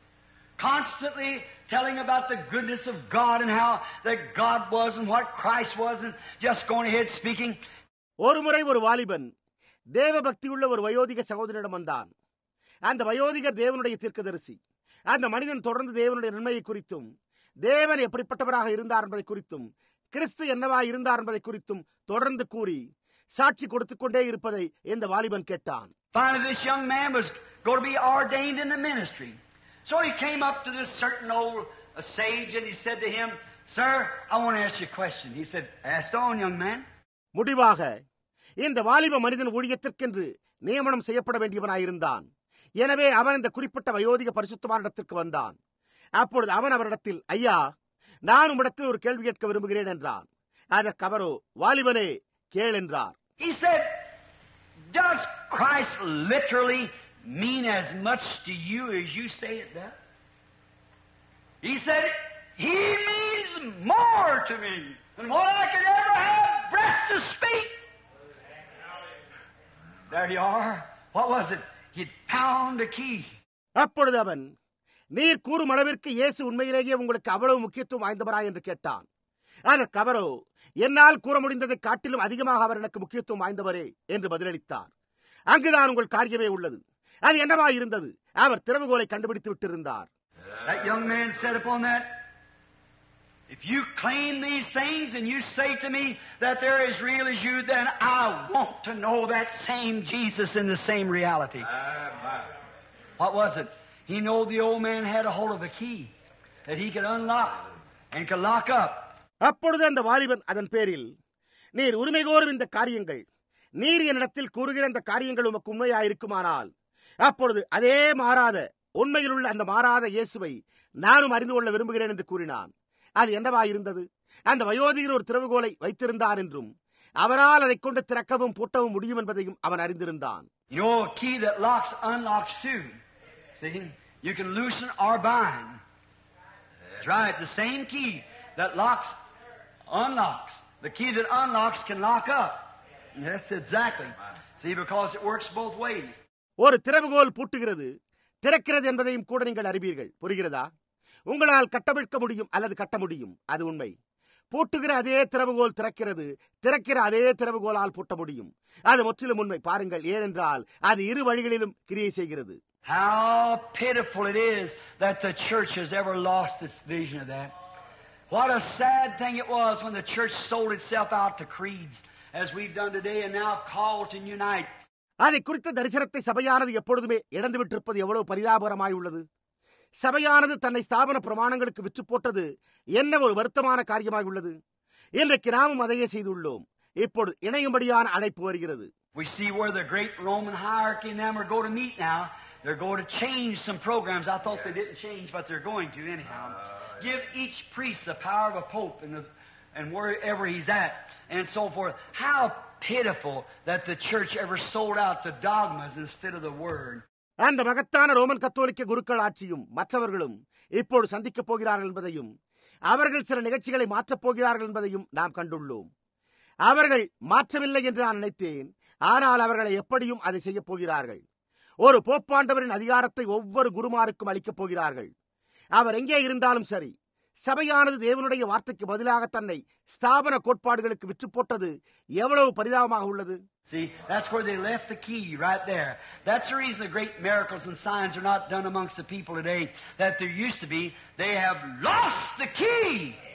constantly telling about the goodness of God and how that God was and what Christ was, and just going ahead speaking. ஒரு முறை ஒரு வாலிபன் தேவ பக்தியுள்ள ஒரு வயோதிக சகோதரனிடம் வந்தான். அந்த வயோதிகர் தேவனுடைய தீர்க்கதரிசி. அந்த மனிதன் தொடர்ந்து தேவனுடைய நன்மையை குறித்தும், தேவன் எப்படிப்பட்டவராக இருந்தார் என்பதை குறித்தும், கிறிஸ்து என்னவா இருந்தார் என்பதை குறித்தும் தொடர்ந்து கூறி சாட்சி கொடுத்துக் கொண்டே இருப்பதை இந்த வாலிபன் கேட்டான். Finally, this young man was going to be ordained in the ministry. So he came up to this certain old uh, sage and he said to him, "Sir, I want to ask you a question." He said, "Ask on, young man." முடிவாக இந்த வாலிப மனிதன் ஊழியத்திற்கென்று நியமனம் செய்யப்பட வேண்டியவனாயிருந்தான். எனவே அவன் இந்த குறிப்பிட்ட வயோதிக பரிசுத்தமானிடத்திற்கு வந்தான். அப்பொழுது அவன் அவரிடத்தில், ஐயா, நான் உம்மிடத்தில் ஒரு கேள்வி கேட்க விரும்புகிறேன் என்றான். அதற்கு அவரோ, வாலிபனே, கேள் என்றார். He said, "Does Christ literally mean as much to you as you say it does?" He said, "He means more to me than what I could ever have breath to speak." There you are. What was it? He'd pound a key. அப்பொழுது அவன், நீர் கூறும் அளவிற்கு இயேசு உண்மையிலேயே உங்களுக்கு அவ்வளவு முக்கியத்துவம் வாய்ந்தவரா என்று கேட்டான். அதற்கு அவரோ, என்னால் கூற முடிந்ததை காட்டிலும் அதிகமாக அவர் எனக்கு முக்கியத்துவம் வாய்ந்தவரே என்று பதிலளித்தார். அங்குதான் உங்கள் காரியமே உள்ளது. அது என்னவா இருந்தது? அவர் திறவுகோலை கண்டுபிடித்து விட்டிருந்தார். That young man said upon that, If you claim these things and you say to me that they're as real as you, then I want to know that same Jesus in the same reality. Amen. What was it? He knew the old man had a hold of a key that he could unlock and could lock up. அப்பொழுது அந்த வாலிபன் அதன் பேரில், நீர் உரிமை கோரும் இந்த காரியங்கள், நீர் என்னிடத்தில் கூறுகிற இந்த காரியங்கள் உமக்கு உண்மையாயிருக்குமானால், அப்பொழுது அதே மாறாத உண்மையில் உள்ள அந்த மாறாத இயேசுவை நானும் அறிந்து கொள்ள விரும்புகிறேன் என்று கூறினான். அது என்னவாயிருந்தது? அந்த வயோதிகர் ஒரு திறவுகோலை வைத்திருந்தார் என்றும் அவரால் அதை கொண்டு திறக்கவும் பூட்டவும் முடியும் என்பதையும் அவன் அறிந்திருந்தான். You know, a key that locks unlocks too. See, you can loosen or bind. That's right. The same key that locks unlocks. The key that unlocks can lock up. Yes, exactly. See, because it works both ways. ஒரு திறவுகோல் பூட்டுகிறது, திறக்கிறது என்பதையும் கூட நீங்கள் அறிவீர்கள். புரிகிறதா? உங்களால் கட்டவிழ்க்க முடியும் அல்லது கட்ட முடியும். அது உண்மை. பூட்டுகிற அதே திறவுகோல் திறக்கிறது, திறக்கிற அதே திறவுகோலால் பூட்ட முடியும். அது முற்றிலும் உண்மை. பாருங்கள், ஏனென்றால் அது இரு வழிகளிலும் கிரியை செய்கிறது. How pitiful it is that the church has ever lost its vision of that. What a sad thing it was when the church sold itself out to creeds, as we've done today, and now called to unite. அதை குறித்த தரிசனத்தை சபையானது எப்பொழுதுமே இழந்துவிட்டிருப்பது எவ்வளவு பரிதாபகரமாய் உள்ளது. சபையானது தன்னை ஸ்தாபன பிரமாணங்களுக்கு விற்று போட்டது என்ன ஒரு வருத்தமான காரியமாய் உள்ளது. இன்றைக்கு நாமும் அதையே செய்துள்ளோம். இப்பொழுது இணையும்படியான அழைப்பு வருகிறது. We see where the great Roman hierarchy and them are going to meet now. They're going to change some programs. I thought they didn't change, but they're going to anyhow. Give each priest the power of a pope and, the, and wherever he's at, and so forth. How pitiful that the church ever sold out to dogmas instead of the word. அந்த மகத்தான ரோமன் கத்தோலிக்க குருக்கள் ஆட்சியும் மற்றவர்களும் இப்போது சந்திக்கப் போகிறார்கள் என்பதையும் அவர்கள் சில நிகழ்ச்சிகளை மாற்றப் போகிறார்கள் என்பதையும் நாம் கண்டுள்ளோம். அவர்கள் மாற்றவில்லை என்று நான் நினைத்தேன். ஆனால் அவர்களை எப்படியும் அதை செய்யப் போகிறார்கள். ஒரு போப்பாண்டவரின் அதிகாரத்தை ஒவ்வொரு குருமாருக்கும் அளிக்கப் போகிறார்கள். அவர் எங்கே இருந்தாலும் சரி. சபையானது தேவனுடைய வார்த்தைக்கு பதிலாக தன்னை ஸ்தாபன கோட்பாடுகளுக்கு விற்று போட்டது எவ்வளவு பரிதாபமாக உள்ளது. See, that's where they left the key, right there. That's the reason the great miracles and signs are not done amongst the people today that there used to be. They have lost the key.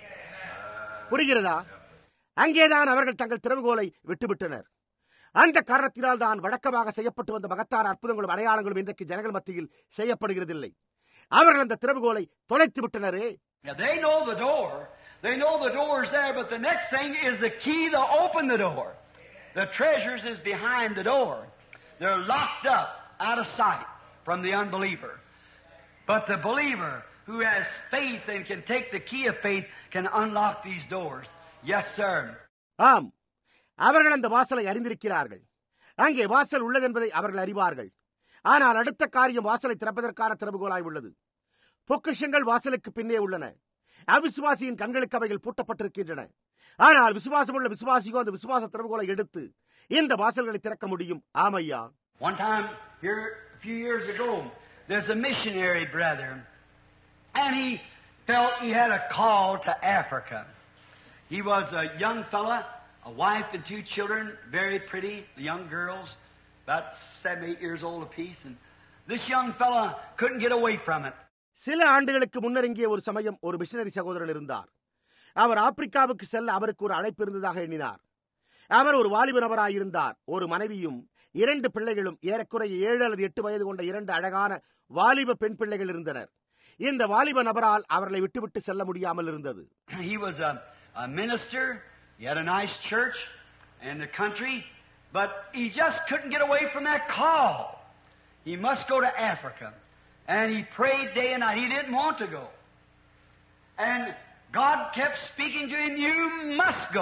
புரிகிறதா? அங்கேதான் அவர்கள் தங்கள் திறவுகோலை விட்டுவிட்டனர். அந்த காரணத்தினால் தான் வழக்கமாக செய்யப்பட்டு வந்த மகத்தான அற்புதங்களும் அடையாளங்களும் இன்றைக்கு ஜனங்கள் மத்தியில் செய்யப்படுகிறதில்லை. அவர்கள் அந்த திறவுகோலை தொலைத்து விட்டனரே. Now they know the door. They know the door is there, but the next thing is the key to open the door. The treasures is behind the door. They're locked up out of sight from the unbeliever. But the believer who has faith and can take the key of faith can unlock these doors. Yes, sir. ஆம், அவர்கள் அந்த வாசலை அறிந்திருக்கிறார்கள். அங்கே வாசல் உள்ளது என்பதை அவர்கள் அறிவார்கள். ஆனால் அடுத்த காரியம் வாசலை திறப்பதற்கான திறவுகோலாய் உள்ளது. பொக்கிஷங்கள் வாசலுக்கு பின்னே உள்ளன. அவிசுவாசியின் கண்களுக்கு அவைகள் பூட்டப்பட்டிருக்கின்றன. ஆனால் விசுவாசமுள்ள விசுவாசியோ அந்த விசுவாச திறவுகோலை எடுத்து இந்த வாசல்களை திறக்க முடியும். ஆமையா. One time here a few years ago, there's a missionary brother, and he felt he had a call to Africa. He was a young fella, a wife and two children, very pretty young girls, about seven, eight years old apiece, and this young fella couldn't get away from it. சில ஆண்டுகளுக்கு முன்னர் இங்கே ஒரு சமயம் ஒரு மிஷனரி சகோதரன் இருந்தார். அவர் ஆப்பிரிக்காவுக்கு செல்ல அவருக்கு ஒரு அழைப்பு இருந்ததாக எண்ணினார். அவர் ஒரு வாலிப நபராயிருந்தார். ஒரு மனைவியும் இரண்டு பிள்ளைகளும், ஏறக்குறைய ஏழு அல்லது எட்டு வயது கொண்ட இரண்டு அழகான வாலிப பெண் பிள்ளைகள் இருந்தனர். இந்த வாலிப நபரால் அவர்களை விட்டுவிட்டு செல்ல முடியாமல் இருந்தது. He was a, a minister. He had a nice church in the country, but he just couldn't get away from that call. He must go to Africa. And he prayed day and night. He didn't want to go. And God kept speaking to him, you must go.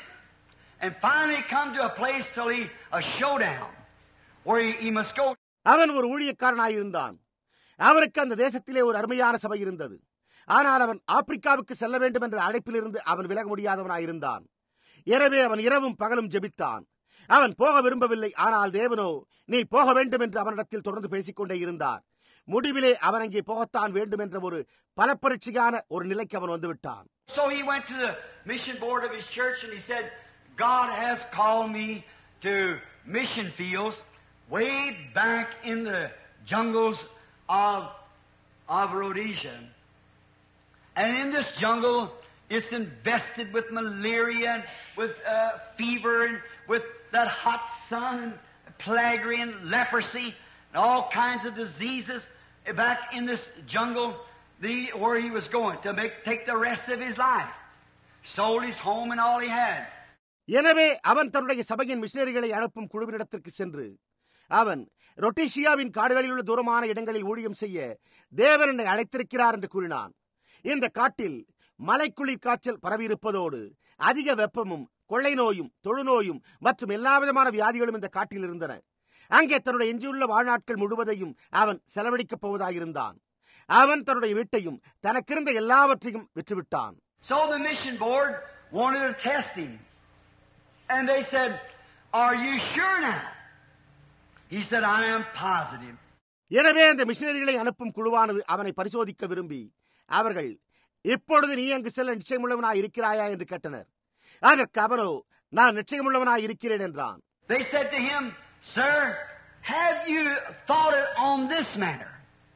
And finally come to a place till he, a showdown, where he, he must go. அவன் ஒரு ஊழியக்காரனாயிருந்தான். அவருக்கு அந்த தேசத்திலே ஒரு அருமையான சபை இருந்தது. ஆனால் அவன் ஆப்பிரிக்காவுக்கு செல்ல வேண்டும் என்ற அழைப்பிலிருந்து அவன் விலக முடியாதவனாயிருந்தான். எனவே அவன் இரவும் பகலும் ஜெபித்தான். அவன் போக விரும்பவில்லை. ஆனால் தேவனோ நீ போக வேண்டும் என்று அவனிடத்தில் தொடர்ந்து பேசிக்கொண்டே இருந்தார். முடிவிலே அவன் அங்கே போகத்தான் வேண்டும் என்ற ஒரு பலப்பரீட்சையான ஒரு நிலைக்கு அவன் வந்துவிட்டான். So he went to the mission board of his church and he said, God has called me to mission fields way back in the jungles of, of Rhodesia. And in this jungle It's invested with malaria and with uh, fever and with that hot sun and plague and leprosy and all kinds of diseases back in this jungle the, where he was going to make, take the rest of his life. Sold his home and all he had. எனவே அவன் தன்னுடைய சபையின் மிஷனரிகளை அனுப்பும் குழுவினிடத்திற்கு சென்று அவன் ரொட்டீஷியாவின் காடுகளில் உள்ள தூரமான இடங்களில் ஊழியம் செய்ய தேவன் என்னை அழைத்திருக்கிறார் என்று கூறினான். இந்த காட்டில் மலைக்குளிர் காய்ச்சல் பரவியிருப்பதோடு அதிக வெப்பமும் கொள்ளை நோயும் தொழுநோயும் மற்றும் எல்லா விதமான வியாதிகளும் இந்த காட்டில் இருந்தன. அங்கே தன்னுடைய எஞ்சியுள்ள வாழ்நாட்கள் முழுவதையும் அவன் செலவழிக்கப் போவதாயிருந்தான். அவன் தன்னுடைய வீட்டையும் தனக்கிருந்த எல்லாவற்றையும் விற்றுவிட்டான். So the mission board wanted to test him. And they said, "Are you sure now?" He said, "I am positive." எனவே அந்த மிஷனரிகளை அனுப்பும் குழுவானது அவனை பரிசோதிக்க விரும்பி அவர்கள், இப்பொழுது நீ அங்கு செல்ல நிச்சயமுள்ளவனாய் இருக்கிறாயா என்று கேட்டனர். அதற்கு அவனோ, நான் நிச்சயமுள்ளவனாய் இருக்கிறேன் என்றான். They said to him, "Sir, have you thought it on this matter?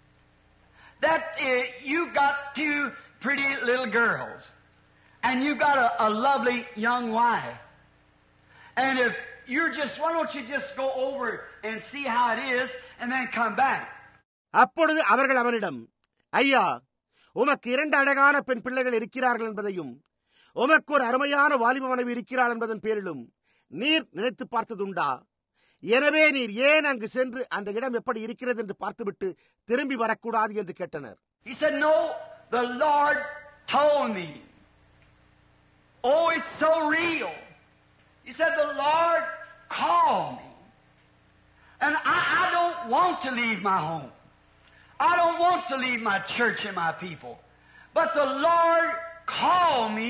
That uh, you got two pretty little girls, and you got a, a lovely young wife. And if you're just, why don't you just go over and see how it is, and then come back?" அப்பொழுது அவர்கள் அவனிடம், ஐயா, உமக்கு இரண்டு அழகான பெண் பிள்ளைகள் இருக்கிறார்கள் என்பதையும் உமக்கு ஒரு அருமையான வாலிப மனைவி இருக்கிறாள் என்பதன் பேரிலும் நீர் நினைத்து பார்த்ததுண்டா? எனவே நீர் ஏன் அங்கு சென்று அந்த இடம் எப்படி இருக்கிறது என்று பார்த்துவிட்டு திரும்பி வரக்கூடாது என்று கேட்டனர். He said, "No, the Lord told me." Oh, it's so real. He said, "The Lord called me. And I, I don't want to leave my home. I don't want to leave my church and my people. But the Lord called me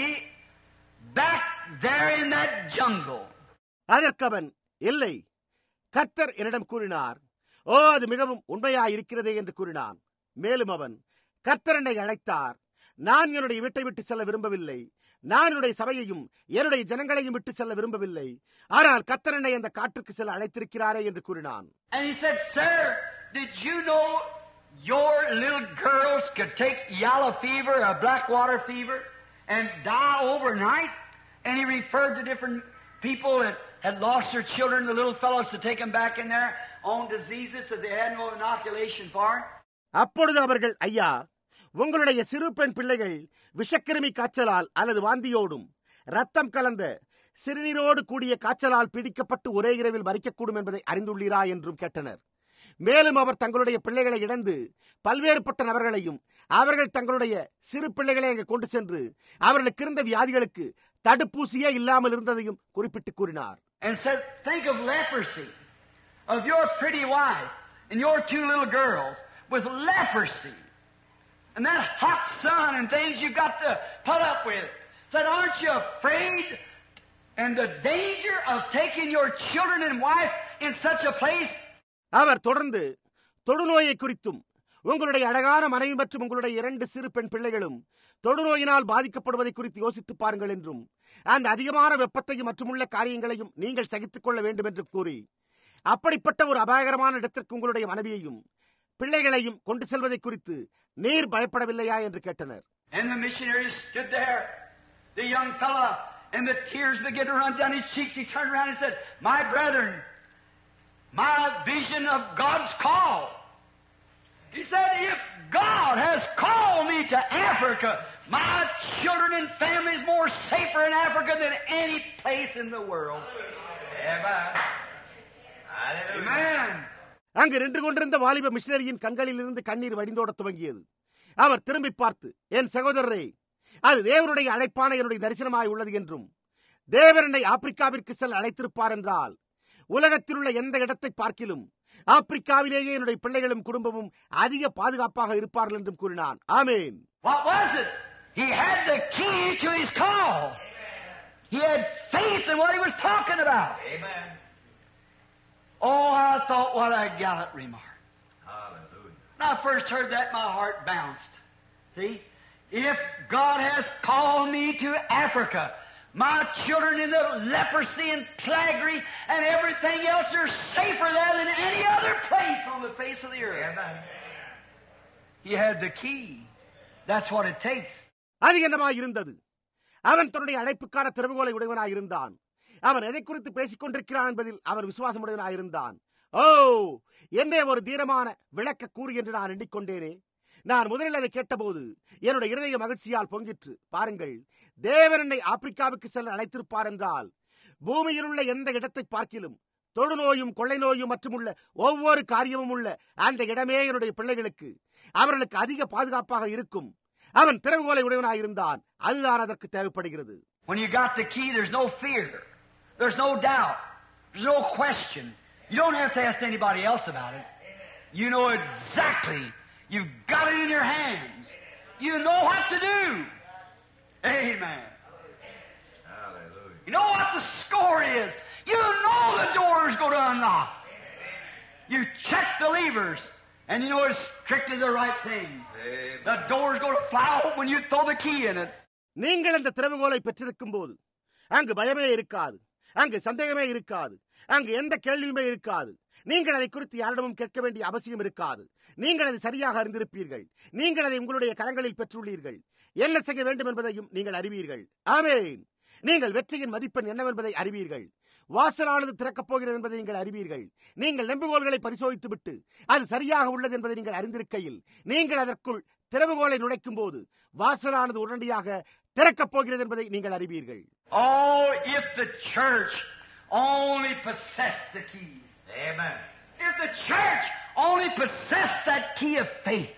back there in that jungle." அதற்கவன், இல்லை, கர்த்தர் என்னிடம் கூறினார். ஓ, அது மிகவும் உண்மையாய் இருக்கிறதே என்று கூறினான். மேலும் அவன், கர்த்தர் என்னை அழைத்தார். நான் என்னுடைய வீட்டை விட்டு செல்ல விரும்பவில்லை. நான் என்னுடைய சபையையும் என்னுடைய ஜனங்களையும் விட்டு செல்ல விரும்பவில்லை. ஆனால் கர்த்தர் என்னை அந்த காற்றுக்கு செல்ல அழைத்திருக்கிறாரே என்று கூறினான். And he said, "Sir, did you know your little girls could take yellow fever or black water fever and die overnight?" And he referred to different people that had lost their children, the little fellows, to take them back in their own diseases that they had no inoculation for. அப்பொழுது அவர்கள், ஐயா, உங்களுடைய சிறு பெண் பிள்ளைகள் விஷக்கிருமி காய்ச்சலால் அல்லது வாந்தியோடும் ரத்தம் கலந்த சிறுநீரோடு கூடிய காய்ச்சலால் பீடிக்கப்பட்டு ஒரே இரவில் மரிக்கக்கூடும் என்பதை அறிந்துள்ளீரா என்றும் கேட்டனர். மேலும் அவர் தங்களுடைய பிள்ளைகளை இழந்து பல்வேறுபட்ட நபர்களையும் அவர்கள் தங்களுடைய சிறு பிள்ளைகளை அங்கு கொண்டு சென்று அவர்களுக்கு இருந்த வியாதிகளுக்கு தடுப்பூசியே இல்லாமல் இருந்ததையும் குறிப்பிட்டு கூறினார். And said, "Think of leprosy, of your pretty wife and your two little girls with leprosy. And that hot sun and things you got to put up with." Said, "Aren't you afraid? And the danger of taking your children and wife in such a place?" அவர் தொடர்ந்து, தொடுநோயை குறித்தும் உங்களுடைய அழகான மனைவி மற்றும் உங்களுடைய இரண்டு சிறு பெண் பிள்ளைகளும் தொடுநோயினால் பாதிக்கப்படுவதை குறித்து யோசித்து பாருங்கள் என்றும் அந்த அதிகமான வெப்பத்தையும் மற்றுமுள்ள காரியங்களையும் நீங்கள் சகித்துக் கொள்ள வேண்டும் என்று கூறி, அப்படிப்பட்ட ஒரு அபாயகரமான இடத்திற்கு உங்களுடைய மனைவியையும் பிள்ளைகளையும் கொண்டு செல்வதை குறித்து நீர் பயப்படவில்லையா என்று கேட்டனர். And the missionary stood there, the young fellow, and the tears began to run down his cheeks. He turned around and said, "My brethren, my vision of God's call." He said, "If God has called me to Africa, my children and family is more safer in Africa than any place in the world." Amen. Amen. அங்கு நின்று கொண்டிருந்த வாலிப மிஷனரியின் கண்களில் இருந்து கண்ணீர் வடிந்தோட துவங்கியது. அவர் திரும்பி பார்த்து, என் சகோதரரே, அது தேவனுடைய அழைப்பான என்னுடைய தரிசனமாய் உள்ளது என்றும் தேவன் என்னை ஆப்பிரிக்காவிற்கு செல்ல அழைத்திருப்பார் என்றால் உலகத்தில் உள்ள எந்த இடத்தை பார்க்கிலும் ஆப்பிரிக்காவிலேயே என்னுடைய பிள்ளைகளும் குடும்பமும் அதிக பாதுகாப்பாக இருப்பார்கள் என்றும் கூறினான். ஆமென். What was it? He had the key to his call. He had faith in what he was talking about. Amen. Oh, I thought, what a gallant remark. Hallelujah. When I first heard that, my heart bounced. See? If God has called me to Africa, my children in the leprosy and plaguery and everything else are safer there than any other place on the face of the earth. Amen. He had the key. That's what it takes. அது என்னமாய் இருந்தது? அவன் தன்னுடைய அழைப்புக்கான திறவுகோலை உடையவனாயிருந்தான். அவன் எதை குறித்து பேசிக் கொண்டிருக்கிறான் என்பதில் அவன் விசுவாசமுடையவனாயிருந்தான். ஓ, என்னே ஒரு தீரமான விளக்க கூறு என்று நான் எண்ணிக்கொண்டேனே. நான் முதலில் அதை கேட்டபோது என்னுடைய இருதய மகிழ்ச்சியால் பொங்கிற்று. பாருங்கள், தேவன் என்னை ஆப்பிரிக்காவுக்கு செல்ல அழைத்திருப்பார் என்றால் பூமியில் உள்ள எந்த இடத்தை பார்க்கிலும் தொழுநோயும் கொள்ளை நோயும் மற்றும் உள்ள ஒவ்வொரு காரியமும் உள்ள அந்த இடமே என்னுடைய பிள்ளைகளுக்கு அவர்களுக்கு அதிக பாதுகாப்பாக இருக்கும். அவன் திறவுகோலை உடையவனாயிருந்தான். அதுதான் அதற்கு தேவைப்படுகிறது. When you got the key, there's no fear. There's no doubt. There's no question. You don't have to ask anybody else about it. You know exactly. You've got it in your hands. You know what to do. Amen. Hallelujah. You know what the score is. You know the door is going to unlock. You check the levers, and you know it's strictly the right thing. Amen. The door is going to fly open when you throw the key in it. நீங்கள் அந்த திறவுகோலை பெற்றிருக்கும் போது அங்கு பயமே இருக்காது, அங்கு சந்தேகமே இருக்காது, அங்கு எந்த கேள்வியுமே இருக்காது. நீங்கள் அதை குறித்து யாரிடமும் கேட்க வேண்டிய அவசியம் இருக்காது. நீங்கள் அதை சரியாக அறிந்திருப்பீர்கள். நீங்கள் அதை உங்களுடைய கரங்களில் பெற்றுள்ளீர்கள். என்ன செய்ய வேண்டும் என்பதையும் நீங்கள் அறிவீர்கள். ஆமென். நீங்கள் வெற்றியின் மதிப்பெண் என்னவென்பதை அறிவீர்கள். வாசலானது திறக்கப் போகிறது என்பதை நீங்கள் அறிவீர்கள். நீங்கள் நெம்புகோல்களை பரிசோதித்து விட்டு அது சரியாக உள்ளது என்பதை நீங்கள் அறிந்திருக்கையில் நீங்கள் அதற்குள் திறவுகோலை நுழைக்கும் போது வாசலானது உடனடியாக திறக்கப் போகிறது என்பதை நீங்கள் அறிவீர்கள். Oh, if the church only possessed the keys. Amen. If the church only possessed that key of faith,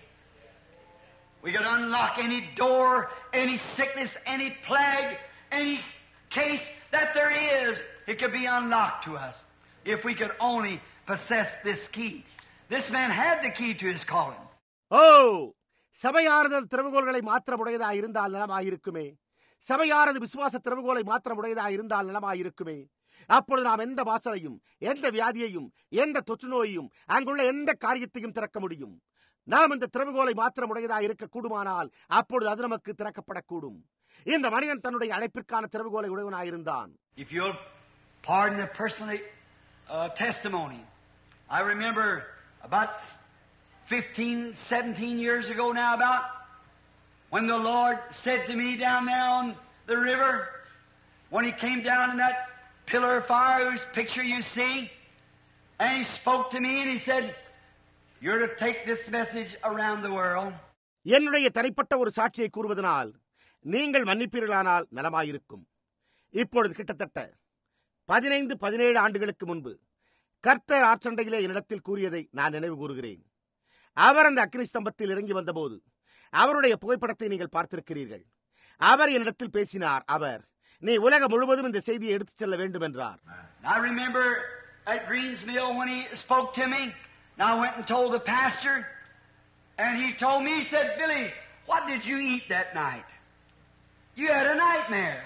we could unlock any door, any sickness, any plague, any case that there is. It could be unlocked to us if we could only possess this key. This man had the key to his calling. Oh, சபையானது திறவுகோல்களை மாத்திரமுடையதாக இருந்தால் நலமாயிருக்குமே. சபையானது விசுவாச திறவுகோலை மாத்திரமுடையதாக இருந்தால் நலமாயிருக்குமே. அப்பொழுது நாம் எந்த வாசலையும், எந்த வியாதியையும், எந்த தொற்று நோயையும், அங்குள்ள எந்த காரியத்தையும் திறக்க முடியும். நாம் இந்த திறவுகோலை மாத்திரமுடையதாக இருக்க கூடுமானால் அப்பொழுது அது நமக்கு திறக்கப்படக்கூடும். இந்த மனிதன் தன்னுடைய அழைப்பிற்கான திறவுகோலை உடையவனாயிருந்தான். If you'll pardon the personal uh, testimony, I remember about fifteen, seventeen years ago now about, when the Lord said to me down there on the river, when He came down in that pillar of fire whose picture you see, and He spoke to me and He said, you're to take this message around the world. என்னுடைய தனிப்பட்ட ஒரு சாட்சியை கூறுவதனால் நீங்கள் மன்னிப்பீர்களானால் நலமாயிருக்கும். இப்பொழுது கிட்டத்தட்ட பதினைந்து பதினேழு ஆண்டுகளுக்கு முன்பு கர்த்தர் ஆற்றண்டையிலே என்னிடத்தில் கூறியதை நான் நினைவு கூறுகிறேன். அவர் அந்த அக்னி ஸ்தம்பத்தில் இறங்கி வந்தபோது அவருடைய புகைப்படத்தை நீங்கள் பார்த்திருக்கிறீர்கள். அவர் என்னிடத்தில் பேசினார். அவர், நீ உலகம் முழுவதும் இந்த செய்தியை எடுத்துச் செல்ல வேண்டும் என்றார். I remember at Greensville when he spoke to me, and I went and told the pastor, and he told me, he said, Billy, what did you eat that night? You had a nightmare.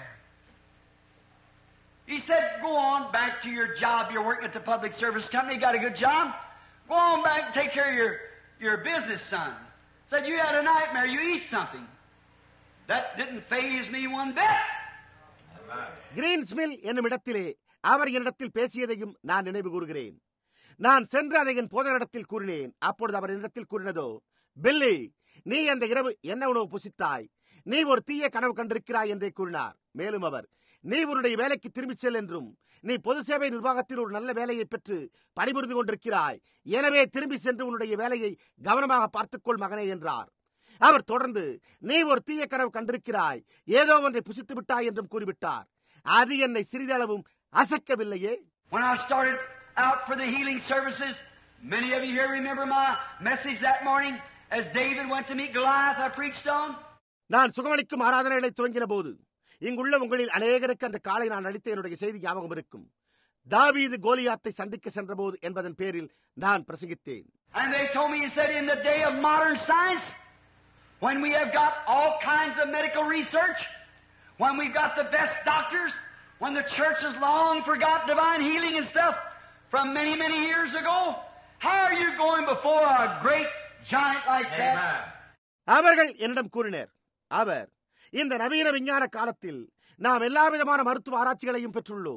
He said, go on back to your job. You're working at the public service company. You got a good job. Go on back and take care of your, your business, son. Said, you had a nightmare. You eat something. That didn't faze me one bit. கிரீன்ஸ்மில் என்னும் இடத்திலே அவர் என்னிடத்தில் பேசியதையும் நான் நினைவு கூறுகிறேன். நான் சென்று அதை என் போதகரிடத்தில் கூறினேன். அப்பொழுது அவர் என்னிடத்தில் கூறினதோ, பில்லி, நீ அந்த இரவு என்ன உணவு புசித்தாய்? நீ ஒரு தீய கனவு கண்டிருக்கிறாய் என்றே கூறினார். மேலும் அவர், நீ உன்னுடைய வேலைக்கு திரும்பிச் செல் என்றும், நீ பொது சேவை நிர்வாகத்தில் ஒரு நல்ல வேலையை பெற்று பணிபுரிந்து கொண்டிருக்கிறாய். எனவே திரும்பி சென்று உன்னுடைய வேலையை கவனமாக பார்த்துக்கொள் மகனே என்றார். அவர் தொடர்ந்து, நீ ஒரு தீய கனவு கண்டிருக்கிறாய், ஏதோ ஒன்றை புசித்து விட்டாய் என்றும் கூறிவிட்டார். அது என்னை சிறிதளவும் அசைக்கவில்லையே. When I started out for the healing services, many of you here remember my message that morning as David went to meet Goliath I preached on. நான் சுகமளிக்கும் ஆராதனைகளை துவங்கின போது இங்குள்ள உங்களில் அநேகருக்கு அந்த காலை நான் அளித்த என்னுடைய செய்தி ஞாபகம் இருக்கும். தாவீது கோலியாத்தை சந்திக்க சென்ற போது என்பதன் பேரில் நான் பிரசங்கித்தேன். And they told me, he said, in the day of modern science, when we have got all kinds of medical research, when we've got the best doctors, when the church has long forgot divine healing and stuff from many, many years ago, how are you going before a great giant like that? அவர்கள் என்னிடம் கூறினர், அவர், இந்த நவீன விஞ்ஞான காலத்தில் நாம் எல்லா விதமான மருத்துவ ஆராய்ச்சிகளையும் பெற்றுள்ளோம்.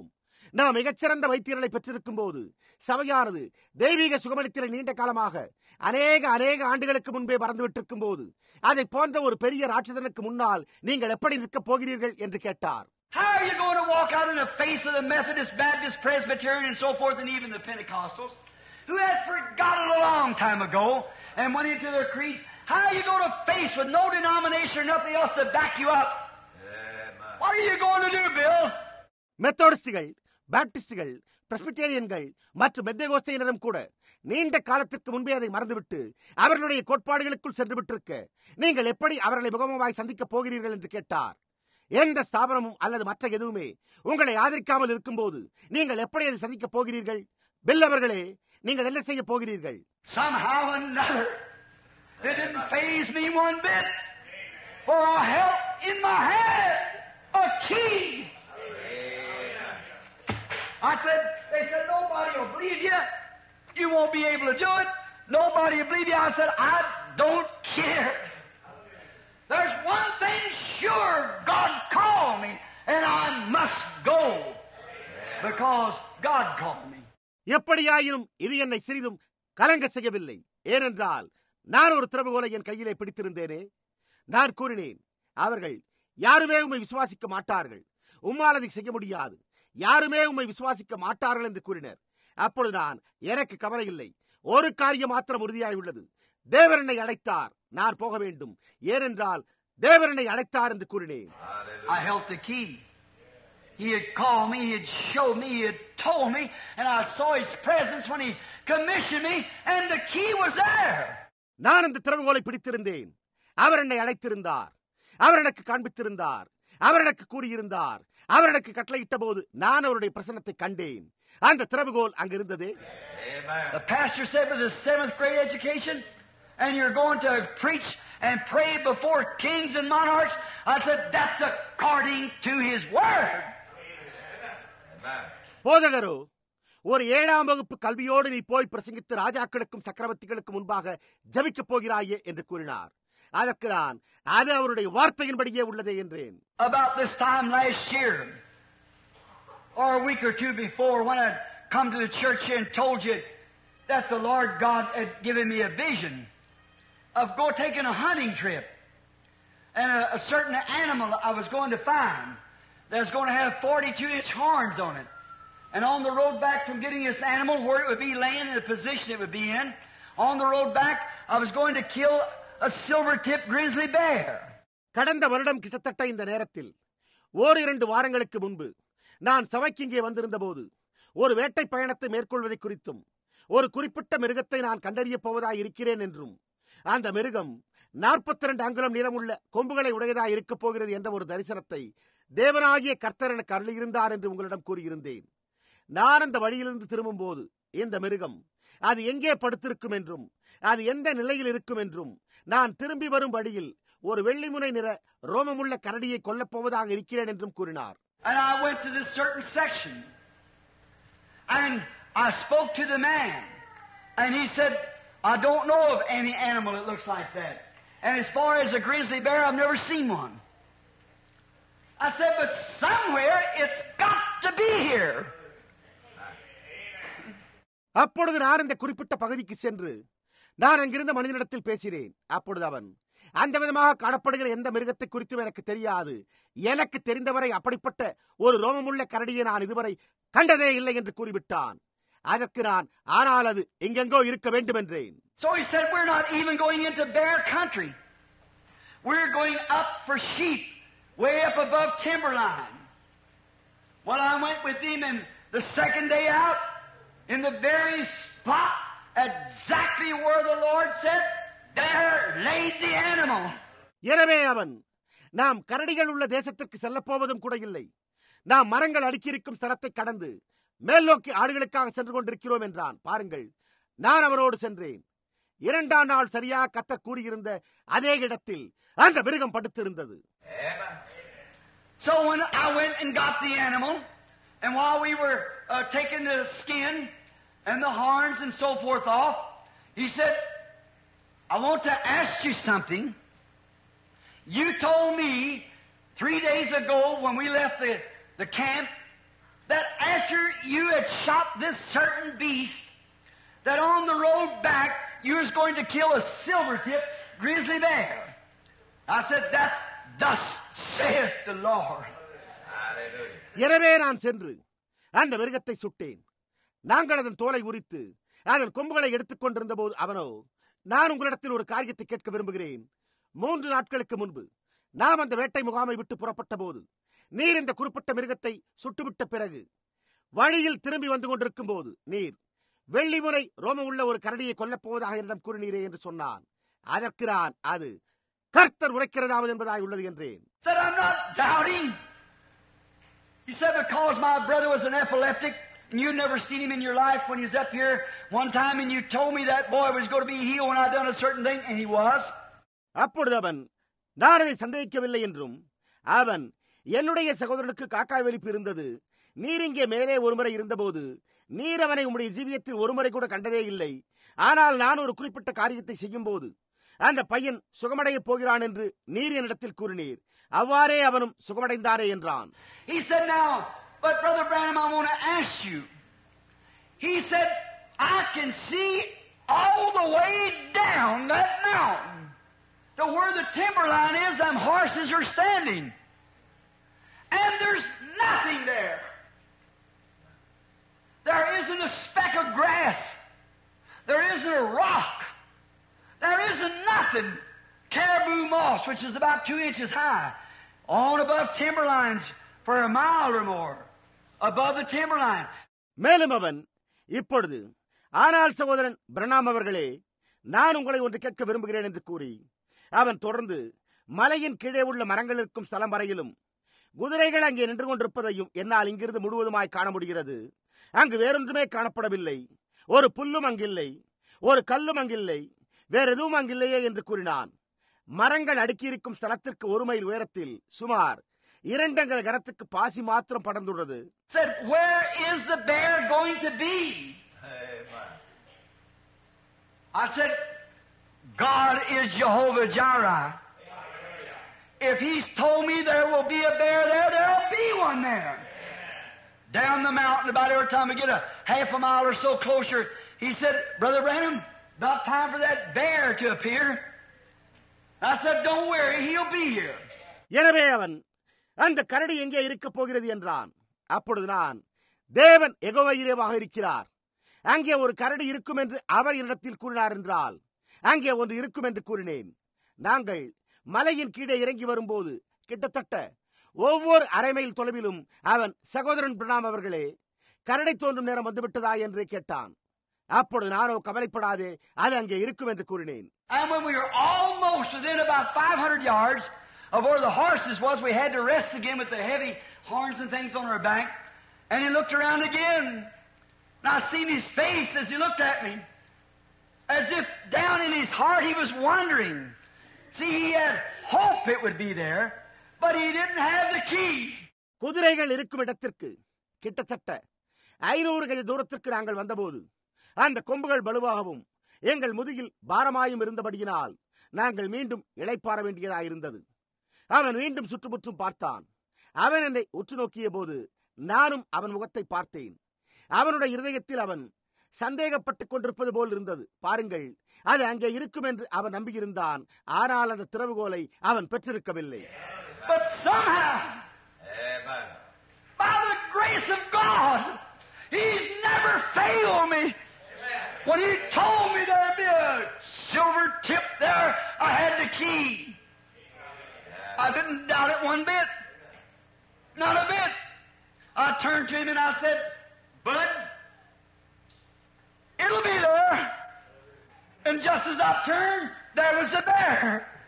நாம் மிகச்சிறந்த வைத்தியர்களை பெற்றிருக்கும் போது சபையானது தெய்வீக சுகமளித்தலை நீண்ட காலமாக அநேக அநேக ஆண்டுகளுக்கு முன்பே மறந்துவிட்டிருக்கும் போது அதை போன்ற ஒரு பெரிய ராட்சதனுக்கு முன்னால் நீங்கள் எப்படி நிற்கப் போகிறீர்கள் என்று கேட்டார். How are you going to walk out in the face of the Methodist, Baptist, Presbyterian, and so forth, and even the Pentecostals, who has forgotten a long time ago and went into their creeds? How are you going to face with no denomination or nothing else to back you up? What are you going to do, Bill? மெத்தோடிஸ்டுகள், பாப்டிஸ்டுகள், பிரஸ்பிட்டேரியன்கள் மற்றும் பெந்தேகோஸ்தையினரும் கூட நீண்ட காலத்திற்கு முன்பே அதை மறந்துவிட்டு அவர்களுடைய கோட்பாடுகளுக்குள் சென்று விட்டிருக்க நீங்கள் எப்படி அவர்களை முகமுகமாய் சந்திக்கப் போகிறீர்கள் என்று கேட்டார். எந்த ஸ்தாபனமும் அல்லது மற்ற எதுவுமே உங்களை ஆதரிக்காமல் இருக்கும் போது நீங்கள் எப்படி அதை சந்திக்கப் போகிறீர்கள்? பில் அவர்களே, நீங்கள் என்ன செய்ய போகிறீர்கள்? Somehow or another, it didn't faze me one bit, for I held in my hand a key. I said, they said, nobody will believe you. You won't be able to do it. Nobody will believe you. I said, I don't care. There's one thing sure, God called me, and I must go, because God called me. எப்படியாயினும் இது என்னை சிறிதும் கலங்க செய்யவில்லை. ஏனென்றால் நான் ஒரு திறவுகோலை என் கையிலே பிடித்திருந்தேனே. நான் கூறினேன், அவர்கள் யாருமே உம்மை விசுவாசிக்க மாட்டார்கள், உம்மால் அதை செய்ய முடியாது, யாருமே உம்மை விசுவாசிக்க மாட்டார்கள் என்று கூறினர். அப்பொழுது நான், எனக்கு கவலை இல்லை, ஒரு காரியம் மாத்திரம் உறுதியாய் உள்ளது, தேவன் என்னை அழைத்தார், நான் போக வேண்டும், ஏனென்றால் தேவன் என்னை அழைத்தார் என்று கூறினேன். I held the key. He had called me, he had showed me, he had told me, and I saw his presence when he commissioned me, and the key was there. நான் அந்த திறவுகோலை பிடித்திருந்தேன். அவர் என்னை அழைத்திருந்தார், அவர் எனக்கு காண்பித்திருந்தார், அவர் எனக்கு கூறியிருந்தார், அவர் எனக்கு கட்டளையிட்ட போது நான் அவருடைய பிரசன்னத்தை கண்டேன். அந்த திறவுகோல் அங்கு இருந்தது. The pastor said with a seventh grade education, and you're going to preach and pray before kings and monarchs. I said, that's according to his word. போதகரோ, ஒரு ஏழாம் வகுப்பு கல்வியோடு நீ போய் பிரசங்கித்து ராஜாக்களுக்கும் சக்கரவர்த்திகளுக்கும் முன்பாக ஜபிக்கப் போகிறாயே என்று கூறினார். அதற்கு நான், அது அவருடைய வார்த்தையின்படியே உள்ளதே என்றேன். About this time last year, or a week or two before, when I'd come to the church here and told you that the Lord God had given me a vision of go taking a hunting trip, and a, a certain animal I was going to find that's going to have forty-two inch horns on it. And on the road back from getting this animal, where it would be laying in the position it would be in, on the road back, I was going to kill a silver-tipped grizzly bear. கடந்த வருடம் கிட்டத்தட்ட இந்த நேரத்தில் ஓர் இரண்டு வாரங்களுக்கு முன்பு நான் சபைக்கு இங்கே வந்திருந்த போது ஒரு வேட்டை பயணத்தை மேற்கொள்வதை குறித்தும் ஒரு குறிப்பிட்ட மிருகத்தை நான் கண்டறியப் போவதாய் இருக்கிறேன் என்றும் அந்த மிருகம் நாற்பத்தி இரண்டு அங்குலம் நீளமுள்ள கொம்புகளை உடையதாய் இருக்கப் போகிறது என்ற ஒரு தரிசனத்தை தேவனாகிய கர்த்தர் எனக்கு அருளியிருந்தார் என்று உங்களிடம் கூறியிருந்தேன். நான் அந்த வழியிலிருந்து திரும்பும் போது இந்த மிருகம் அது எங்கே படுத்திருக்கும் என்றும் அது எந்த நிலையில் இருக்கும் என்றும் நான் திரும்பி வரும் வழியில் ஒரு வெள்ளிமுனை நிற ரோமமுள்ள கரடியை கொல்லப் போவதாக இருக்கிறேன் என்றும் கூறினார். And I went to this certain section, and I spoke to the man, and he said, I don't know of any animal that looks like that. And as far as a grizzly bear, I've never seen one. I said, but somewhere it's got to be here. அப்பொழுது நான் இந்த குறிப்பிட்ட பகுதிக்கு சென்று நான் அங்கிருந்த மனிதனிடத்தில் பேசினேன். அப்பொழுது அவன், அந்த விதமாக காணப்படுகிற எந்த மிருகத்தை குறித்தும் எனக்கு தெரியாது, எனக்கு தெரிந்தவரை அப்படிப்பட்ட ஒரு ரோமமுள்ள கரடியை நான் இதுவரை கண்டதே இல்லை என்று கூறிவிட்டான். அதற்கு நான், ஆனால் அது எங்கெங்கோ இருக்க வேண்டும் என்றேன். So he said, we're not even going into bear country. We're going up for sheep, way up above timberline. Well, I went with him, and the second day out, in the very spot, exactly where the Lord said, there laid the animal. எனவே அவன், நாம் கரடிகள் உள்ள தேசத்திற்கு செல்லப் போவதும் கூட இல்லை, நாம் மரங்கள் அடுக்கியிருக்கும் ஸ்தலத்தை கடந்து மேல் நோக்கி ஆடுகளுக்காக சென்று கொண்டிருக்கிறோம் என்றான். பாருங்கள், நான் அவரோடு சென்றேன். இரண்டாம் நாள் சரியாக கர்த்தர் கூறியிருந்த அதே இடத்தில் அந்த மிருகம் படுத்திருந்தது. So when I went and got the animal, and while we were uh, taking the skin and the horns and so forth off, he said, I want to ask you something. You told me three days ago when we left the, the camp that after you had shot this certain beast, that on the road back you was going to kill a silver-tip grizzly bear. I said, that's thus saith the Lord. எனவே நான் சென்று அந்த மிருகத்தை சுட்டேன். நாங்கள் அதன் தோலை உரித்து அதன் கொம்புகளை எடுத்துக் கொண்டிருந்த போது அவனோ, நான் உங்களிடத்தில் ஒரு காரியத்தை கேட்க விரும்புகிறேன். மூன்று நாட்களுக்கு முன்பு நாம் அந்த வேட்டை முகாமை விட்டு புறப்பட்ட போது நீர் இந்த குறிப்பிட்ட மிருகத்தை சுட்டுவிட்ட பிறகு வழியில் திரும்பி வந்து கொண்டிருக்கும் போது நீர் வெள்ளிமுனை ரோமம் உள்ள ஒரு கரடியை கொல்லப் போவதாக என்னிடம் கூறினீரே என்று சொன்னான். அதற்கு நான், அது கர்த்தர் உரைக்கிறதாவது என்பதாய் உள்ளது என்றேன். Said, I'm not doubting. He said, because my brother was an epileptic and you'd never seen him in your life when he was up here one time and you told me that boy was going to be healed when I done a certain thing, and he was. அப்பொழுது அவன், நான் அதை சந்தேகிக்கவில்லை என்றும், அவன், என்னுடைய சகோதரனுக்கு காக்காய் வெளிப்பு இருந்தது, நீர் இங்கே மேலே ஒருமுறை இருந்தபோது நீர் அவனை உம்முடைய ஜீவியத்தில் ஒருமுறை கூட கண்டதே இல்லை. ஆனால் நான் ஒரு குறிப்பிட்ட காரியத்தை செய்யும் போது அந்த பையன் சுகமடைய போகிறான் என்று நீர் என்னிடத்தில் கூறினீர். அவ்வாறே அவனும் சுகமடைந்தானே என்றான். He said, now, but Brother Branham, I want to ask you. He said, I can see all the way down that mountain to where the timberline is, them horses are standing. And there's nothing there. There isn't a speck of grass. There isn't a rock. There isn't nothing. Caribou moss, which is about two inches high, on above timberlines for a mile or more, above the timberline. மேலும் அவன், இப்பொழுது ஆனால் சகோதரன் பிரணாம் அவர்களே, நான் உங்களை ஒன்று கேட்க விரும்புகிறேன் என்று கூறி அவன் தொடர்ந்து மலையின் கீழே உள்ள மரங்கள் இருக்கும் ஸ்தலம் வரையிலும் குதிரைகள் அங்கே நின்று கொண்டிருப்பதையும் என்னால் இங்கிருந்து முழுவதுமாய் காண முடிகிறது. அங்கு வேறொன்றுமே காணப்படவில்லை. ஒரு புல்லும் அங்கில்லை, ஒரு கல்லும் அங்கில்லை, வேற எதுவும் அங்கில்லையே என்று கூறினான். மரங்கள் அடுக்கியிருக்கும் ஸ்தலத்திற்கு ஒரு மைல் உயரத்தில் சுமார் இரண்டங்கள் கரத்துக்கு பாசி மாத்திரம் படர்ந்துள்ளது. Said, where is the bear going to be? I said, God is Jehovah Jireh. If He's told me there will be a bear there, there'll be one there. Down the mountain, about every time we get a half a mile or so closer, he said, Brother Branham, not time for that bear to appear. I said, don't worry, he'll be here. எனவே அவன், அந்த கரடி எங்கே இருக்கப் போகிறது என்றான். அப்பொழுது நான், தேவன் யெகோவா யிரேவாக இருக்கிறார், அங்கே ஒரு கரடி இருக்கும் என்று அவர் என்னிடத்தில் கூறினார் என்றால் அங்கே ஒன்று இருக்கும் என்று கூறினேன். நாங்கள் மலையின் கீழே இறங்கி வரும்போது கிட்டத்தட்ட ஒவ்வொரு அரை மைல் தொலைவிலும் அவன், சகோதரன் பிரணாம் அவர்களே, கரடை தோன்றும் நேரம் வந்துவிட்டதா என்று கேட்டான். அப்பொழுது நானோ, கவலைப்படாதே, அது அங்கே இருக்கும் என்று கூறினேன். And when we were almost within about five hundred yards of where the horses was, we had to rest again with the heavy horns and things on our back. And he looked around again. And I seen his face as he looked at me, as if down in his heart he was wondering. See, he had hope it would be there, but he didn't have the key. குதிரைகள் இருக்கும் இடத்திற்கு கிட்டத்தட்ட ஐநூறு கஜ தூரத்திற்கு நாங்கள் வந்தபோது அந்த கொம்புகள் வலுவாகவும் எங்கள் முதுகில் பாரமாயும் இருந்தபடியினால் நாங்கள் மீண்டும் இளைப்பாற வேண்டியதாயிருந்தது. அவன் மீண்டும் சுற்றுமுற்றும் பார்த்தான். அவன் என்னை உற்று நோக்கிய போது நானும் அவன் முகத்தை பார்த்தேன். அவனுடைய இருதயத்தில் அவன் சந்தேகப்பட்டுக் கொண்டிருப்பது போல் இருந்தது. பாருங்கள், அது அங்கே இருக்கும் என்று அவன் நம்பியிருந்தான். ஆனால் அந்த திறவுகோலை அவன் பெற்றிருக்கவில்லை. But somehow, by the grace of God, He's never failed me. When He told me there'd be a silver tip there, I had the key. I didn't doubt it one bit. Not a bit. I turned to him and I said, Bud, it'll be there. And just as I turned, there was a bear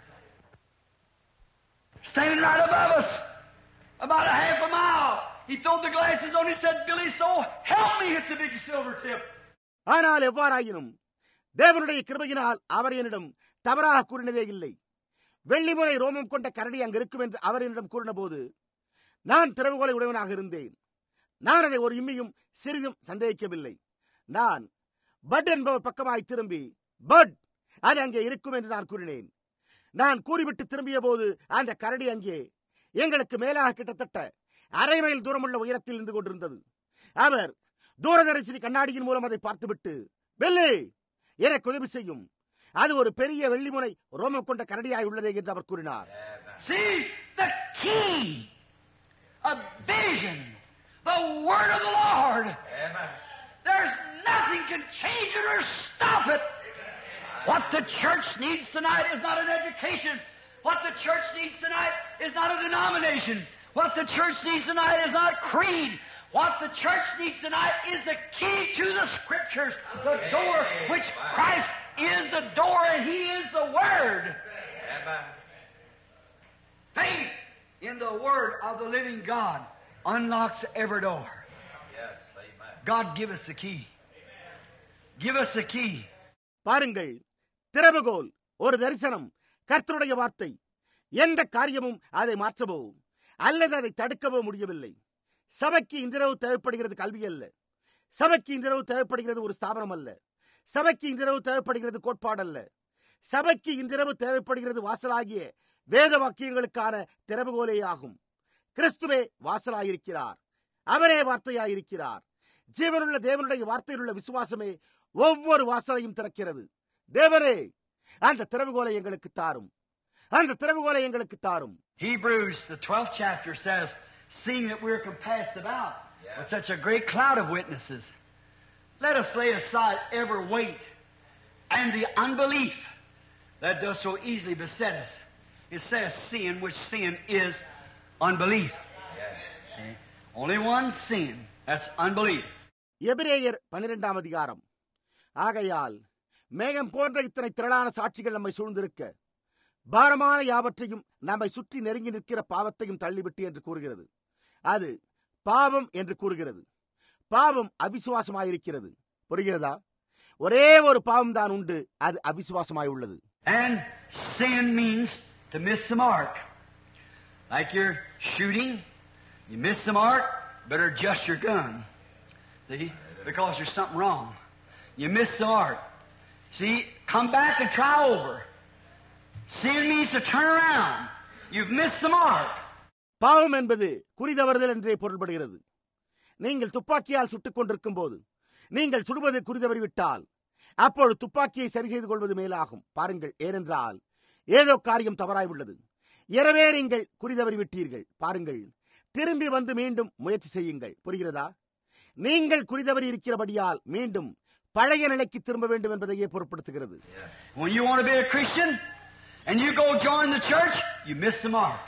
standing right above us, about a half a mile. He threw the glasses on. He said, Billy, so help me, it's a big silver tip. ஆனால் எவ்வாறாயினும் தேவனுடைய கிருபையினால் அவர் என்னிடம் தவறாக கூறினதே இல்லை. வெள்ளிமுனை ரோமம் கொண்ட கரடி அங்கு இருக்கும் என்று அவர் என்னிடம் கூறின போது நான் திறவுகோலை உடையவனாக இருந்தேன். நான் அதை ஒரு இம்மியும் சிறிதும் சந்தேகிக்கவில்லை. நான் பட் என்பவர் பக்கமாய் திரும்பி, பட், அது அங்கே இருக்கும் என்று நான் கூறினேன். நான் கூறிவிட்டு திரும்பிய போது அந்த கரடி அங்கே எங்களுக்கு மேலாக கிட்டத்தட்ட அரை மைல் தூரமுள்ள உயரத்தில் நின்று கொண்டிருந்தது. அவர் தூரதரிசி கண்ணாடியின் மூலம் அதை பார்த்துவிட்டு, பெல்லி, எனக்கு உதவி செய்யும், அது ஒரு பெரிய வெள்ளிமுனை ரோமம் கொண்ட கரடியாய் உள்ளதே என்று அவர் கூறினார். See, the key of vision, the word of the Lord. Amen. There's nothing can change it or stop it. What the church needs tonight is not an education. What the church needs tonight is not a denomination. What the church needs tonight is not creed. What the church needs tonight is the key to the Scriptures, the door which Christ is the door and He is the Word. Amen. Faith in the Word of the living God unlocks every door. Yes, amen. God give us the key. Give us the key. பாருங்கள், திறவுகோல், ஒரு தரிசனம், கர்த்தருடைய வார்த்தை. எந்த காரியமும் அதை மாற்றவோ அல்லது அதை தடுக்கவோ முடியவில்லை. சபைக்கு இன்றிரவு தேவைப்படுகிறது கல்வி அல்ல. சபைக்கு இன்றிரவு தேவைப்படுகிறது ஒரு ஸ்தாபனம் அல்ல. சபைக்கு இன்றிரவு தேவைப்படுகிறது கோட்பாடு அல்ல. சபைக்கு இன்றிரவு தேவைப்படுகிறது வாசலாகிய வேத வாக்கியங்களுக்கான திறவுகோலே ஆகும். கிறிஸ்துவே வாசலாயிருக்கிறார். அவரே வார்த்தையாயிருக்கிறார். ஜீவனுள்ள தேவனுடைய வார்த்தையில் உள்ள விசுவாசமே ஒவ்வொரு வாசலையும் திறக்கிறது. தேவரே, அந்த திறவுகோலை எங்களுக்கு தாரும். அந்த திறவுகோலை எங்களுக்கு தாரும். Hebrews, the twelfth chapter says, seeing that we are compassed about yeah. with such a great cloud of witnesses, let us lay aside every weight and the unbelief that does so easily beset us. It says sin, which sin is unbelief. Yeah. Okay. Only one sin, that's unbelief. எபிரேயர் பன்னிரண்டாம் அதிகாரம். ஆகையால் மேகம் போன்ற இத்தனை திரளான சாட்சிகள் நம்மை சூழ்ந்திருக்க, பாரமான யாவற்றையும் நம்மை சுற்றி நெருங்கி நிற்கிற பாவத்தையும் தள்ளிவிட்டு என்று கூறுகிறது. அது பாவம் என்று கூறுகிறது. பாவம் அவிசுவாசமாயிருக்கிறது. புரிகிறதா? ஒரே ஒரு பாவம் தான் உண்டு, அது அவிசுவாசமாய் உள்ளது. And sin means to miss the mark. Like you're shooting, you miss the mark, better adjust your gun. See? Because there's something wrong. You miss the mark. See? Come back and try over. Sin means to turn around. You've missed the mark. பாவம் என்பது குறிதவறுதல் என்றே பொருள்படுகிறது. நீங்கள் துப்பாக்கியால் சுட்டுக் கொண்டிருக்கும் போது நீங்கள் சுடுவது குறிதவறிவிட்டால் அப்பொழுது துப்பாக்கியை சரி செய்து கொள்வது மேலாகும். பாருங்கள், ஏனென்றால் ஏதோ காரியம் தவறாய் உள்ளது. எனவே நீங்கள் குறிதவறிவிட்டீர்கள். பாருங்கள், திரும்பி வந்து மீண்டும் முயற்சி செய்யுங்கள். புரிகிறதா? நீங்கள் குறிதவறி இருக்கிறபடியால் மீண்டும் பழைய நிலைக்கு திரும்ப வேண்டும் என்பதையே பொருட்படுத்துகிறது. When you want to be a Christian and you go join the church, you miss the mark.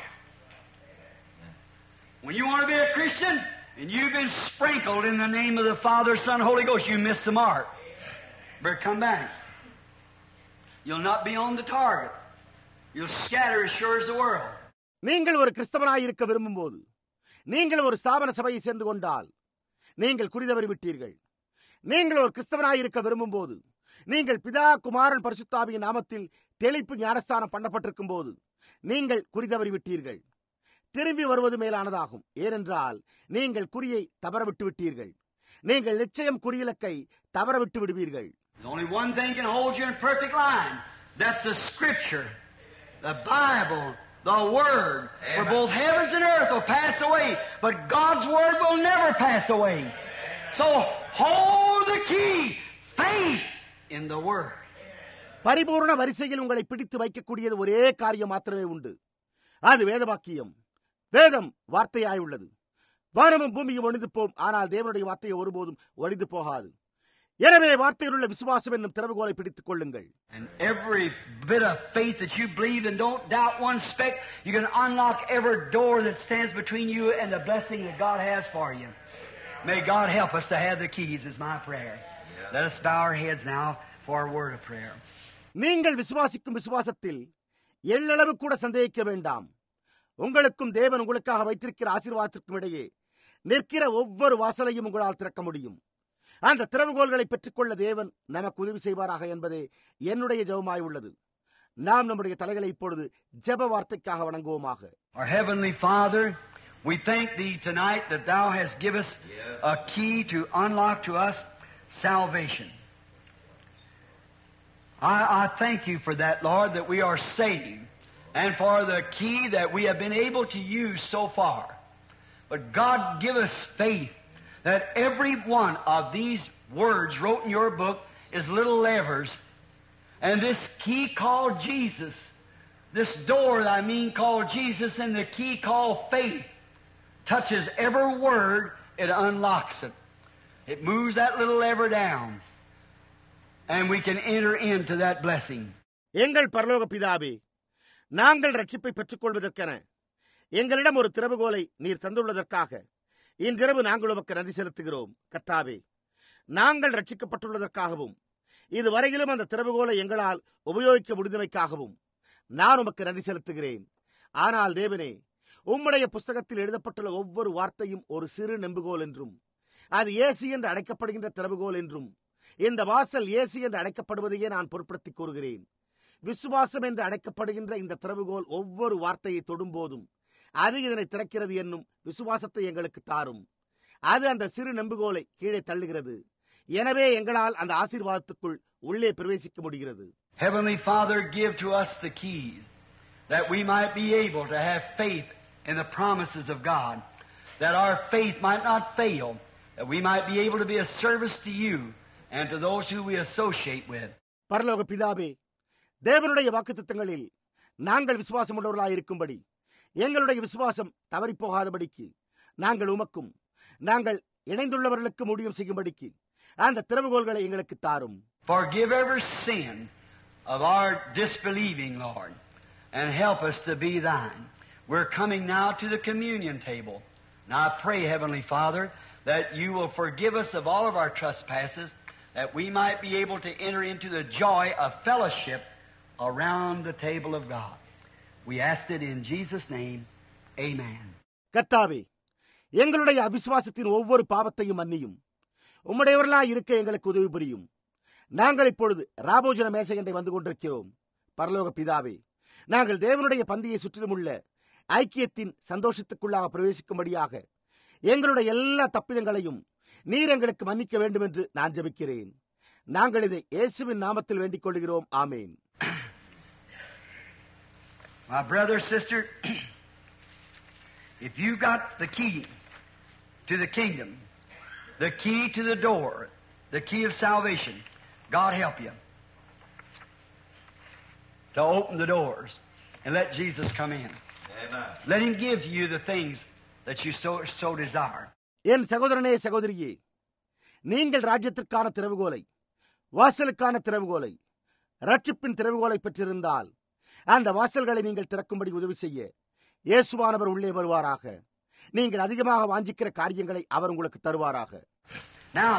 When you want to be a Christian and you've been sprinkled in the name of the Father, Son, Holy Ghost, you miss the mark. Better come back. You'll not be on the target. You'll scatter as sure as the world. நீங்கள் ஒரு கிறிஸ்தவனாய் இருக்க விரும்பும் போது, நீங்கள் ஒரு ஸ்தாபன சபையை சேர்ந்து கொண்டால் நீங்கள் குறிதவறி விட்டீர்கள். நீங்கள் ஒரு கிறிஸ்தவனாய் இருக்க விரும்பும் போது, நீங்கள் பிதா, குமாரன், பரிசுத்தாவியின் நாமத்தில் தெளிப்பு ஞானஸ்தானம் பண்ணப்பட்டிருக்கும் போது நீங்கள் குறிதவறி விட்டீர்கள். திரும்பி வருவது மேலானதாகும். ஏனென்றால் நீங்கள் குறியை தவறவிட்டு விட்டீர்கள். நீங்கள் நிச்சயம் குறியிலக்கை தவறவிட்டு விடுவீர்கள். Only one thing can hold you in perfect line. That's the Scripture, the Bible, the Word. Amen. For both heavens and earth will pass away, but God's Word will never pass away. So hold the key, faith in the Word. பரிபூர்ண வரிசையில் உங்களை பிடித்து வைக்கக்கூடியது ஒரே காரியம் மாத்திரமே உண்டு. அது வேத வாக்கியம். வேதம் வார்த்தையாய் உள்ளது. வானமும் பூமியும் ஒழிந்து போம், ஆனால் தேவனுடைய வார்த்தையை ஒருபோதும் ஒழிந்து போகாது. எனவே வார்த்தையில் உள்ள விசுவாசம் என்னும் திறவுகோலை பிடித்துக் கொள்ளுங்கள். And every bit of faith that you believe and don't doubt one speck, you can unlock every door that stands between you and the blessing that God has for you. May God help us to have the keys is my prayer. Let us bow our heads now for a word of prayer. நீங்கள் விசுவாசிக்கும் விசுவாசத்தில் எள்ளளவு கூட சந்தேகிக்க வேண்டாம். உங்களுக்கும் தேவன் உங்களுக்காக வைத்திருக்கிற ஆசீர்வாதத்திற்கும் இடையே நிற்கிற ஒவ்வொரு வாசலையும் உங்களால் திறக்க முடியும். அந்த திறவுகோல்களை பெற்றுக்கொள்ள தேவன் நமக்கு உதவி செய்வாராக என்பதே என்னுடைய ஜெபமாய் உள்ளது. நாம் நம்முடைய தலைகளை இப்பொழுது ஜெப வார்த்தைக்காக வணங்குவோமாக. Our heavenly Father, we thank Thee tonight that Thou hast given us a key to unlock to us salvation. I, I thank You for that, Lord, that we are saved, and for the key that we have been able to use so far. But God, give us faith that every one of these words wrote in your book is little levers. And this key called Jesus, this door, I mean, called Jesus, and the key called faith, touches every word, it unlocks it. It moves that little lever down, and we can enter into that blessing. எங்கள் பரலோக பிதாவே, நாங்கள் ரட்சிப்பை பெற்றுக் கொள்வதற்கென எங்களிடம் ஒரு திறவுகோலை நீர் தந்துள்ளதற்காக இன்றிரவு நாங்கள் உமக்கு நன்றி செலுத்துகிறோம். கர்த்தாவே, நாங்கள் ரட்சிக்கப்பட்டுள்ளதற்காகவும் இதுவரையிலும் அந்த திறவுகோலை எங்களால் உபயோகிக்க முடிந்தமைக்காகவும் நான் உமக்கு நன்றி செலுத்துகிறேன். ஆனால் தேவனே, உம்முடைய புஸ்தகத்தில் எழுதப்பட்டுள்ள ஒவ்வொரு வார்த்தையும் ஒரு சிறு நெம்புகோல் என்றும், அது இயேசு என்று அழைக்கப்படுகின்ற திறவுகோல் என்றும், இந்த வாசல் இயேசு என்று அழைக்கப்படுவதையே நான் பொருட்படுத்திக் கூறுகிறேன். விசுவாசம் என்று அழைக்கப்படுகின்ற இந்த திறவுகோல் ஒவ்வொரு வார்த்தையை தொடும்போதும் அது இதனை திறக்கிறது என்னும் விசுவாசத்தை எங்களுக்கு தாரும். அது அந்த சிறு நெம்புகோலை கீழே தள்ளுகிறது. எனவே எங்களால் அந்த ஆசீர்வாதத்துக்குள் உள்ளே பிரவேசிக்க முடிகிறது. Heavenly Father, give to us the keys that we might be able to have faith in the promises of God, that our faith might not fail, that we might be able to be a service to you and to those who we associate with. பரலோக பிதாவே, தேவனுடைய வாக்குத்தத்தங்களில் நாங்கள் விசுவாசம் உள்ளவர்களாய் இருக்கும்படி, எங்களுடைய விசுவாசம் தவறி போகாதபடிக்கு, நாங்கள் உமக்கும் நாங்கள் இணைந்துள்ளவர்களுக்கு முடியும் செய்யும்படிக்கு அந்த திறவுகோல்களை எங்களுக்கு தாரும். Forgive every sin of our disbelieving, Lord, and help us to be thine. We're coming now to the communion table. And I pray, Heavenly Father, that you will forgive us of all of our trespasses, that we might be able to enter into the joy of fellowship around the table of God. We ask it in Jesus' name. Amen. கர்த்தாவே, எங்களுடைய அவிசுவாசத்தின் ஒவ்வொரு பாவத்தையும் மன்னியும். உம்முடையவர்களாய் இருக்க எங்களுக்கு உதவி புரியும். நாங்கள் இப்பொழுது ராபோஜன மேசையண்டை வந்து கொண்டிருக்கிறோம். பரலோக பிதாவே, நாங்கள் தேவனுடைய பந்தியை சுற்றிலும் உள்ள ஐக்கியத்தின் சந்தோஷத்துக்குள்ளாக பிரவேசிக்கும்படியாக எங்களுடைய எல்லா தப்பிதங்களையும் நீர் எங்களுக்கு மன்னிக்க வேண்டும் என்று நான் ஜெபிக்கிறேன். நாங்கள் இதை இயேசுவின் நாமத்தில் வேண்டிக் கொள்கிறோம். ஆமேன். My brother, sister, if you got the key to the kingdom, the key to the door, the key of salvation, God help you to open the doors and let Jesus come in. Amen. Let Him give to you the things that you so, so desire. என் சகோதரனே, சகோதரியே, நீங்கள் ராஜ்யத்திற்கான திறவுகோலை, வாசலுக்கான திறவுகோலை, ரட்சிப்பின் திறவுகோலை பெற்றிருந்தால் அந்த வாசல்களை நீங்கள் திறக்கும்படி உதவி செய்ய இயேசுவானவர் உள்ளே வருவாராக. நீங்கள் அதிகமாக வாஞ்சிக்கிற காரியங்களை அவர் உங்களுக்கு தருவாராக. Now,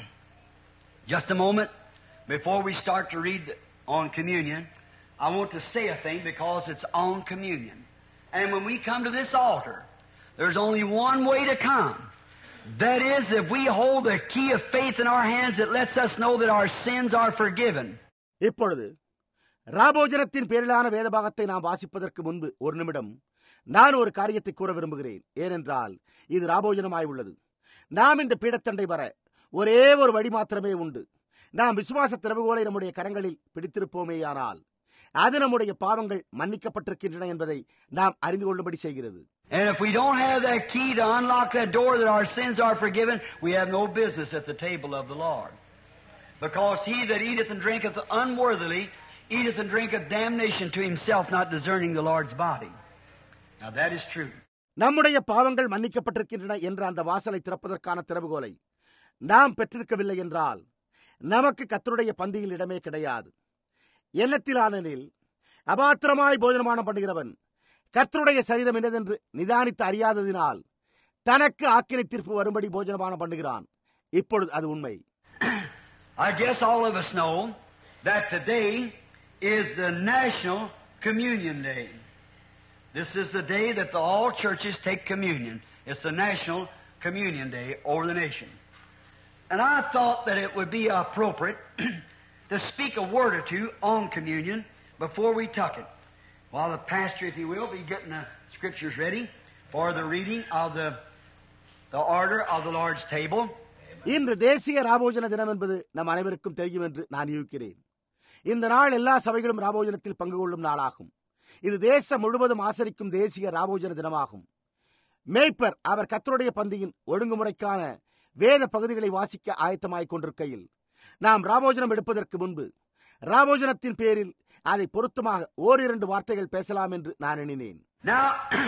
just a moment before we start to read on communion, I want to say a thing because it's on communion. And when we come to this altar, there's only one way to come. That is, if we hold the key of faith in our hands, it lets us know that our sins are forgiven. இப்பொழுது ராபோஜனத்தின் பேரிலான வேதபாகத்தை நாம் வாசிப்பதற்கு முன்பு ஒரு நிமிடம் நான் ஒரு காரியத்தை கூற விரும்புகிறேன். ஏனென்றால் இது ராபோஜனமாய் உள்ளது. நாம் இந்த பீடத்தண்டை வர ஒரே ஒரு வழி மாத்திரமே உண்டு. நாம் விசுவாச திறவுகோலை நம்முடைய கரங்களில் பிடித்திருப்போமேயானால் அது நம்முடைய பாவங்கள் மன்னிக்கப்பட்டிருக்கின்றன என்பதை நாம் அறிந்து கொள்ளும்படி செய்கிறது. And if we don't have that key to unlock that door that our sins are forgiven, we have no business at the table of the Lord. Because he that eateth and drinketh unworthily eateth and drinketh damnation to himself, not discerning the Lord's body. Now that is true. நம்முடைய பாவங்கள் மன்னிக்கப்பட்டிருக்கின்றன என்ற அந்த வாசலை திறப்பதற்கான திறவுகோலை நாம் பெற்றிருக்கவில்லை என்றால் நமக்கு கர்த்தருடைய பந்தியில் இடமே கிடையாது. எண்ணத்திலானெனில் அபாத்திரமாய் போஜனமானம் பண்ணுகிறவன் கர்த்தருடைய சரீரம் என்னதென்று நிதானித்து அறியாததினால் தனக்கு ஆக்கினை தீர்ப்பு வரும்படி போஜனமானம் பண்ணுகிறான். இப்பொழுது அது உண்மை. I guess all of us know that today is the National Communion Day. This is the day that the, all churches take communion. It's the National Communion Day over the nation. And I thought that it would be appropriate to speak a word or two on communion before we took it. While the pastor, if you will, be getting the scriptures ready for the reading of the, the order of the Lord's table. இன்று தேசிய ராபோஜன தினம் என்பது நம் அனைவருக்கும் தெரியும் என்று நான் யூகிக்கிறேன். இந்த நாள் எல்லா சபைகளும் ராபோஜனத்தில் பங்கு கொள்ளும் நாளாகும். இது தேசம் முழுவதும் ஆசரிக்கும் தேசிய ராபோஜன தினமாகும். மேய்ப்பர் அவர் கர்த்தருடைய பந்தியின் ஒழுங்குமுறைக்கான வேத பகுதிகளை வாசிக்க ஆயத்தமாய்க் கொண்டிருக்கையில் நாம் ராபோஜனம் எடுப்பதற்கு முன்பு ராபோஜனத்தின் பேரில் அதை பொருத்தமாக ஓரிரண்டு வார்த்தைகள் பேசலாம் என்று நான் எண்ணினேன். Now,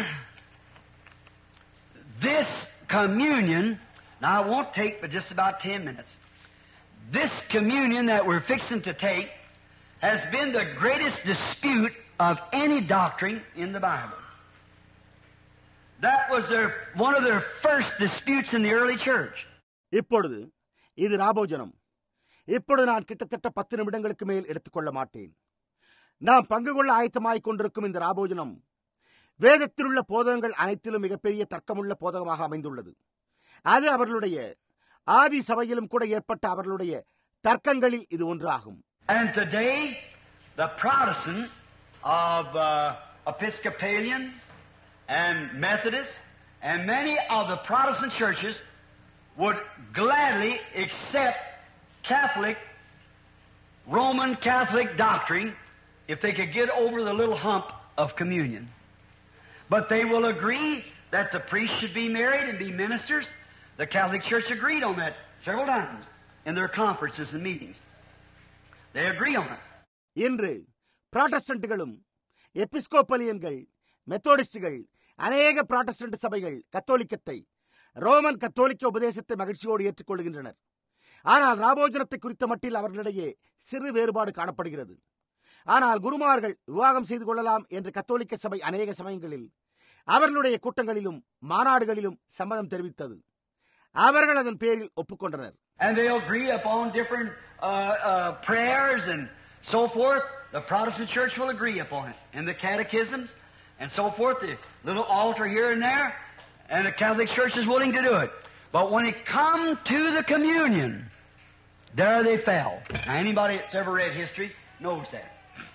this communion, now I won't take but just about ten minutes. This communion that we're fixing to take has been the greatest dispute of any doctrine in the Bible. That was their, one of their first disputes in the early church. இப்பொழுது இது ராபோஜனம். இப்பொழுது நான் கிட்டத்தட்ட பத்து நிமிடங்களுக்கு மேல் எடுத்துக்கொள்ள மாட்டேன். நாம் பங்கு கொள்ள ஆயத்தமாய்க் கொண்டிருக்கும் இந்த ராபோஜனம் வேதத்திலுள்ள போதகங்கள் அனைத்திலும் மிகப்பெரிய தர்க்கமுள்ள போதகமாக அமைந்துள்ளது. அது அவர்களுடைய ஆதி சபையிலும் கூட ஏற்பட்ட அவர்களுடைய தர்க்கங்களில் இது ஒன்றாகும். And today, the Protestant of uh, Episcopalian and Methodist and many of the Protestant churches would gladly accept Catholic, Roman Catholic doctrine if they could get over the little hump of communion. But they will agree that the priests should be married and be ministers. The Catholic Church agreed on that several times in their conferences and meetings. They agree on it. இன்று புராட்டஸ்டன்ட்களும் எபிஸ்கோப்பலியன்கள், மெத்தோடிஸ்டுகள், அநேக புராட்டஸ்டன்ட் சபைகள் கத்தோலிக்கத்தை, ரோமன் கத்தோலிக்க உபதேசத்தை மகிழ்ச்சியோடு ஏற்றுக்கொள்கின்றனர். ஆனால் ராபோஜனத்தை குறித்த மட்டில் அவர்களிடையே சிறு வேறுபாடு காணப்படுகிறது. ஆனால் குருமார்கள் விவாகம் செய்து கொள்ளலாம் என்று கத்தோலிக்க சபை அநேக சமயங்களில் அவர்களுடைய கூட்டங்களிலும் மாநாடுகளிலும் சம்மதம் தெரிவித்தது. அவர்கள் அதன் பேரில் ஒப்புக்கொண்டனர். And they agree upon different uh, uh, prayers and so forth. The Protestant Church will agree upon it. And the catechisms and so forth, the little altar here and there, and the Catholic Church is willing to do it. But when it comes to the communion, there they fell. Now, anybody that's ever read history knows that.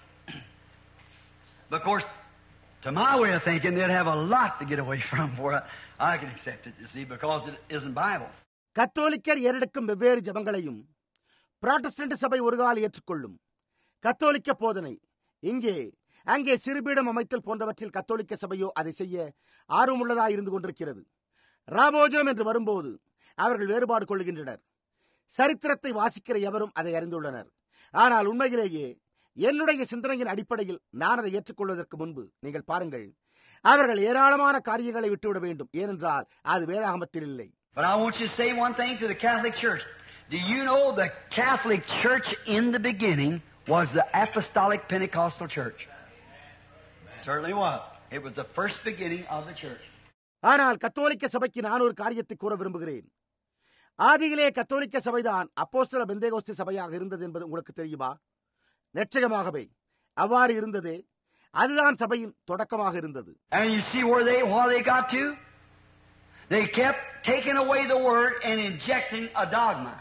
But of course, to my way of thinking, they'd have a lot to get away from for I can accept it, you see, because it isn't Bible. கத்தோலிக்கர் ஏறெடுக்கும் வெவ்வேறு ஜபங்களையும் புராட்டஸ்டன்ட் சபை ஒரு கால ஏற்றுக்கொள்ளும். கத்தோலிக்க போதனை இங்கே அங்கே சிறுபீடம் அமைத்தல் போன்றவற்றில் கத்தோலிக்க சபையோ அதை செய்ய ஆர்வமுள்ளதாக இருந்து கொண்டிருக்கிறது. ராபோஜனம் என்று வரும்போது அவர்கள் வேறுபாடு கொள்கின்றனர். சரித்திரத்தை வாசிக்கிற எவரும் அதை அறிந்துள்ளனர். ஆனால் உண்மையிலேயே என்னுடைய சிந்தனையின் அடிப்படையில் நான் அதை ஏற்றுக்கொள்வதற்கு முன்பு நீங்கள் பாருங்கள், அவர்கள் ஏராளமான காரியங்களை விட்டுவிட வேண்டும். ஏனென்றால் அது வேதாகமத்தில் இல்லை. But I want you to say one thing to the Catholic Church. Do you know the Catholic Church in the beginning was the Apostolic Pentecostal Church? It certainly was. It was the first beginning of the church. ஆனால் கத்தோலிக்க சபைக்கு நான் ஒரு காரியத்தை கூற விரும்புகிறேன். ஆதியிலே கத்தோலிக்க சபைதான் அப்போஸ்தல பெந்தேகோஸ்தே சபையாக இருந்தது என்பது உங்களுக்கு தெரியுமா? நிச்சயமாகவே அவ்வாறு இருந்ததே. அதுதான் சபையின் தொடக்கமாக இருந்தது. And you see where they where they got to? They kept taking away the word and injecting a dogma.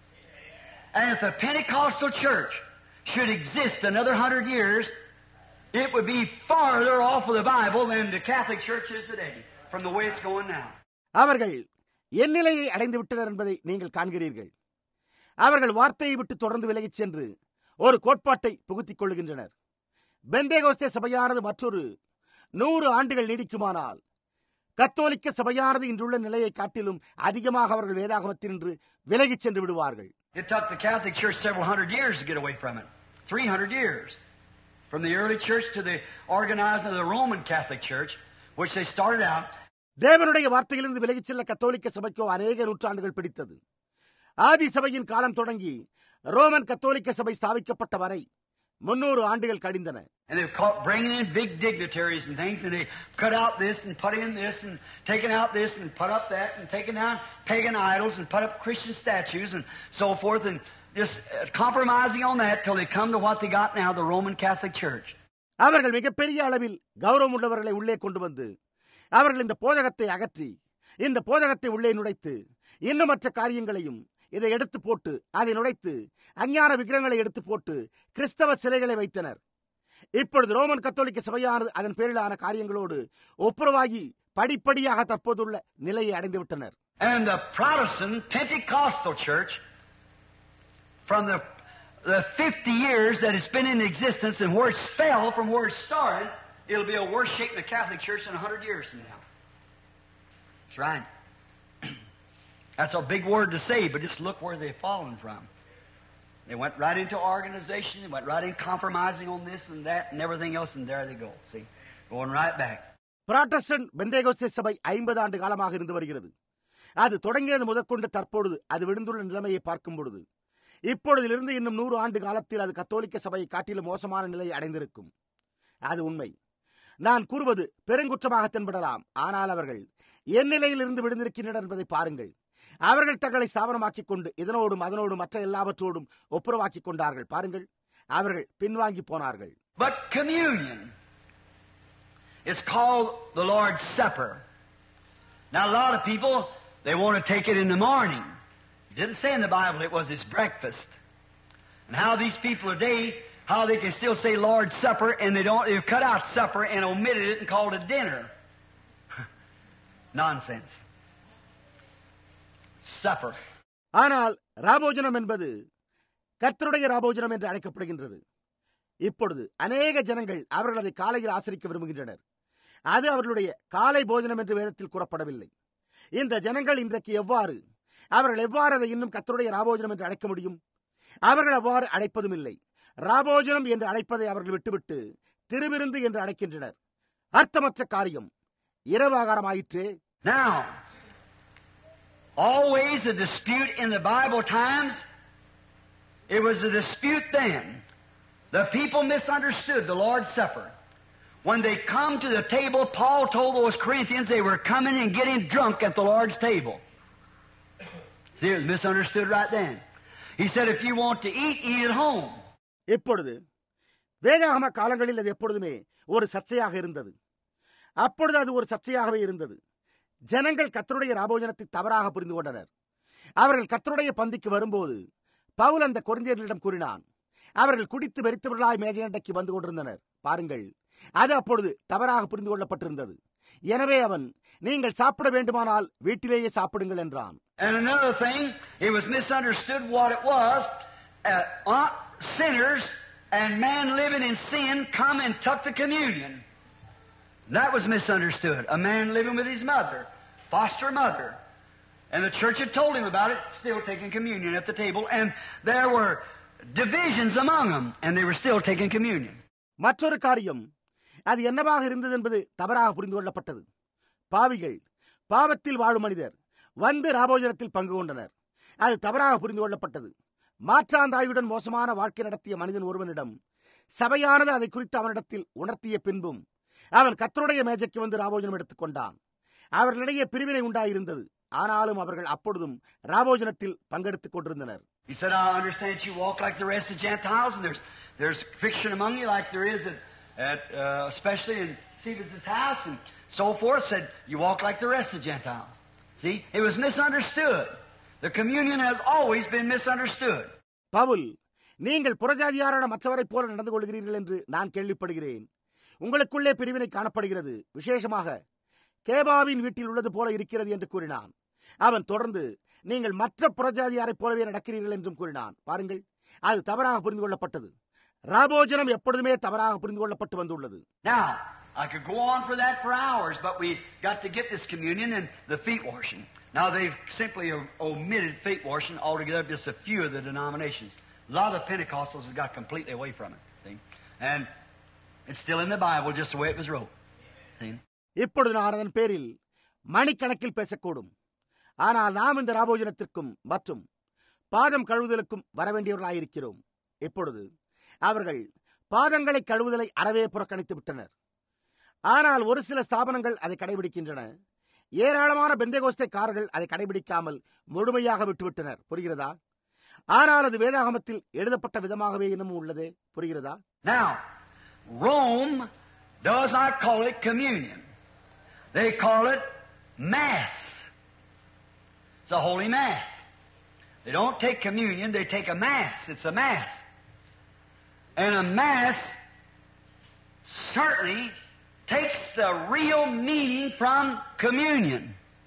And if the Pentecostal church should exist another hundred years, it would be farther off of the Bible than the Catholic Church is today, from the way it's going now. அவர்கள் என் நிலையை அடைந்து விட்டனர் என்பதை நீங்கள் காண்கிறீர்கள். அவர்கள் வார்த்தையை விட்டு தொடர்ந்து விலகிச் சென்று ஒரு கோட்பாட்டை புகுத்திக் கொள்கின்றனர். பெந்தேகோஸ்தே சபையானது மற்றொரு நூறு ஆண்டுகள் நீடிக்குமானால் கத்தோலிக்க சபையானது இன்றுள்ள நிலையை காட்டிலும் அதிகமாக அவர்கள் வேதாகமத்தினின்று விலகிச் சென்று விடுவார்கள். It took the Catholic Church several hundred years to get away from it. three hundred years. From the early church to the organizing of the Roman Catholic Church, which they started out. தேவனுடைய வார்த்தையிலிருந்து விலகிச் செல்ல கத்தோலிக்க சபைக்கோ அநேக நூற்றாண்டுகள் பிடித்தது. ஆதி சபையின் காலம் தொடங்கி ரோமன் கத்தோலிக்க சபை ஸ்தாபிக்கப்பட்ட வரை முன்னூறு ஆண்டுகள் கழிந்தன. And they've caught bringing in big dignitaries and things, and they cut out this and put in this and taken out this and put up that and taken down pagan idols and put up Christian statues and so forth, and just compromising on that till they come to what they got now, the Roman Catholic Church. அவர்கள் மிகப்பெரிய அளவில் கௌரவம் உள்ளவர்களை உள்ளே கொண்டு வந்து அவர்கள் இந்த போதகத்தை அகற்றி இந்த போதகத்தை உள்ளே நுழைத்து இன்னும் மற்ற காரியங்களையும் இதை எடுத்து போட்டு அதை நுழைத்து அஞ்ஞான விக்கிரகங்களை எடுத்து போட்டு கிறிஸ்தவ சிலைகளை வைத்தனர். இப்பொழுது ரோமன் கத்தோலிக்க சபையானது அதன் பேரிலான காரியங்களோடு ஒப்புரவாகி படிப்படியாக தற்போதுள்ள நிலையை அடைந்து விட்டனர். And the Protestant Pentecostal Church, from the the fifty years that it's been in existence and where it's fell from where it started, it'll be a worse shape than the Catholic Church in a hundred years from now. That's right. That's a big word to say, but just look where they've fallen from. They went right into organization, they went right in compromising on this and that and everything else, and there they go. See, going right back. Protestant Pentecostal சபை ஐம்பது ஆண்டு காலமாக இருந்து வருகிறது. அது தொடங்கியது முதற்கொண்டு தற்பொழுது அது விழுந்துள்ள நிலைமையை பார்க்கும் பொழுது இப்பொழுதிலிருந்து இன்னும் நூறு ஆண்டு காலத்தில் அது கத்தோலிக்க சபையை காட்டிலும் மோசமான நிலையை அடைந்திருக்கும். அது உண்மை. நான் கூறுவது பெருங்குற்றமாக தென்படலாம். ஆனால் அவர்கள் என் நிலையில் இருந்து விழுந்திருக்கின்றனர் என்பதை பாருங்கள். அவர்கள் தங்களை ஸ்தாபனமாக்கிக் கொண்டு இதனோடும் அதனோடும் மற்ற எல்லாவற்றோடும் ஒப்புரவாக்கிக் கொண்டார்கள். பாருங்கள், அவர்கள் பின்வாங்கி போனார்கள். But communion is called the Lord's Supper. Now a lot of people, they want to take it in the morning. It didn't say in the Bible it was his breakfast. And how these people today, how they can still say Lord's Supper and they don't, they've cut out supper and omitted it and called it dinner. Nonsense. Supper. ஆனால் ராபோஜனம் என்பது கர்த்தருடைய ராபோஜனம் என்று அழைக்கப்படுகின்றது. இப்பொழுது அநேக ஜனங்கள் அவர்கள் அதை காலையில் ஆசரிக்க விரும்புகின்றனர். அது அவர்களுடைய காலை போஜனம் என்று வேதத்தில் கூறப்படவில்லை. இந்த ஜனங்கள் இன்றைக்கு எவ்வாறு அவர்கள் எவ்வாறு அதை இன்னும் கர்த்தருடைய ராபோஜனம் என்று அழைக்க முடியும்? அவர்கள் அவ்வாறு அழைப்பதும் இல்லை. ராபோஜனம் என்று அழைப்பதை அவர்கள் விட்டுவிட்டு திருவிருந்து என்று அழைக்கின்றனர். அர்த்தமற்ற காரியம். இரவு ஆகாரம் ஆயிற்றே. Now, always a dispute in the Bible times, it was a dispute then. The people misunderstood the Lord's Supper. When they come to the table, Paul told those Corinthians they were coming and getting drunk at the Lord's table. See, it was misunderstood right then. He said, if you want to eat, eat at home. இப்பொழுது வேதாகம காலங்களில் அது எப்பொழுதுமே ஒரு சர்ச்சையாக இருந்தது. அப்பொழுது அது ஒரு சர்ச்சையாகவே இருந்தது. ஜனங்கள் கர்த்தருடைய ராபோஜனத்தை தவறாக புரிந்து கொண்டனர். அவர்கள் கர்த்தருடைய பந்திக்கு வரும்போது பவுல் அந்த கொரிந்தியர்களிடம் கூறினான். அவர்கள் குடித்து வெறித்தவர்களாய் மேஜையண்டைக்கு வந்து கொண்டிருந்தனர். பாருங்கள், அது அப்பொழுது தவறாக புரிந்து கொள்ளப்பட்டிருந்தது. எனவே அவன், நீங்கள் சாப்பிட வேண்டுமானால் வீட்டிலேயே சாப்பிடுங்கள் என்றான். And another thing, it was misunderstood what it was. Uh, sinners and man living in sin come and took the communion. That was misunderstood. A man living with his mother, foster mother. And the church had told him about it, still taking communion at the table. And there were divisions among them, and they were still taking communion. மற்றொரு காரியம், அது என்னவாக இருந்தது என்பது தவறாக புரிந்து கொள்ளப்பட்டது. பாவிகள், பாவத்தில் வாழும் மனிதர் வந்து ராபோஜனத்தில் பங்கு கொண்டனர். அது தவறாக புரிந்து கொள்ளப்பட்டது. மாற்றாந்தாயுடன் மோசமான வாழ்க்கை நடத்திய மனிதன் ஒருவனிடம் சபையானது அதை குறித்து அவனிடத்தில் உணர்த்திய பின்பும் அவன் கர்த்தருடைய மேஜைக்கு வந்து ராபோஜனம் எடுத்துக் கொண்டான். அவர்களிடையே பிரிவினை உண்டாயிருந்தது. ஆனாலும் அவர்கள் அப்பொழுதும் ராபோஜனத்தில் பங்கெடுத்துக் கொண்டிருந்தனர். He said, I understand you walk like the rest of the Gentiles, and there's there's friction among you like there is at, at uh, especially in Cephas' house and so forth. Said, you walk like the rest of the Gentiles. See, it was misunderstood. The communion has always been misunderstood. Pavul, நீங்கள் புறஜாதியாரான மற்றவரை போல நடந்து கொள்கிறீர்கள் என்று நான் கேள்விப்படுகிறேன். உங்களுக்குள்ளே பிரிவினை காணப்படுகிறது, விசேஷமாக கேபாவின் வீட்டில் உள்ளது போல இருக்கிறது என்று கூறினான். அவன் தொடர்ந்து, நீங்கள் மற்ற புறஜாதியாரை போலவே நடக்கிறீர்கள் என்றும் கூறினான். பாருங்கள், அது தவறாக புரிந்து கொள்ளப்பட்டது. ராபோஜனம் எப்பொழுதுமே தவறாக புரிந்து கொள்ளப்பட்டு வந்துள்ளது. Now, I could go on for that for hours, but we got to get this communion and the feet washing. Now they've simply omitted feet washing altogether, just a few of the denominations. A lot of Pentecostals have got completely away from it. See? And it's still in the Bible, just the way it was wrote. See? இப்பொழுது நான் அதன் பேரில் மணிக்கணக்கில் பேசக்கூடும். ஆனால் நாம் இந்த ராபோஜனத்திற்கும் மற்றும் பாதம் கழுவுதலுக்கும் வரவேண்டியவர்களாயிருக்கிறோம். இப்பொழுது அவர்கள் பாதங்களை கழுவுதலை அறவே புறக்கணித்து விட்டனர். ஆனால் ஒரு சில ஸ்தாபனங்கள் அதை கடைபிடிக்கின்றன. ஏராளமான பெந்தேகோஸ்தேக்காரர்கள் அதை கடைபிடிக்காமல் முழுமையாக விட்டுவிட்டனர். புரிகிறதா? ஆனால் அது வேதாகமத்தில் எழுதப்பட்ட விதமாகவே இன்னமும் உள்ளதே. புரிகிறதா? Now, Rome does not call it communion. They call it Mass. It's a holy Mass. They don't take communion, they take a Mass. It's a Mass. And a Mass certainly takes the real meaning from communion.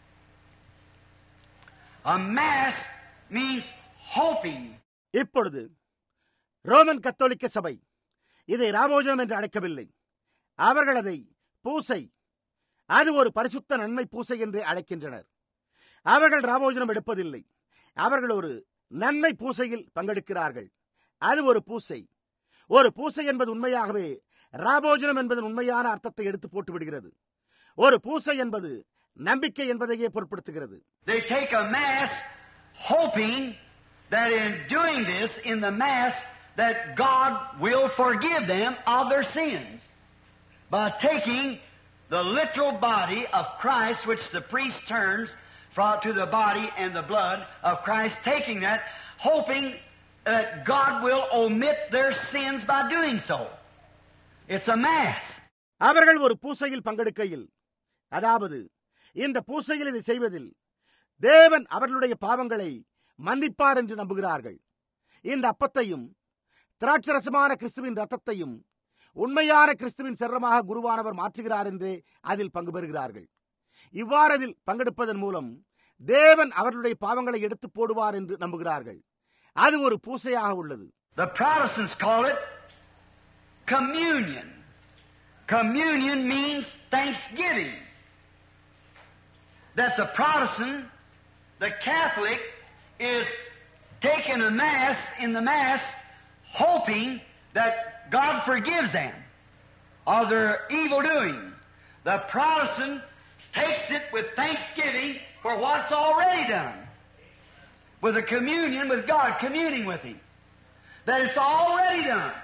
A Mass means hoping. இப்பொழுது ரோமன் கத்தோலிக்க சபை இதை ராபோஜனம் என்று அழைக்கவில்லை. அவர்கள் அதை பூசை, அது ஒரு பரிசுத்த நன்மை பூசை என்று அழைக்கின்றனர். அவர்கள் ராபோஜனம் எடுப்பதில்லை. அவர்கள் ஒரு நன்மை பூசையில் பங்கெடுக்கிறார்கள். அது ஒரு பூசை. ஒரு பூசை என்பது உண்மையாகவே ராபோஜனம் என்பதன் உண்மையான அர்த்தத்தை எடுத்து போட்டு விடுகிறது. ஒரு பூசை என்பது நம்பிக்கை என்பதையே பொருட்படுத்துகிறது. They take a mass hoping that in doing this in the mass that God will forgive them of their sins by taking the literal body of Christ, which the priest turns to the body and the blood of Christ, taking that, hoping that God will omit their sins by doing so. It's a mass. அவர்கள் ஒரு பூசையில் பங்கெடுக்கையில், அதாவது இந்த பூசையில் இதை செய்வதில் தேவன் அவர்களுடைய பாவங்களை மன்னிப்பார் என்று நம்புகிறார்கள். இந்த அப்பத்தையும் திராட்சரசமான கிறிஸ்துவின் ரத்தத்தையும் உண்மையான கிறிஸ்துவின் சரீரமாக குருவானவர் மாற்றுகிறார் என்றே அதில் பங்கு பெறுகிறார்கள். இவ்வாறு அதில் பங்கெடுப்பதன் மூலம் தேவன் அவர்களுடைய பாவங்களை எடுத்து போடுவார் என்று நம்புகிறார்கள். அது ஒரு பூசையாக உள்ளது. The Protestants call it communion. Communion means thanksgiving. That the Protestant, the Catholic, is taking a mass in the mass, hoping that God forgives them of their evil doing. The Protestant takes it with thanksgiving for what's already done, with a communion with God, communing with Him, that it's already done.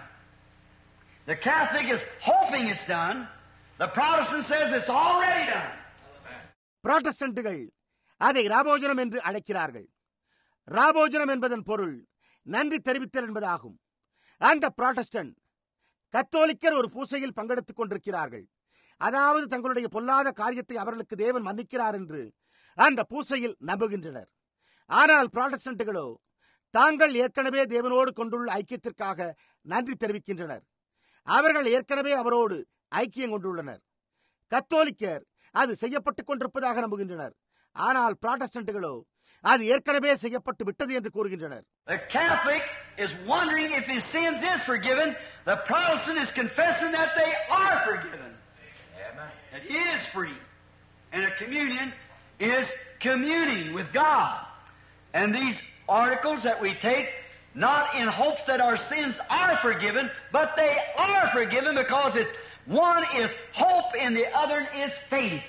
The Catholic is hoping it's done. The Protestant says it's already done. புராட்டஸ்டன்ட்டுகள் அதை ராபோஜனம் என்று அழைக்கிறார்கள். ராபோஜனம் என்பதன் பொருள் நன்றி தெரிவித்தல் என்பதாகும். அந்த புராட்டஸ்டன்ட் கத்தோலிக்கர் ஒரு பூசையில் பங்கெடுத்துக் கொண்டிருக்கிறார்கள். அதாவது தங்களுடைய பொல்லாத காரியத்தை அவர்களுக்கு தேவன் மன்னிக்கிறார் என்று அந்த பூசையில் நம்புகின்றனர். ஆனால் புராட்டஸ்டன்ட்டுகளோ தாங்கள் ஏற்கனவே தேவனோடு கொண்டுள்ள ஐக்கியத்திற்காக நன்றி தெரிவிக்கின்றனர். அவர்கள் ஏற்கனவே அவரோடு ஐக்கியம் கொண்டுள்ளனர். கத்தோலிக்கர் அது செய்யப்பட்டுக் கொண்டிருப்பதாக நம்புகின்றனர். ஆனால் புராட்டஸ்டன்ட்டுகளோ அது ஏற்கனவே செய்யப்பட்டு விட்டது என்று கூறுகின்றனர். The Catholic is wondering if his sins is forgiven. The Protestant is confessing that they are forgiven. Amen. It is free. And a communion is communing with God. And these articles that we take, not in hopes that our sins are forgiven, but they are forgiven because it's one is hope and the other is faith.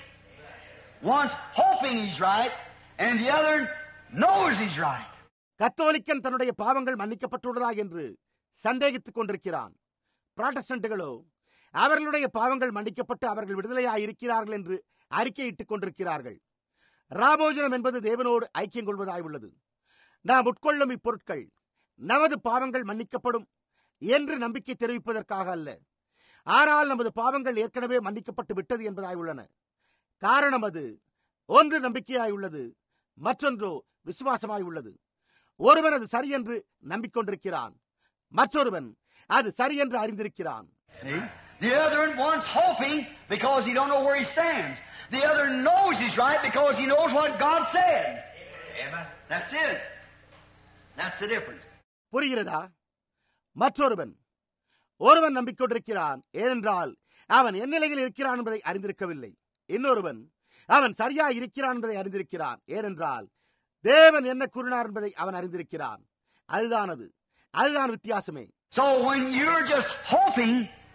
One's hoping he's right and the other knows he's right. கத்தோலிக்கன் தன்னுடைய பாவங்கள் மன்னிக்கப்பட்டுள்ளதா என்று சந்தேகித்துக் கொண்டிருக்கிறான். புராட்டஸ்டன்ட்டுகளோ அவர்களுடைய பாவங்கள் மன்னிக்கப்பட்டு அவர்கள் விடுதலையாய் இருக்கிறார்கள் என்று அறிக்கையிட்டுக் கொண்டிருக்கிறார்கள். ராபோஜனம் என்பது தேவனோடு ஐக்கியம் கொள்வதாய் உள்ளது. நாம் உட்கொள்ளும் இப்பொருட்கள் நமது பாவங்கள் மன்னிக்கப்படும் என்று நம்பிக்கை தெரிவிப்பதற்காக அல்ல, ஆனால் நமது பாவங்கள் ஏற்கனவே மன்னிக்கப்பட்டு விட்டது என்பதாய் உள்ளன. காரணம் அது ஒன்று நம்பிக்கையாய் உள்ளது, மற்றொன்றோ விசுவாசமாய் உள்ளது. ஒருவன் அது சரி என்று நம்பிக்கொண்டிருக்கிறான், மற்றொருவன் அது சரி என்று அறிந்திருக்கிறான். The other one's hoping because he don't know where he stands. The other knows he's right because he knows what God said. Amen. That's it. That's the difference. புரிகிறதா? மற்றொருவன் ஒருவன் நம்பிக்கொண்டிருக்கிறான் ஏனென்றால் அவன் என் நிலையில் இருக்கிறான் என்பதை அறிந்திருக்கவில்லை. இன்னொருவன் அவன் சரியா இருக்கிறான் என்பதை அறிந்திருக்கிறான் ஏனென்றால் தேவன் என்ன கூறினார் என்பதை அவன் அறிந்திருக்கிறான். அதுதான் அது. அதுதான் வித்தியாசமே. So when you're just hoping,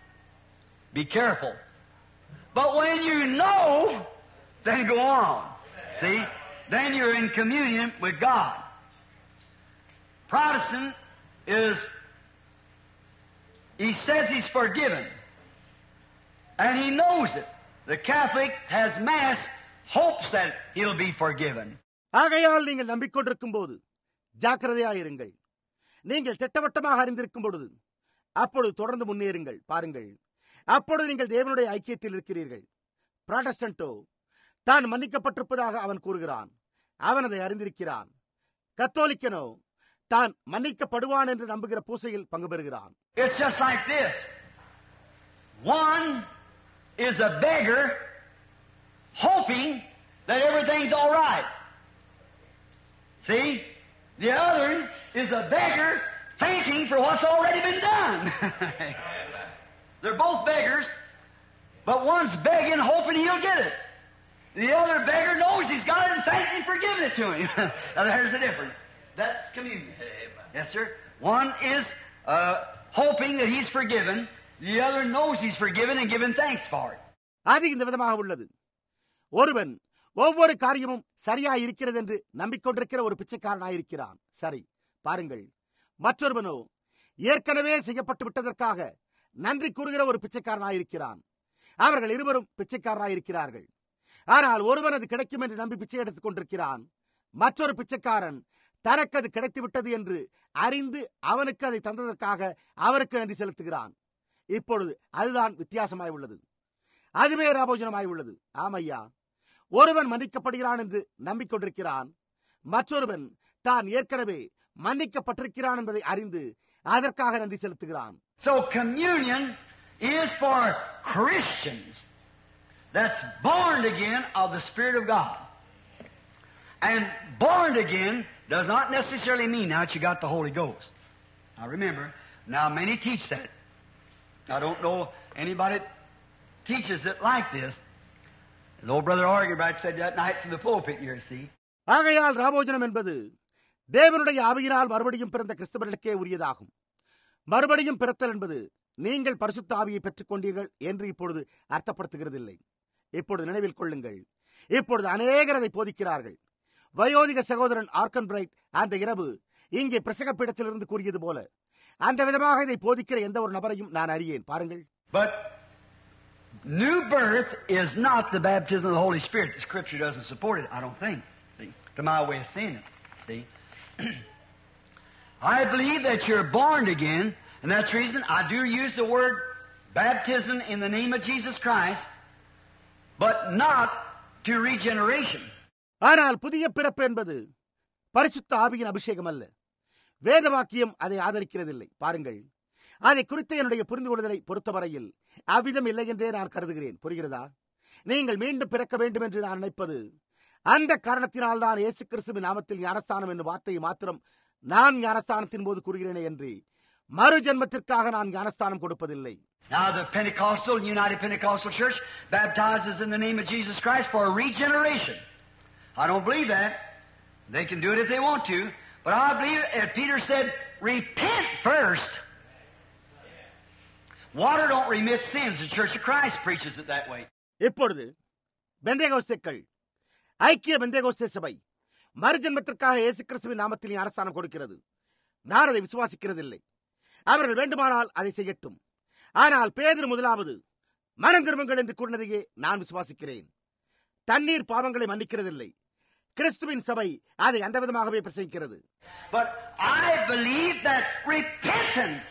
be careful. But when you know, then go on. See? Then you're in communion with God. Protestant is, he says he's forgiven. And he knows it. The Catholic has mass, hopes that he'll be forgiven. ஆகையால் நீங்கள் நம்பிக்கொண்டிருக்கும் போது ஜாக்கிரதையாயிருங்கள். நீங்கள் திட்டவட்டமாக அறிந்திருக்கும் பொழுது அப்பொழுது தொடர்ந்து முன்னேறுங்கள். பாருங்கள், அப்பொழுது நீங்கள் தேவனுடைய ஐக்கியத்தில் இருக்கிறீர்கள். புராட்டஸ்டன்டோ தான் மன்னிக்கப்பட்டிருப்பதாக அவன் கூறுகிறான். அவன் அதை அறிந்திருக்கிறான். கத்தோலிக்கனோ தான் மன்னிக்கப்படுவான் என்று நம்புகிற பூசையில் பங்கு பெறுகிறான். It's just like this. One is a beggar hoping that everything's all right. See? The other is a beggar thanking for what's already been done. They're both beggars, but one's begging hoping he'll get it. The other beggar knows he's got it and thanks him for giving it to him. Now there's the difference. That's communion. Yes, sir. One is uh, hoping that he's forgiven. The other knows he's forgiven and giving thanks for it. அது இந்த விதமாக உள்ளது. ஒருவன் ஒவ்வொரு காரியமும் சரியாய் இருக்கிறது என்று நம்பிக்கொண்டிருக்கிற ஒரு பிச்சைக்காரனாயிருக்கிறான். சரி, பாருங்கள். மற்றொருவனோ ஏற்கனவே செய்யப்பட்டு விட்டதற்காக நன்றி கூறுகிற ஒரு பிச்சைக்காரனாயிருக்கிறான். அவர்கள் இருவரும் பிச்சைக்காரனாயிருக்கிறார்கள். ஆனால் ஒருவன் அது கிடைக்கும் என்று நம்பி பிச்சை எடுத்துக் கொண்டிருக்கிறான். மற்றொரு பிச்சைக்காரன் தனக்கு அது கிடைத்துவிட்டது என்று அறிந்து அவனுக்கு அதை தந்ததற்காக அவருக்கு நன்றி செலுத்துகிறான். இப்பொழுது அதுதான் வித்தியாசமாய் உள்ளது. அதுவே ராபோஜனமாய் உள்ளது. ஆமையா, ஒருவன் மன்னிக்கப்படுகிறான் என்று நம்பிக்கொண்டிருக்கிறான். மற்றொருவன் தான் ஏற்கனவே மன்னிக்கப்பட்டிருக்கிறான் என்பதை அறிந்து அதற்காக நன்றி செலுத்துகிறான். So communion is for Christians that's born again of the Spirit of God. And born again does not necessarily mean now that you got the Holy Ghost. Now remember, now many teach that. I don't know anybody that teaches it like this. The old brother Argybright said that night from the pulpit here, see. ஆகையால் ராபோஜனம் என்பது தேவனுடைய ஆவியினால் மறுபடியும் பிறந்த கிறிஸ்தவர்களுக்கே உரியதாகும். மறுபடியும் பிறத்தல் என்பது நீங்கள் பரிசுத்த ஆவியை பெற்றுக் கொண்டீர்கள் என்று இப்பொழுது அர்த்தப்படுத்துகிறதில்லை. இப்பொழுது நினைவில் கொள்ளுங்கள், இப்பொழுது அநேகர் அதை போதிக்கிறார்கள். வயோதிக சகோதரன் ஆர்கன் பிரைட் அந்த இரவு இங்கே பிரசங்க பீடத்திலிருந்து கூறியது போல அந்த விதமாக இதை போதிக்கிற எந்த ஒரு நபரையும் நான் அறியேன். பாருங்கள். But new birth is not the baptism of the Holy Spirit. The Scripture doesn't support it, I don't think. See, to my way of seeing it. See, I believe that you're born again, and that's the reason I do use the word baptism in the name of Jesus Christ, but not to regeneration. ஆனால் புதிய பிறப்பு என்பது பரிசுத்த ஆவியின் அபிஷேகம் அல்ல. வேத வாக்கியம் அதை ஆதரிக்கிறதில்லை. பாருங்கள், அதை குறித்த என்னுடைய புரிந்து கொள்ளுதலை பொறுத்தவரையில் அவ்விதம் இல்லை என்றே நான் கருதுகிறேன். புரிகிறதா? நீங்கள் மீண்டும் பிறக்க வேண்டும் என்று நான் நினைப்பது அந்த காரணத்தினால் தான் இயேசு கிறிஸ்துவின் நாமத்தில் ஞானஸ்தானம் என்னும் வார்த்தையை மாத்திரம் நான் ஞானஸ்தானத்தின் போது கூறுகிறேனே என்று மறு ஜென்மத்திற்காக நான் ஞானஸ்தானம் கொடுப்பதில்லை. Now the Pentecostal, United Pentecostal Church baptizes in the name of Jesus Christ for regeneration. I don't believe that. They can do it if they want to. But I believe, as Peter said, repent first. Water don't remit sins. The Church of Christ preaches it that way. இப்பொழுது பெந்தேகோஸ்தேக்கள், ஐக்கிய பெந்தேகோஸ்தே சபை மறுஜென்மத்திற்காக இயேசு கிறிஸ்துவின் நாமத்தில் ஞானஸ்தானம் கொடுக்கிறது. நான் அதை விசுவாசிக்கிறதில்லை. அவர்கள் வேண்டுமானால் அதை செய்யட்டும். ஆனால் பேதுரு முதலாவது மனம் திரும்புங்கள் என்று கூறினதையே நான் விசுவாசிக்கிறேன். தண்ணீர் பாவங்களை மன்னிக்கிறதில்லை. கிறிஸ்துவின் சபை அதை அந்த விதமாகவே பிரசங்கிக்கிறது. But I believe that repentance,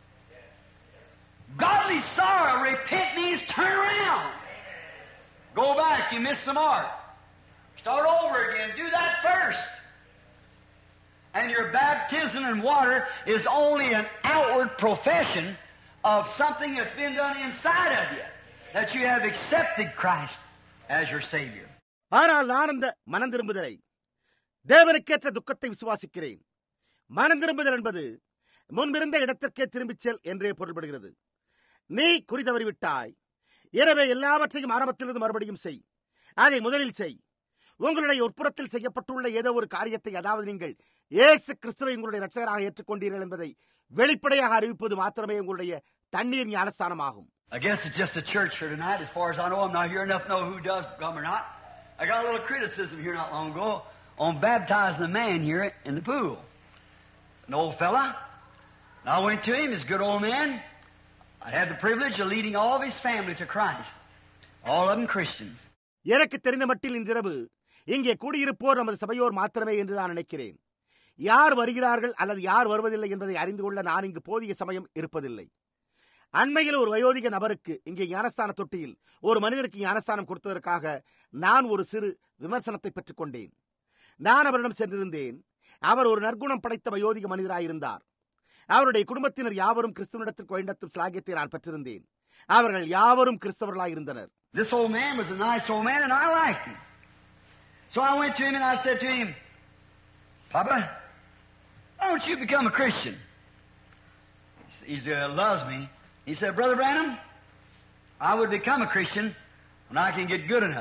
godly sorrow, repent means turn around. Go back, you missed the mark. Start over again. Do that first. And your baptism in water is only an outward profession of something that's been done inside of you, that you have accepted Christ as your Savior. ஆனால் நான் அந்த மனம் திரும்புதலை, தேவனுக்கேற்ற துக்கத்தை விசுவாசிக்கிறேன். மனம் திரும்புதல் என்பது முன்பிருந்த இடத்திற்கே திரும்பிச் செல் என்றே பொருள்படுகிறது. நீ குறி தவறிவிட்டாய், எனவே எல்லாவற்றையும் ஆரம்பத்திலிருந்து மறுபடியும் செய். அதை முதலில் செய். உங்களுடைய உட்புறத்தில் செய்யப்பட்டுள்ள ஏதோ ஒரு காரியத்தை, அதாவது நீங்கள் இயேசு கிறிஸ்துவை உங்களுடைய இரட்சகராக ஏற்றுக்கொண்டீர்கள் என்பதை வெளிப்படையாக அறிவிப்பது மாத்திரமே உங்களுடைய தண்ணீர் ஞானஸ்தானமாகும். I guess it's just a church here tonight. As far as I know, I'm not here enough to know who does come or not. I got a little criticism here not long ago on baptizing the man here in the pool. An old fella. And I went to him. He's a good old man. I had the privilege of leading all of his family to Christ. All of them Christians. எனக்கு தெரிந்த மட்டில் இன்றிரவு இங்கே கூடியிருப்போர் நமது சபையோர் மாத்திரமே என்று நான் நினைக்கிறேன். யார் வருகிறார்கள் அல்லது யார் வருவதில்லை என்பதை அறிந்து கொள்ள நான் இங்கு போதிய சமயம் இருப்பதில்லை. அண்மையில் ஒரு வயோதிக நபருக்கு இங்கே ஞானஸ்தான தொட்டியில் ஒரு மனிதருக்கு ஞானஸ்தானம் கொடுத்ததற்காக நான் ஒரு சிறு விமர்சனத்தை பெற்றுக் கொண்டேன். நான் அவரிடம் சென்றிருந்தேன். அவர் ஒரு நற்குணம் படைத்த வயோதிக மனிதராயிருந்தார். அவருடைய குடும்பத்தினர் யாவரும் கிறிஸ்துவனிடத்திற்கு வழிநடத்தும் ஸ்லாகியத்தை நான் பெற்றிருந்தேன். அவர்கள் யாவரும் கிறிஸ்தவர்களாயிருந்தனர். This old man was a nice old man and I liked him. So I went to him and I said to him, Papa, why don't you become a Christian? He uh, loves me. He said, Brother Branham, I would become a Christian when I can get good enough.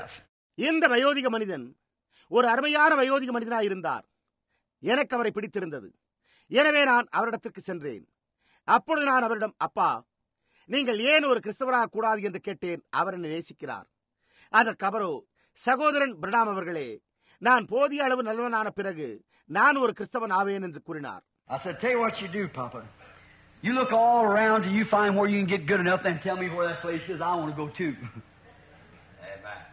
இந்த வயோதிக மனிதன் ஒரு அருமையான வயோதிக மனிதனாய் இருந்தார். எனக்கு அவரை பிடித்திருந்தது. எனவே நான் அவரிடத்திற்கு சென்றேன். அப்பொழுது நான் அவரிடம், அப்பா, நீங்கள் ஏன் ஒரு கிறிஸ்தவராக கூடாது என்று கேட்டேன். அவர் என்னை நேசிக்கிறார். அதற்கு அவரோ, சகோதரன் பிரணாம் அவர்களே, நான் போதிய அளவு நல்லவனான பிறகு நான் ஒரு கிறிஸ்தவன் ஆவேன் என்று கூறினார். I said, tell you what you do, Papa. You look all around till you find where you can get good enough, then tell me where that place is. I want to go too. Amen.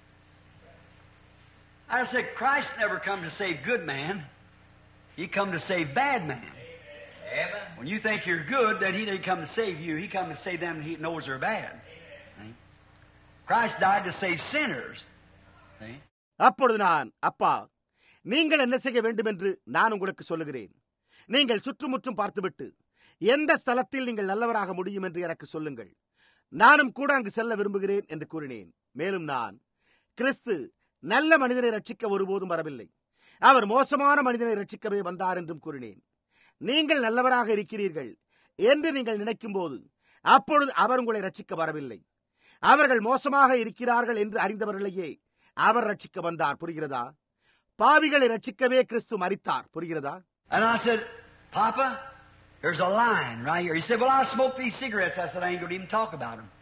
I said, Christ never come to save good man. He come to save bad man. Amen. When you think you're good, then He didn't come to save you. He come to save them He knows are bad. See? Christ died to save sinners. See? அப்பொழுது நான், அப்பா, நீங்கள் என்ன செய்ய வேண்டும் என்று நான் உங்களுக்கு சொல்லுகிறேன். நீங்கள் சுற்றுமுற்றும் பார்த்துவிட்டு எந்த ஸ்தலத்தில் நீங்கள் நல்லவராக முடியும் என்று எனக்கு சொல்லுங்கள். நானும் கூட அங்கு செல்ல விரும்புகிறேன் என்று கூறினேன். மேலும் நான், கிறிஸ்து நல்ல மனிதனை ரட்சிக்க ஒருபோதும் வரவில்லை, அவர் மோசமான மனிதனை ரட்சிக்கவே வந்தார் என்றும் கூறினேன். நீங்கள் நல்லவராக இருக்கிறீர்கள் என்று நீங்கள் நினைக்கும் போது அப்பொழுது அவர் உங்களை ரட்சிக்க வரவில்லை. அவர்கள் மோசமாக இருக்கிறார்கள் என்று அறிந்தவர்களையே அவர் ரட்சிக்க வந்தார். புரிகிறதா? பாவிகளை ரட்சிக்கவே கிறிஸ்து மரித்தார். புரிகிறதா? And I said, Papa, there's a line right here. He said, well, I smoke these cigarettes. I said, I ain't going to even talk about them.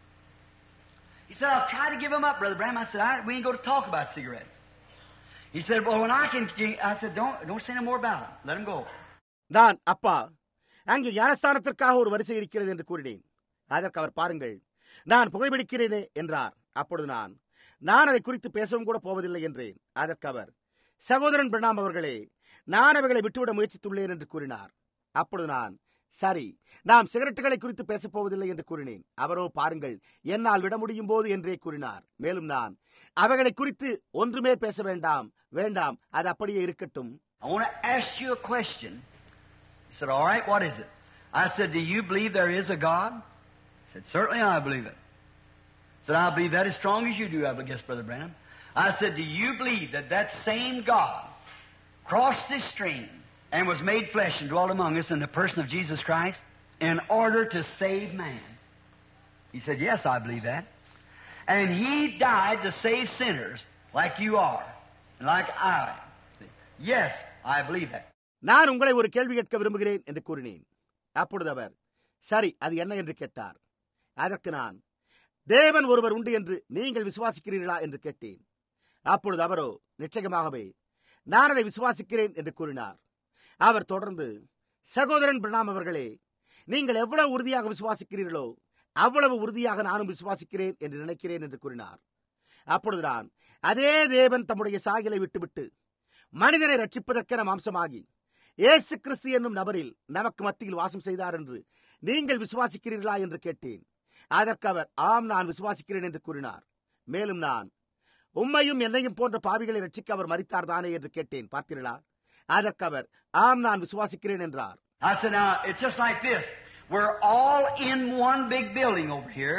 He said, I'll try to give them up, Brother Branham. I said, I, we ain't going to talk about cigarettes. He said, well, when I can, I said, don't, don't say no more about them. Let them go. நான், அப்பா, அங்கு ஞானஸ்தானத்திற்காக ஒரு வரிசை இருக்கிறது என்று கூறினேன். அதற்கு அவர், பாருங்கள், நான் புகைப்பிடிக்கிறேனே என்றார். அப்பொழுது நான், நான் அதை குறித்து பேசவும் கூட போவதில்லை என்றேன். அதற்கு அவர், சகோதரன் பிரணாம் அவர்களே, நான் அவைகளை விட்டுவிட முயற்சித்துள்ளேன் என்று கூறினார். அப்பொழுது நான், சரி, நாம் சிகரெட்டுகளை குறித்து பேசப் போவதில்லை என்று கூறினேன். அவரோ, பாருங்கள், என்னால் விட முடியும் போது என்றே கூறினார். மேலும் நான், அவைகளை குறித்து ஒன்றுமே பேச வேண்டாம், வேண்டாம், அது அப்படியே இருக்கட்டும். I want to ask you a question. He said, all right, what is it? I said, do you believe there is a God? He said, certainly I believe it. I said, I believe that as strong as you do, I guess, Brother Branham. I said, do you believe that that same God crossed this stream and was made flesh and dwelt among us in the person of Jesus Christ in order to save man? He said, yes, I believe that. And He died to save sinners like you are, and like I am. Yes, I believe that. நான் உங்களை ஒரு கேள்வி கேட்க விரும்புகிறேன் என்று கூறினேன். அப்பொழுது அவர், சரி, அது என்ன என்று கேட்டார். அதற்கு நான், தேவன் ஒருவர் உண்டு என்று நீங்கள் விசுவாசிக்கிறீர்களா என்று கேட்டேன். அப்பொழுது அவரோ, நிச்சயமாகவே நான் அதை விசுவாசிக்கிறேன் என்று கூறினார். அவர் தொடர்ந்து, சகோதரன் பிரணாம் அவர்களே, நீங்கள் எவ்வளவு உறுதியாக விசுவாசிக்கிறீர்களோ அவ்வளவு உறுதியாக நானும் விசுவாசிக்கிறேன் என்று நினைக்கிறேன் என்று கூறினார். அப்பொழுது நான், அதே தேவன் தம்முடைய சாயலை விட்டுவிட்டு மனிதனை ரட்சிப்பதற்கென மாம்சமாகி இயேசு கிறிஸ்து என்னும் நபரில் நமக்கு மத்தியில் வாசம் செய்தார் என்று நீங்கள் விசுவாசிக்கிறீர்களா என்று கேட்டேன். அதற்கு அவர், ஆம், நான் விசுவாசிக்கிறேன் என்று கூறினார். மேலும் நான், உம்மையும் என்னையும் போன்ற பாவிகளை ரட்சிக்க அவர் மரித்தார் தானே என்று கேட்டேன். பார்த்தீர்களா? அதற்கு அவர், ஆம், நான் விசுவாசிக்கிறேன் என்றார். I said, now, it's just like this. We're all in one big building over here,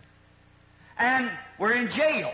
and we're in jail.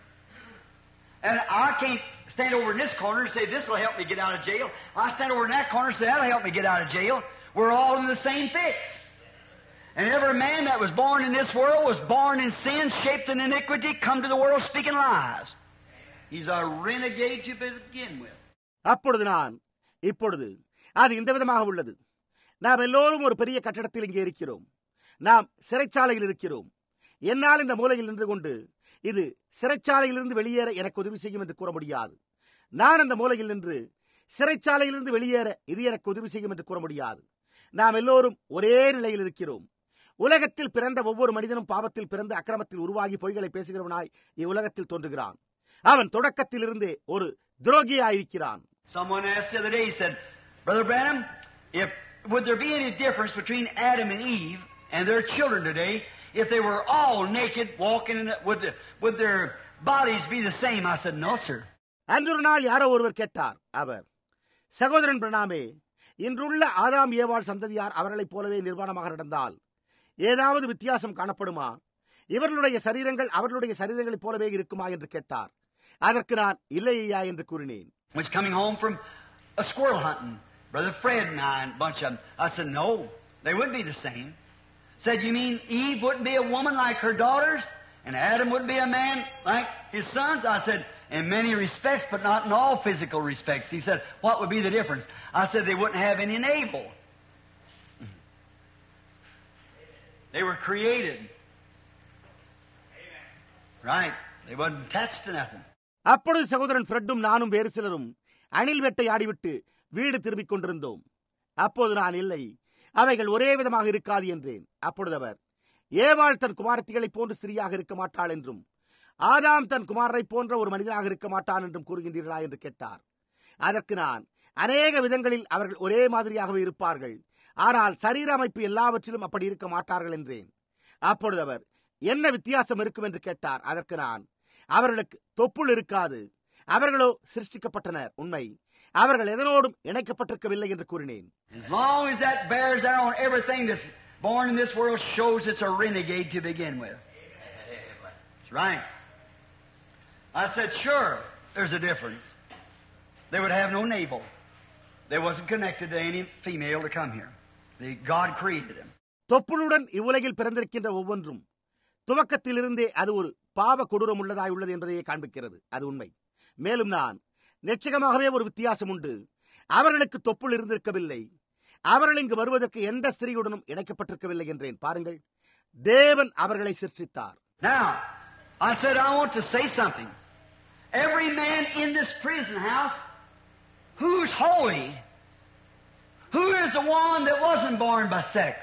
And I can't stand over in this corner and say, this will help me get out of jail. I stand over in that corner and say, that'll help me get out of jail. We're all in the same fix. And every man that was born in this world was born in sin, shaped in iniquity, come to the world speaking lies. He's a renegade to begin with. அப்பொழுது நான், இப்பொழுது அது இந்த விதமாக உள்ளது. நாம் எல்லோரும் ஒரு பெரிய கட்டடத்தில் இங்கே இருக்கிறோம். நாம் சிறைச்சாலையில் இருக்கிறோம். என்னால் இந்த மூலையில் நின்று கொண்டு இது சிறைச்சாலையிலிருந்து வெளியேற எனக்கு உதவி செய்யும் என்று கூற முடியாது. நான் அந்த மூலையில் நின்று சிறைச்சாலையிலிருந்து வெளியேற இது எனக்கு உதவி செய்யும் என்று கூற முடியாது. நாம் எல்லோரும் ஒரே நிலையில் இருக்கிறோம். உலகத்தில் பிறந்த ஒவ்வொரு மனிதனும் பாவத்தில் பிறந்த அக்கிரமத்தில் உருவாகி பொய்களை பேசுகிறவனாய் இவ்வுலகத்தில் தோன்றுகிறான். அவன் தொடக்கத்தில் இருந்தே ஒரு துரோகியாயிருக்கிறான். Someone asked the other day, he said, Brother Branham, if would there be any difference between Adam and Eve and their children today if they were all naked walking in the, would, the, would their bodies be the same? I said, no, sir. அன்றொரு நாள் யாரோ ஒருவர் கேட்டார். அவர், சகோதரன் பிரணாமே, இன்றுள்ள ஆதாம் ஏவாள் சந்ததியார் அவர்களைப் போலவே நிர்வாணமாக நடந்தால் ஏதாவது வித்தியாசம் காணப்படுமா? இவர்களுடைய சரீரங்கள் அவர்களுடைய சரீரங்களைப் போலவே இருக்குமா என்று கேட்டார். அதற்கு நான், இல்லையா என்று கூறினேன். Was coming home from a squirrel hunting, Brother Fred and I and a bunch of them. I said, no, they wouldn't be the same. Said, you mean Eve wouldn't be a woman like her daughters? And Adam wouldn't be a man like his sons? I said, in many respects, but not in all physical respects. He said, what would be the difference? I said they wouldn't have any navel. They were created. Right. They wasn't attached to nothing. அப்பொழுது சகோதரன் ஃப்ரெட்டும் நானும் வேறு சிலரும் அணில் வேட்டை ஆடிவிட்டு வீடு திரும்பிக் கொண்டிருந்தோம். அப்போது நான் இல்லை, அவைகள் ஒரே விதமாக இருக்காது என்றேன். அப்பொழுது அவர், ஏவாள் தன் குமாரத்திகளை போன்று ஸ்திரீயாக இருக்க மாட்டாள் என்றும் ஆதாம் தன் குமாரரை போன்ற ஒரு மனிதனாக இருக்க மாட்டான் என்றும் கூறுகின்றீர்களா என்று கேட்டார். அதற்கு நான், அநேக விதங்களில் அவர்கள் ஒரே மாதிரியாகவே இருப்பார்கள், ஆனால் சரீர அமைப்பு எல்லாவற்றிலும் அப்படி இருக்க மாட்டார்கள் என்றேன். அப்பொழுது அவர், என்ன வித்தியாசம் இருக்கும் என்று கேட்டார். அதற்கு நான், அவர்களுக்கு தொப்புள் இருக்காது, அவர்களோ சிருஷ்டிக்கப்பட்டனர். உண்மை, அவர்கள் எதனோடும் இணைக்கப்பட்டிருக்கவில்லை என்று கூறினேன். As long as that bears out on everything that's born in this world, shows it's a renegade to begin with. That's right. I said, sure, there's a difference. They would have no navel. They wasn't connected to any female to come here. The God created them. தொப்புளுடன் இவ்வுலகில் பிறந்திருக்கின்ற ஒவ்வொன்றும் துவக்கத்திலிருந்தே அது ஒரு பாவ கொடூரம் உள்ளதாய் உள்ளது என்பதையே காண்பிக்கிறது. அது உண்மை. மேலும் நான், நிச்சயமாகவே ஒரு வித்தியாசம் உண்டு. அவர்களுக்கு தொப்புள் இருந்திருக்கவில்லை, அவர்கள் இங்கு வருவதற்கு எந்த ஸ்திரீயுடனும் இணைக்கப்பட்டிருக்கவில்லை என்றேன். பாருங்கள், தேவன் அவர்களை சிருஷ்டித்தார். Now, I said I want to say something. Every man in this prison house who's holy, who is the one that wasn't born by sex,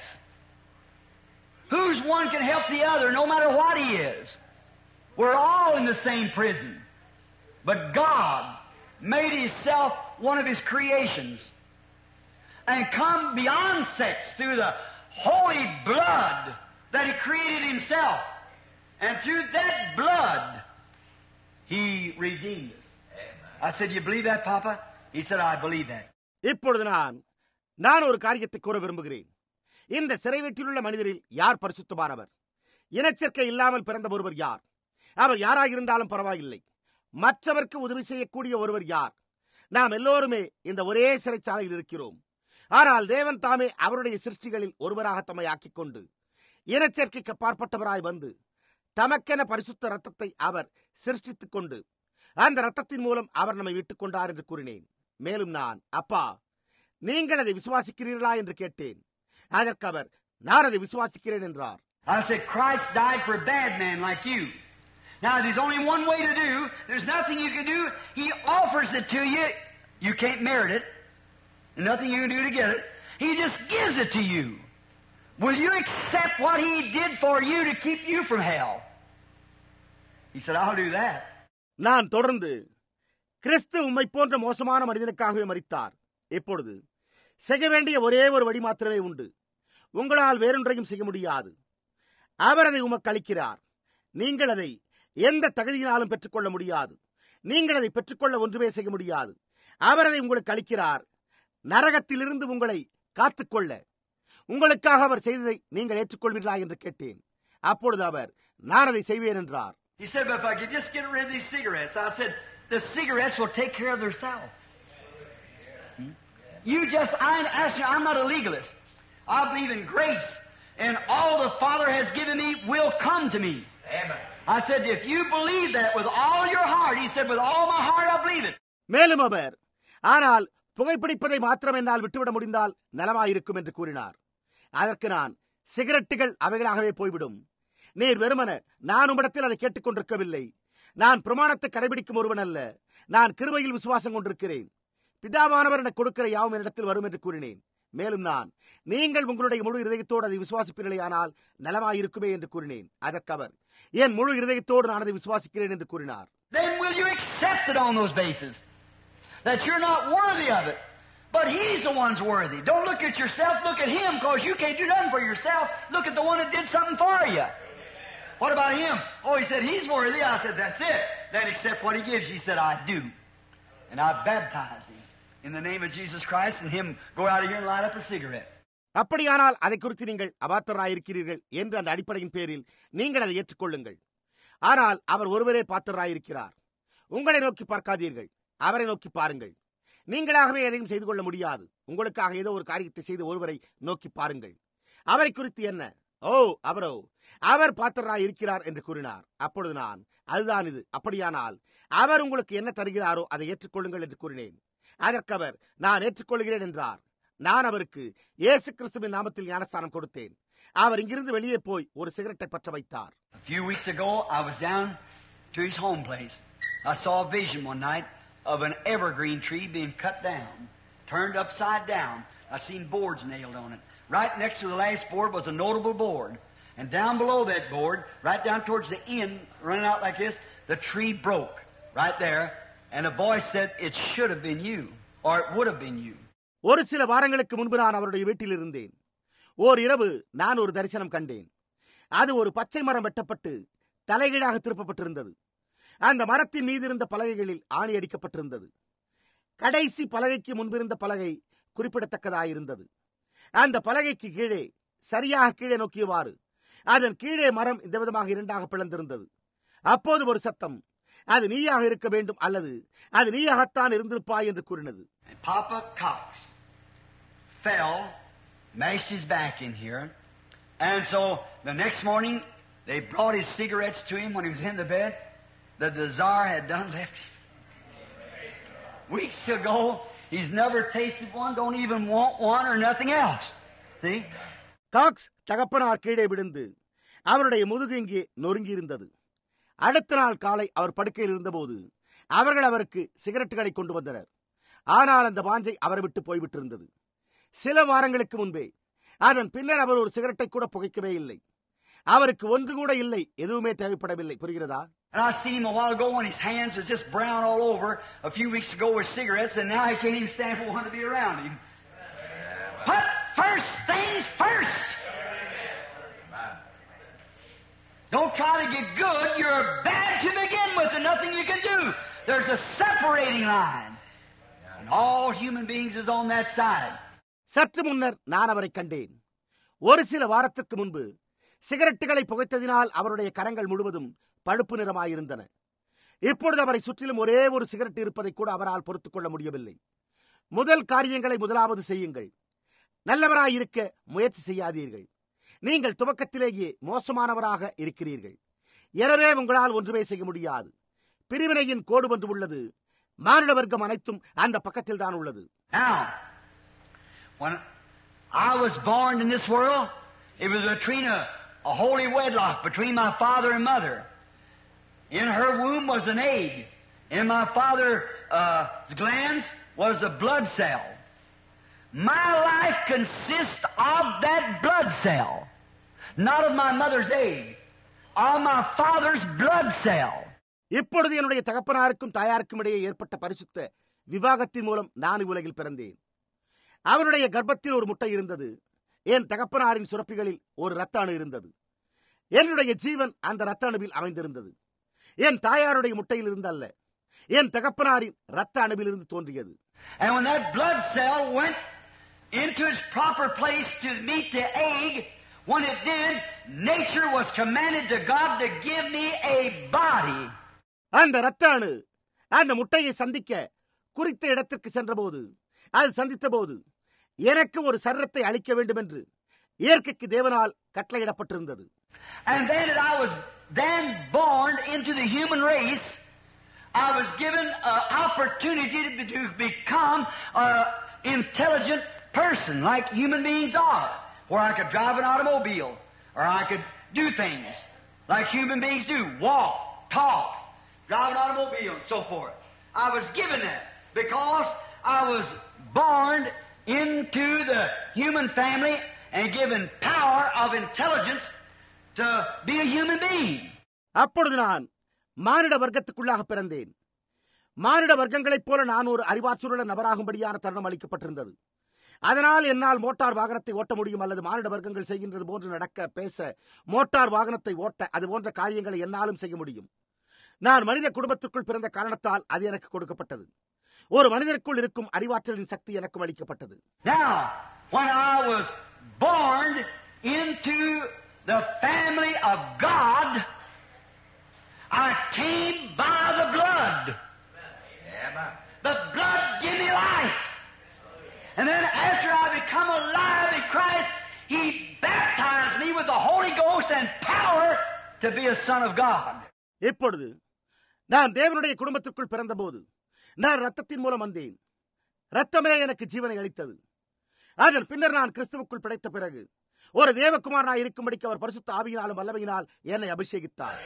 whose one can help the other no matter what he is. We're all in the same prison. But God made Himself one of His creations and come beyond sex through the holy blood that He created Himself. And through that blood, He redeemed us. I said, you believe that, Papa? He said, I believe that. இப்பொழுது நான் நான் ஒரு காரியத்தை கூற விரும்புகிறேன். இந்த சிறை வீட்டிலுள்ள மனிதரில் யார் பரிசுத்தமானவர்? இனச்சேர்க்கை இல்லாமல் பிறந்த ஒருவர் யார்? அவர் யாராக இருந்தாலும் பரவாயில்லை. மற்றவருக்கு உதவி செய்யக்கூடிய ஒருவர் யார்? நாம் எல்லோருமே இந்த ஒரே சிறைச்சாலையில் இருக்கிறோம். ஆனால் தேவன் தாமே அவருடைய சிருஷ்டிகளில் ஒருவராக தம்மை ஆக்கிக் கொண்டு இனச்சேர்க்கைக்கு அப்பாற்பட்டவராய் வந்து தமக்கென பரிசுத்த ரத்தத்தை அவர் சிருஷ்டித்துக் கொண்டு அந்த ரத்தத்தின் மூலம் அவர் நம்மை விட்டுக் கொண்டார் என்று கூறினேன். மேலும் நான், அப்பா, நீங்கள் அதை விசுவாசிக்கிறீர்களா என்று கேட்டேன். அதற்கு அவர், நான் அதை விசுவாசிக்கிறேன் என்றார். I said, Christ died for a bad man like you. Now, there's only one way to do. There's nothing you can do. He offers it to you. You can't merit it. Nothing you can do to get it. He just gives it to you. Will you accept what He did for you to keep you from hell? He said, I'll do that. நான் தொடர்ந்து, கிறிஸ்து உம்மை போன்ற மோசமான மனிதனுக்காகவே மரித்தார். இப்பொழுது செய்ய வேண்டிய ஒரே ஒரு வழி மாத்திரமே உண்டு. உங்களால் வேறொன்றையும் செய்ய முடியாது. அவர் அதை உமக்கு அளிக்கிறார். நீங்கள் அதை எந்த தகுதியினாலும் பெற்றுக்கொள்ள முடியாது. நீங்கள் அதை பெற்றுக்கொள்ள ஒன்றுமே செய்ய முடியாது. அவர் அதை உங்களுக்கு அளிக்கிறார். நரகத்திலிருந்து உங்களை காத்துக்கொள்ள உங்களுக்காக அவர் செய்ததை நீங்கள் ஏற்றுக்கொள்வீர்களா என்று கேட்டேன். அப்பொழுது அவர், நான் அதை செய்வேன் என்றார். He said, but if I could just get rid of these cigarettes. I said, the cigarettes will take care of themselves. Hmm? You just, I ask you, I'm not a legalist. I believe in grace, and all the Father has given me will come to me. Amen. I said, if you believe that with all your heart, he said, with all my heart I believe it. மேலும் அவர், ஆனால் புகைப்பிடிப்பதை மாத்திரம் என்னால் விட்டுவிட முடிந்தால் நலமாயிருக்கும் என்று கூறினார். அதற்கு நான், சிகரெட்டுகள் அவைகளாகவே போய்விடும். நீர் வெறுமன, நான் உம்மிடத்தில் அதை கேட்டுக் கொண்டிருக்கவில்லை. நான் பிரமாணத்தை கடைபிடிக்கும் ஒருவன் அல்ல. நான் கிருபையில் விசுவாசம் கொண்டிருக்கிறேன். பிதாவானவர் எனக்கு கொடுக்கிற யாவும் என்னிடத்தில் வரும் என்று கூறினேன். மேலும் நான், நீங்கள் உங்களுடைய முழு இருதயத்தோடு அதை விசுவாசிப்பீர்களேயானால் நலமாயிருக்குமே என்று கூறினேன். அதற்கு அவர், என் முழு இருதயத்தோடு நான் அதை விசுவாசிக்கிறேன் என்று கூறினார். Then will you accept it on those bases? That you're not worthy of it. But He's the one's worthy. Don't look at yourself, look at Him, because you can't do nothing for yourself. Look at the one that did something for you. What about Him? Oh, He said He's worthy. I said, that's it. Then accept what He gives. He said, I do. And I baptize Thee in the name of Jesus Christ, and Him go out of here and light up a cigarette. அப்படியானால் அதை குறித்து நீங்கள் அபாத்திரராயிருக்கிறீர்கள் என்று அந்த அடிப்படையின் பேரில் நீங்கள் அதை ஏற்றுக்கொள்ளுங்கள். ஆனால் அவர் ஒருவரே பாத்திரராயிருக்கிறார். உங்களை நோக்கி பார்க்காதீர்கள், அவரை நோக்கி பாருங்கள். நீங்களாகவே எதையும் செய்து கொள்ள முடியாது. உங்களுக்காக ஏதோ ஒரு காரியத்தை செய்து ஒருவரை நோக்கி பாருங்கள். அவரை குறித்து என்ன? ஓ அவரோ அவர் பாத்திரராய் இருக்கிறார் என்று கூறினார். அப்பொழுது நான், அதுதான் இது, அப்படியானால் அவர் உங்களுக்கு என்ன தருகிறாரோ அதை ஏற்றுக்கொள்ளுங்கள் என்று கூறினேன். அதற்கு அவர், நான் ஏற்றுக்கொள்கிறேன் என்றார். நான் அவருக்கு இயேசு கிறிஸ்துவின் நாமத்தில் ஞானஸ்தானம் கொடுத்தேன். அவர் இங்கிருந்து வெளியே போய் ஒரு சிகரெட்டை பற்ற வைத்தார். A few weeks ago, I was down to his home place. I saw a vision one night of an evergreen tree being cut down, turned upside down. I seen boards nailed on it. Right next to the last board was a notable board. And down below that board, right down towards the end, running out like this, the tree broke. Right there. And a voice said, it should have been you. Or it would have been you. ஒரு சில வாரங்களுக்கு முன்பு நான் அவருடைய வீட்டில் இருந்தேன். ஓர் இரவு நான் ஒரு தரிசனம் கண்டேன். அது ஒரு பச்சை மரம் வெட்டப்பட்டு தலைகீழாக திருப்பப்பட்டிருந்தது. அந்த மரத்தின் மீது இருந்த பலகைகளில் ஆணி அடிக்கப்பட்டிருந்தது. கடைசி பலகைக்கு முன்பிருந்த பலகை குறிப்பிடத்தக்கதாயிருந்தது. அந்த பலகைக்கு கீழே, சரியாக கீழே நோக்கியவாறு, அதன் கீழே மரம் இந்த விதமாக இரண்டாக பிளந்திருந்தது. அப்போது ஒரு சத்தம், அது நீயாக இருக்க வேண்டும் அல்லது அது நீயாகத்தான் இருந்திருப்பாய் என்று கூறினது. Papa Cox fell, mashed his back in here, and so the next morning they brought his cigarettes to him when he was in the bed that the czar had done left him. Weeks ago, he's never tasted one, don't even want one or nothing else. See? Cox தகப்பனார் கீழே விழுந்து அவருடைய முதுகு இங்கே நொறுங்கி இருந்தது. அடுத்த நாள் காலை அவர் படுக்கையில் இருந்தபோது அவர்கள் அவருக்கு சிகரெட்டுகளை கொண்டு வந்தனர். ஆனால் அந்த வாஞ்சை அவரை விட்டு போய்விட்டிருந்தது. சில வாரங்களுக்கு முன்பே, அதன் பின்னர் அவர் ஒரு சிகரெட்டை கூட புகைக்கவே இல்லை. அவருக்கு ஒன்று கூட இல்லை, எதுவுமே தேவைப்படவில்லை. புரிகிறதா? And I seen him a while ago when his hands was just brown all over a few weeks ago with cigarettes, and now he can't even stand for one to be around him. Put first things first. Don't try to get good. You're bad to begin with and nothing you can do. There's a separating line. And all human beings is on that side. சற்று முன்னர் நான் அவரை கண்டேன். ஒரு சில வாரத்திற்கு முன்பு சிகரெட்டுகளை புகைத்ததினால் அவருடைய கரங்கள் முழுவதும் பழுப்பு நிறமாயிருந்தன. இப்பொழுது அவரை சுற்றிலும் ஒரே ஒரு சிகரெட் இருப்பதை கூட அவரால் பொறுத்துக் கொள்ள முடியவில்லை. முதல் காரியங்களை முதலாவது செய்யுங்கள். நல்லவராயிருக்க முயற்சி செய்யாதீர்கள். நீங்கள் துவக்கத்திலேயே மோசமானவராக இருக்கிறீர்கள். எனவே உங்களால் ஒன்றுமே செய்ய முடியாது. பிரிவினையின் கோடு ஒன்று உள்ளது. மானுட வர்க்கம் அனைத்தும் அந்த பக்கத்தில் தான் உள்ளது. Now, when I was born in this world, it was between a, a holy wedlock between my father and mother. In her womb was an egg. In my father's uh, glands was a blood cell. My life consists of that blood cell, not of my mother's egg, of my father's blood cell. இப்பொழுது என்னுடைய தகப்பனாருக்கும் தாயாருக்கும் இடையே ஏற்பட்ட பரிசுத்த விவாகத்தின் மூலம் நான் உலகில் பிறந்தேன். அவருடைய கர்ப்பத்தில் ஒரு முட்டை இருந்தது. என் தகப்பனாரின் சுரப்பிகளில் ஒரு இரத்த அணு இருந்தது. என்னுடைய ஜீவன் அந்த இரத்த அணுவில் அமைந்திருந்தது. என் தாயாருடைய முட்டையில் இருந்து அல்ல, என் தகப்பனாரின் இரத்த அணுவில் இருந்து தோன்றியது. And when that blood cell went into its proper place to meet the egg, when it did, nature was commanded to God to give me a body. அந்த இரத்த அணு அந்த முட்டையை சந்திக்க குறித்த இடத்திற்கு சென்றபோது, அது சந்தித்த போது எனக்கு ஒரு சரீரத்தை அளிக்க வேண்டும் என்று இயற்கைக்கு தேவனால் கட்டளையிடப்பட்டிருந்தது. And then I was then born into the human race. I was given an opportunity to become an intelligent person like human beings are, where I could drive an automobile, or I could do things like human beings do, walk, talk, drive an automobile, and so forth. I was given that because I was born into the human family and given power of intelligence to be a human being. அப்பொழுது நான் மானிட வர்க்கத்துக்குள்ளாக பிறந்தேன். மானிட வர்க்கங்களைப் போல நான் ஒரு அறிவாற்றலுள்ள நபராகும்படியான தருணம் அளிக்கப்பட்டிருந்தது. அதனால் என்னால் மோட்டார் வாகனத்தை ஓட்ட முடியும், அல்லது மானிட வர்க்கங்கள் செய்கின்றது போன்று நடக்க, பேச, மோட்டார் வாகனத்தை ஓட்ட, அது போன்ற காரியங்களை என்னாலும் செய்ய முடியும். நான் மனித குடும்பத்திற்குள் பிறந்த காரணத்தால் அது எனக்கு கொடுக்கப்பட்டது. ஒரு மனிதருக்குள் இருக்கும் அறிவாற்றலின் சக்தி எனக்கும் அளிக்கப்பட்டது. Now, when I was born into the family of God, I came by the blood. The blood gave me life. And then after I become alive in Christ, He baptized me with the Holy Ghost and power to be a son of God. இப்பொழுது நான் தேவனுடைய குடும்பத்திற்குள் பிறந்தபோது நான் ரத்தத்தின் மூலம் வந்தேன். ரத்தமே எனக்கு ஜீவனை அளித்தது. அதன் பின்னர் நான் கிறிஸ்துவுக்குள் பிழைத்த பிறகு ஒரு தேவகுமாரனாய் இருக்கும்படிக்கு அவர் பரிசுத்த ஆவியினாலும் வல்லமையினால் என்னை அபிஷேகித்தார்.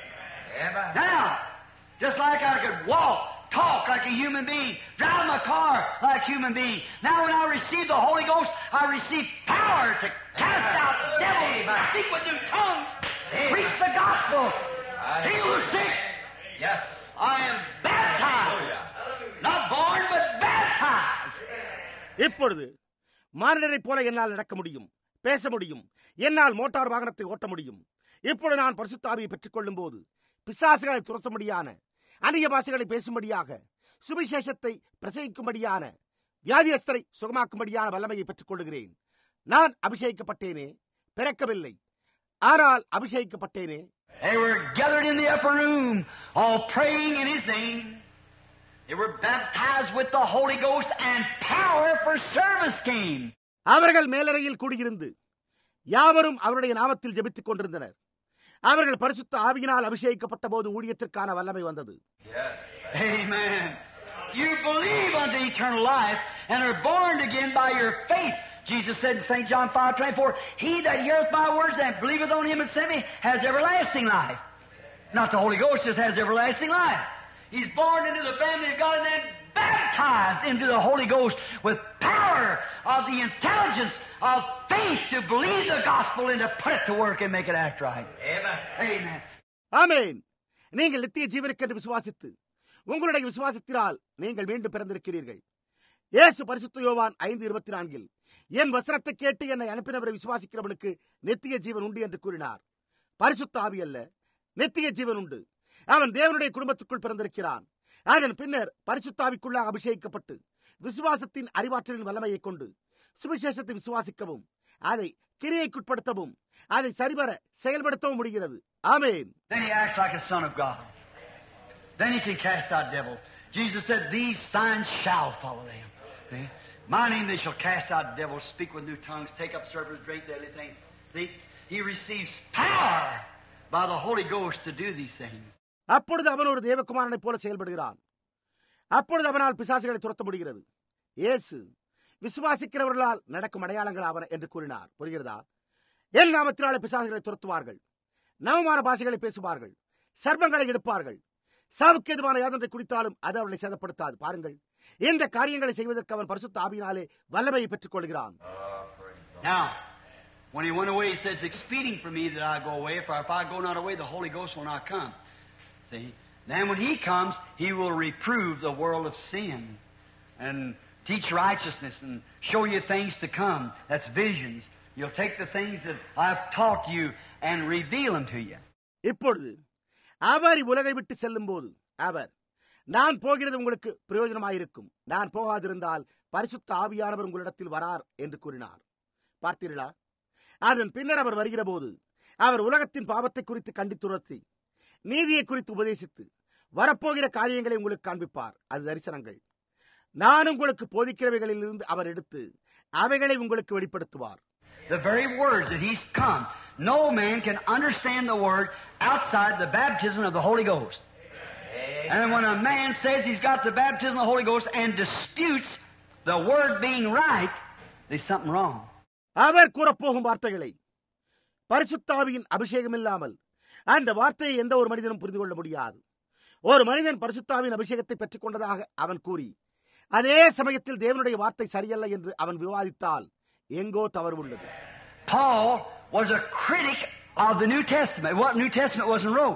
Now, just like I could walk, talk like a human being, drive my car like a human being. Now when I receive the Holy Ghost, I receive power to cast out devils, speak with new tongues, preach the gospel, heal the sick. Yes. I am baptized. Not born, but baptized. இப்பொழுது மானிடரைப் போல என்னால் நடக்க முடியும், பேச முடியும், என்னால் மோட்டார் வாகனத்தை ஓட்ட முடியும். இப்பொழுது நான் பரிசுத்த ஆவியை பெற்றுக் கொள்ளும் போது பிசாசுகளை துரத்தும்படியான, அந்நிய பாஷைகளை பேசும்படியாக, சுவிசேஷத்தை பிரசங்கிக்கும்படியான, வியாதியஸ்தரை சுகமாக்கும்படியான வல்லமையை பெற்றுக் கொள்ளுகிறேன். நான் அபிஷேகிக்கப்பட்டேனே, பிறக்கவில்லை, ஆனால் அபிஷேகிக்கப்பட்டேனே. They were gathered in the upper room, all praying in His name. They were baptized with the Holy Ghost and power for service came. அவர்கள் மேலறையில் கூடியிருந்து யாவரும் அவருடைய நாமத்தில் ஜெபித்துக் கொண்டிருந்தனர். அவர்கள் பரிசுத்த ஆவியினால் அபிஷேகிக்கப்பட்ட போது ஊழியத்திற்கான வல்லமை வந்தது. Yes. Amen. You believe unto eternal life and are born again by your faith. Jesus said in Saint John five twenty-four, He that heareth my words and believeth on Him that sent me has everlasting life. Not the Holy Ghost just has everlasting life. He's born into the family of God and then baptized into the Holy Ghost with power of the intelligence of faith to believe the gospel and to put it to work and make it act right. Amen. Amen. ஆமென். நீங்கள் நித்திய ஜீவனுக்கென்று விசுவாசித்து உங்களுடைய விசுவாசத்தினால் நீங்கள் மீண்டும் பிறந்திருக்கிறீர்கள். இயேசு பரிசுத்த யோவான் ஐந்து இருபத்தி நான்கில் என் வசனத்தை கேட்டு என்னை அனுப்பினவரை விசுவாசிக்கிறவனுக்கு நித்திய ஜீவன் உண்டு என்று கூறினார். பரிசுத்த ஆவி அல்ல, நித்திய ஜீவன் உண்டு. அவன் தேவனுடைய குடும்பத்துக்குள் பிறந்திருக்கிறான். அதன் பின்னர் பரிசுத்தாவிக்குள்ளாக அபிஷேகிக்கப்பட்டு விசுவாசத்தின் அறிவாற்றலின் வல்லமையை கொண்டு சுவிசேஷத்தை விசுவாசிக்கவும் அதை கிரியைக்குட்படுத்தவும் அதை சரிவர செயல்படுத்தவும் முடிகிறது. ஆமென். Then he acts like a son of God. Then he can cast out devils. Jesus said, These signs shall follow them. See? My name they shall cast out devils, speak with new tongues, take up serpents, drink deadly things. See? He receives power by the Holy Ghost to do these things. அப்பொழுது அவன் ஒரு தேவகுமாரனைப் போல செயல்படுகிறான். அப்பொழுது அவனால் பிசாசுகளை துரத்த முடிகிறது. இயேசு விசுவாசிக்கிறவர்களால் நடக்கும் அடையாளங்கள் ஆவன என்று கூறினார். புரிகிறதா? என் நாமத்தினாலே பிசாசுகளை துரத்துவார்கள், நவமான பாஷைகளை பேசுவார்கள், சர்ப்பங்களை எடுப்பார்கள், சாவுக்கு எதுவான யாதொன்றை குடித்தாலும் அது அவர்களை சேதப்படுத்தாது. பாருங்கள், இந்த காரியங்களை செய்வதற்கு அவன் பரிசுத்த ஆவியினாலே வல்லமையை பெற்றுக் கொள்கிறான். Now, when he went away, he says, expedient for me that I go away, for if I go not away, the Holy Ghost will not come. See? Then when he comes, he will reprove the world of sin and teach righteousness and show you things to come. That's visions. You'll take the things that I've taught you and reveal them to you. இப்பொழுது அவர் உலகை விட்டு செல்லும் போது அவர், நான் போகிறது உங்களுக்கு பிரயோஜனமாயிருக்கும், நான் போகாதிருந்தால் பரிசுத்த ஆவியானவர் உங்களிடத்தில் வரார் என்று கூறினார். பார்த்தீர்களா? அதன் பின்னர் அவர் வருகிற போது அவர் உலகத்தின் பாவத்தை குறித்து கண்டித்துணர்த்தி நீதியை குறித்து உபதேசித்து வரப்போகிற காரியங்களை உங்களுக்கு காண்பிப்பார். அது தரிசனங்கள். நான் உங்களுக்கு போதிக்கிறவைகளில் இருந்து அவர் எடுத்து அவைகளை உங்களுக்கு வெளிப்படுத்துவார். The very words that he's come, no man can understand the word outside the baptism of the Holy Ghost. And when a man says he's got the baptism of the Holy Ghost and disputes the word being right, there's something wrong. அவர் கூறப்போகும் வார்த்தைகளை பரிசுத்தாவியின் அபிஷேகம் இல்லாமல் அந்த வார்த்தையை எந்த ஒரு மனிதனும் புரிந்து கொள்ள முடியாது. ஒரு மனிதன் பரிசுத்தாவின் அபிஷேகத்தை பெற்றுக் கொண்டதாக அவன் கூறி அதே சமயத்தில் தேவனுடைய வார்த்தை சரியல்ல என்று அவன் விவாதித்தால் எங்கோ தவறு உள்ளது. Paul was a critic of the New Testament. What New Testament wasn't wrote.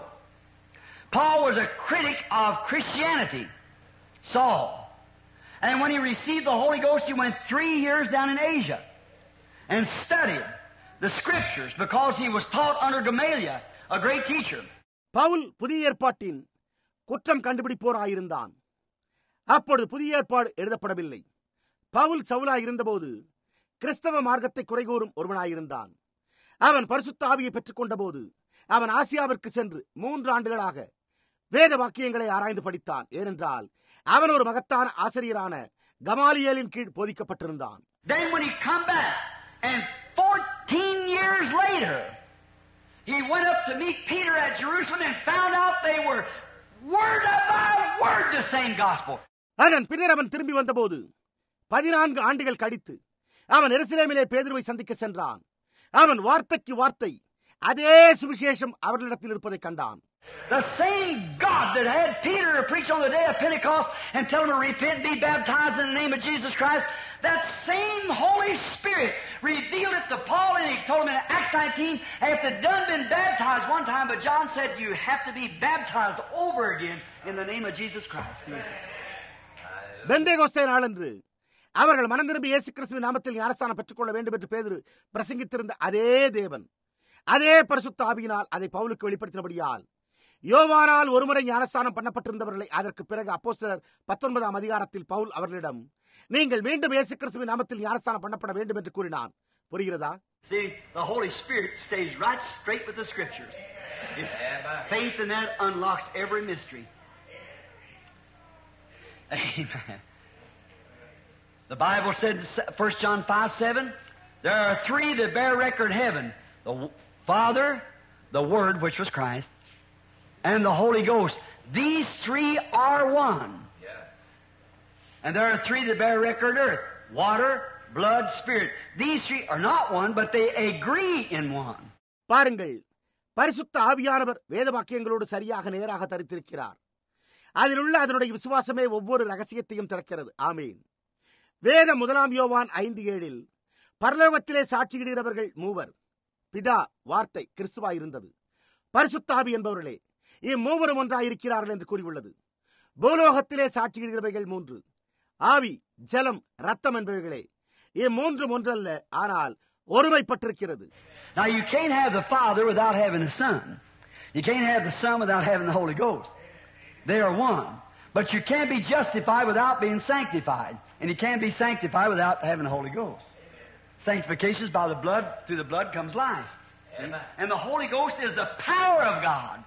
Paul was a critic of Christianity. Saul. And when he received the Holy Ghost, he went three years down in Asia and studied the scriptures because he was taught under Gamaliel, a great teacher. Pavul புதிய ஏற்பாட்டின் குற்றம் கண்டுபிடிப்போராயிருந்தான். அப்பொழுது புதிய ஏற்பாடு எழுதப்படவில்லை. பவுல் சவுலாய் இருந்தபோது கிறிஸ்தவ மார்க்கத்தை குறைகூறும் ஒருவனாயிருந்தான். அவன் பரிசுத்த ஆவியை பெற்றுக் கொண்ட போது அவன் ஆசியாவிற்கு சென்று மூன்று ஆண்டுகளாக வேத வாக்கியங்களை ஆராய்ந்து படித்தான். ஏனென்றால் அவன் ஒரு மகத்தான ஆசிரியரான கமாலியேலின் கீழ் போதிக்கப்பட்டிருந்தான். Then when he come back and fourteen years later He went up to meet Peter at Jerusalem and found out they were word by word the same gospel. அதன் பின்னர் அவன் திரும்பி வந்தபோது பதினான்கு ஆண்டுகள் கழித்து அவன் எருசலேமிலே பேதுருவை சந்திக்க சென்றான். அவன் வார்த்தைக்கு வார்த்தை அதே சுவிசேஷம் அவர்களிடத்தில் இருப்பதை கண்டான். The same God that had Peter preach on the day of Pentecost and tell him to repent and be baptized in the name of Jesus Christ, that same Holy Spirit revealed it to Paul, and he told him in Acts nineteen, after they'd done been baptized one time, but John said, you have to be baptized over again in the name of Jesus Christ. Pentecost நாளன்று அவர்கள் மனம் திரும்பி இயேசு கிறிஸ்துவின் நாமத்தில் ஞானஸ்நானம் பெற்றுக்கொள்ள வேண்டும் என்று பேதுரு பிரசங்கித்திருந்த அதே தேவன், அதே பரிசுத்த ஆவியினால் அதை பவுலுக்கு வெளிப்படுத்தினபடியால் யோவானால் ஒருமுறை ஞானஸ்நானம் பண்ணப்பட்டிருந்தவர்களை அதற்கு பிறகு அப்போஸ்தலர் பத்தொன்பதாம் அதிகாரத்தில் பவுல் அவர்களிடம் நீங்கள் மீண்டும் இயேசு கிறிஸ்துவின் நாமத்தில் ஞானஸ்நானம் பண்ணப்பட வேண்டும் என்று கூறினான். புரிகிறதா? See, the Holy Spirit stays right straight with the Scriptures. It's faith in that unlocks every mystery. Amen. The Bible said, First John five seven, there are three that bear record in heaven: the Father, the Word, which was Christ, and the Holy Ghost. These three are one. Yeah. And there are three that bear record on earth: water, blood, spirit. These three are not one, but they agree in one. பாருங்கள், பரிசுத்த ஆவியானவர் வேத வாக்கியங்களோடு சரியாக நேராக தரித்திருக்கிறார். அதில் உள்ள அதனுடைய விசுவாசமே ஒவ்வொரு ரகசியத்தையும் திறக்கிறது. ஆமீன். வேதம் முதலாம் யோவான் ஐந்து ஏழில் பரலோகத்திலே சாட்சியிடுகிறவர்கள் மூவர், பிதா, வார்த்தை, கிறிஸ்துவாயிருந்தது. பரிசுத்த ஆவி என்பவர்களே இம்மூவரும் ஒன்றாயிருக்கிறார்கள் என்று கூறியுள்ளது. பூலோகத்திலே சாட்சியிடுகிறவைகள் மூன்று, ஆவி, ஜலம், ரத்தம் என்பவைகளே. இம்மூன்றும் ஒன்றல்ல, ஆனால் ஒருமைப்பட்டிருக்கிறது. Now you can't have the Father without having the Son. You can't have the Son without having the Holy Ghost. They are one. But you can't be justified without being sanctified. And you can't be sanctified without having the Holy Ghost. Sanctification is by the blood. Through the blood comes life. Amen. And the Holy Ghost is the power of God.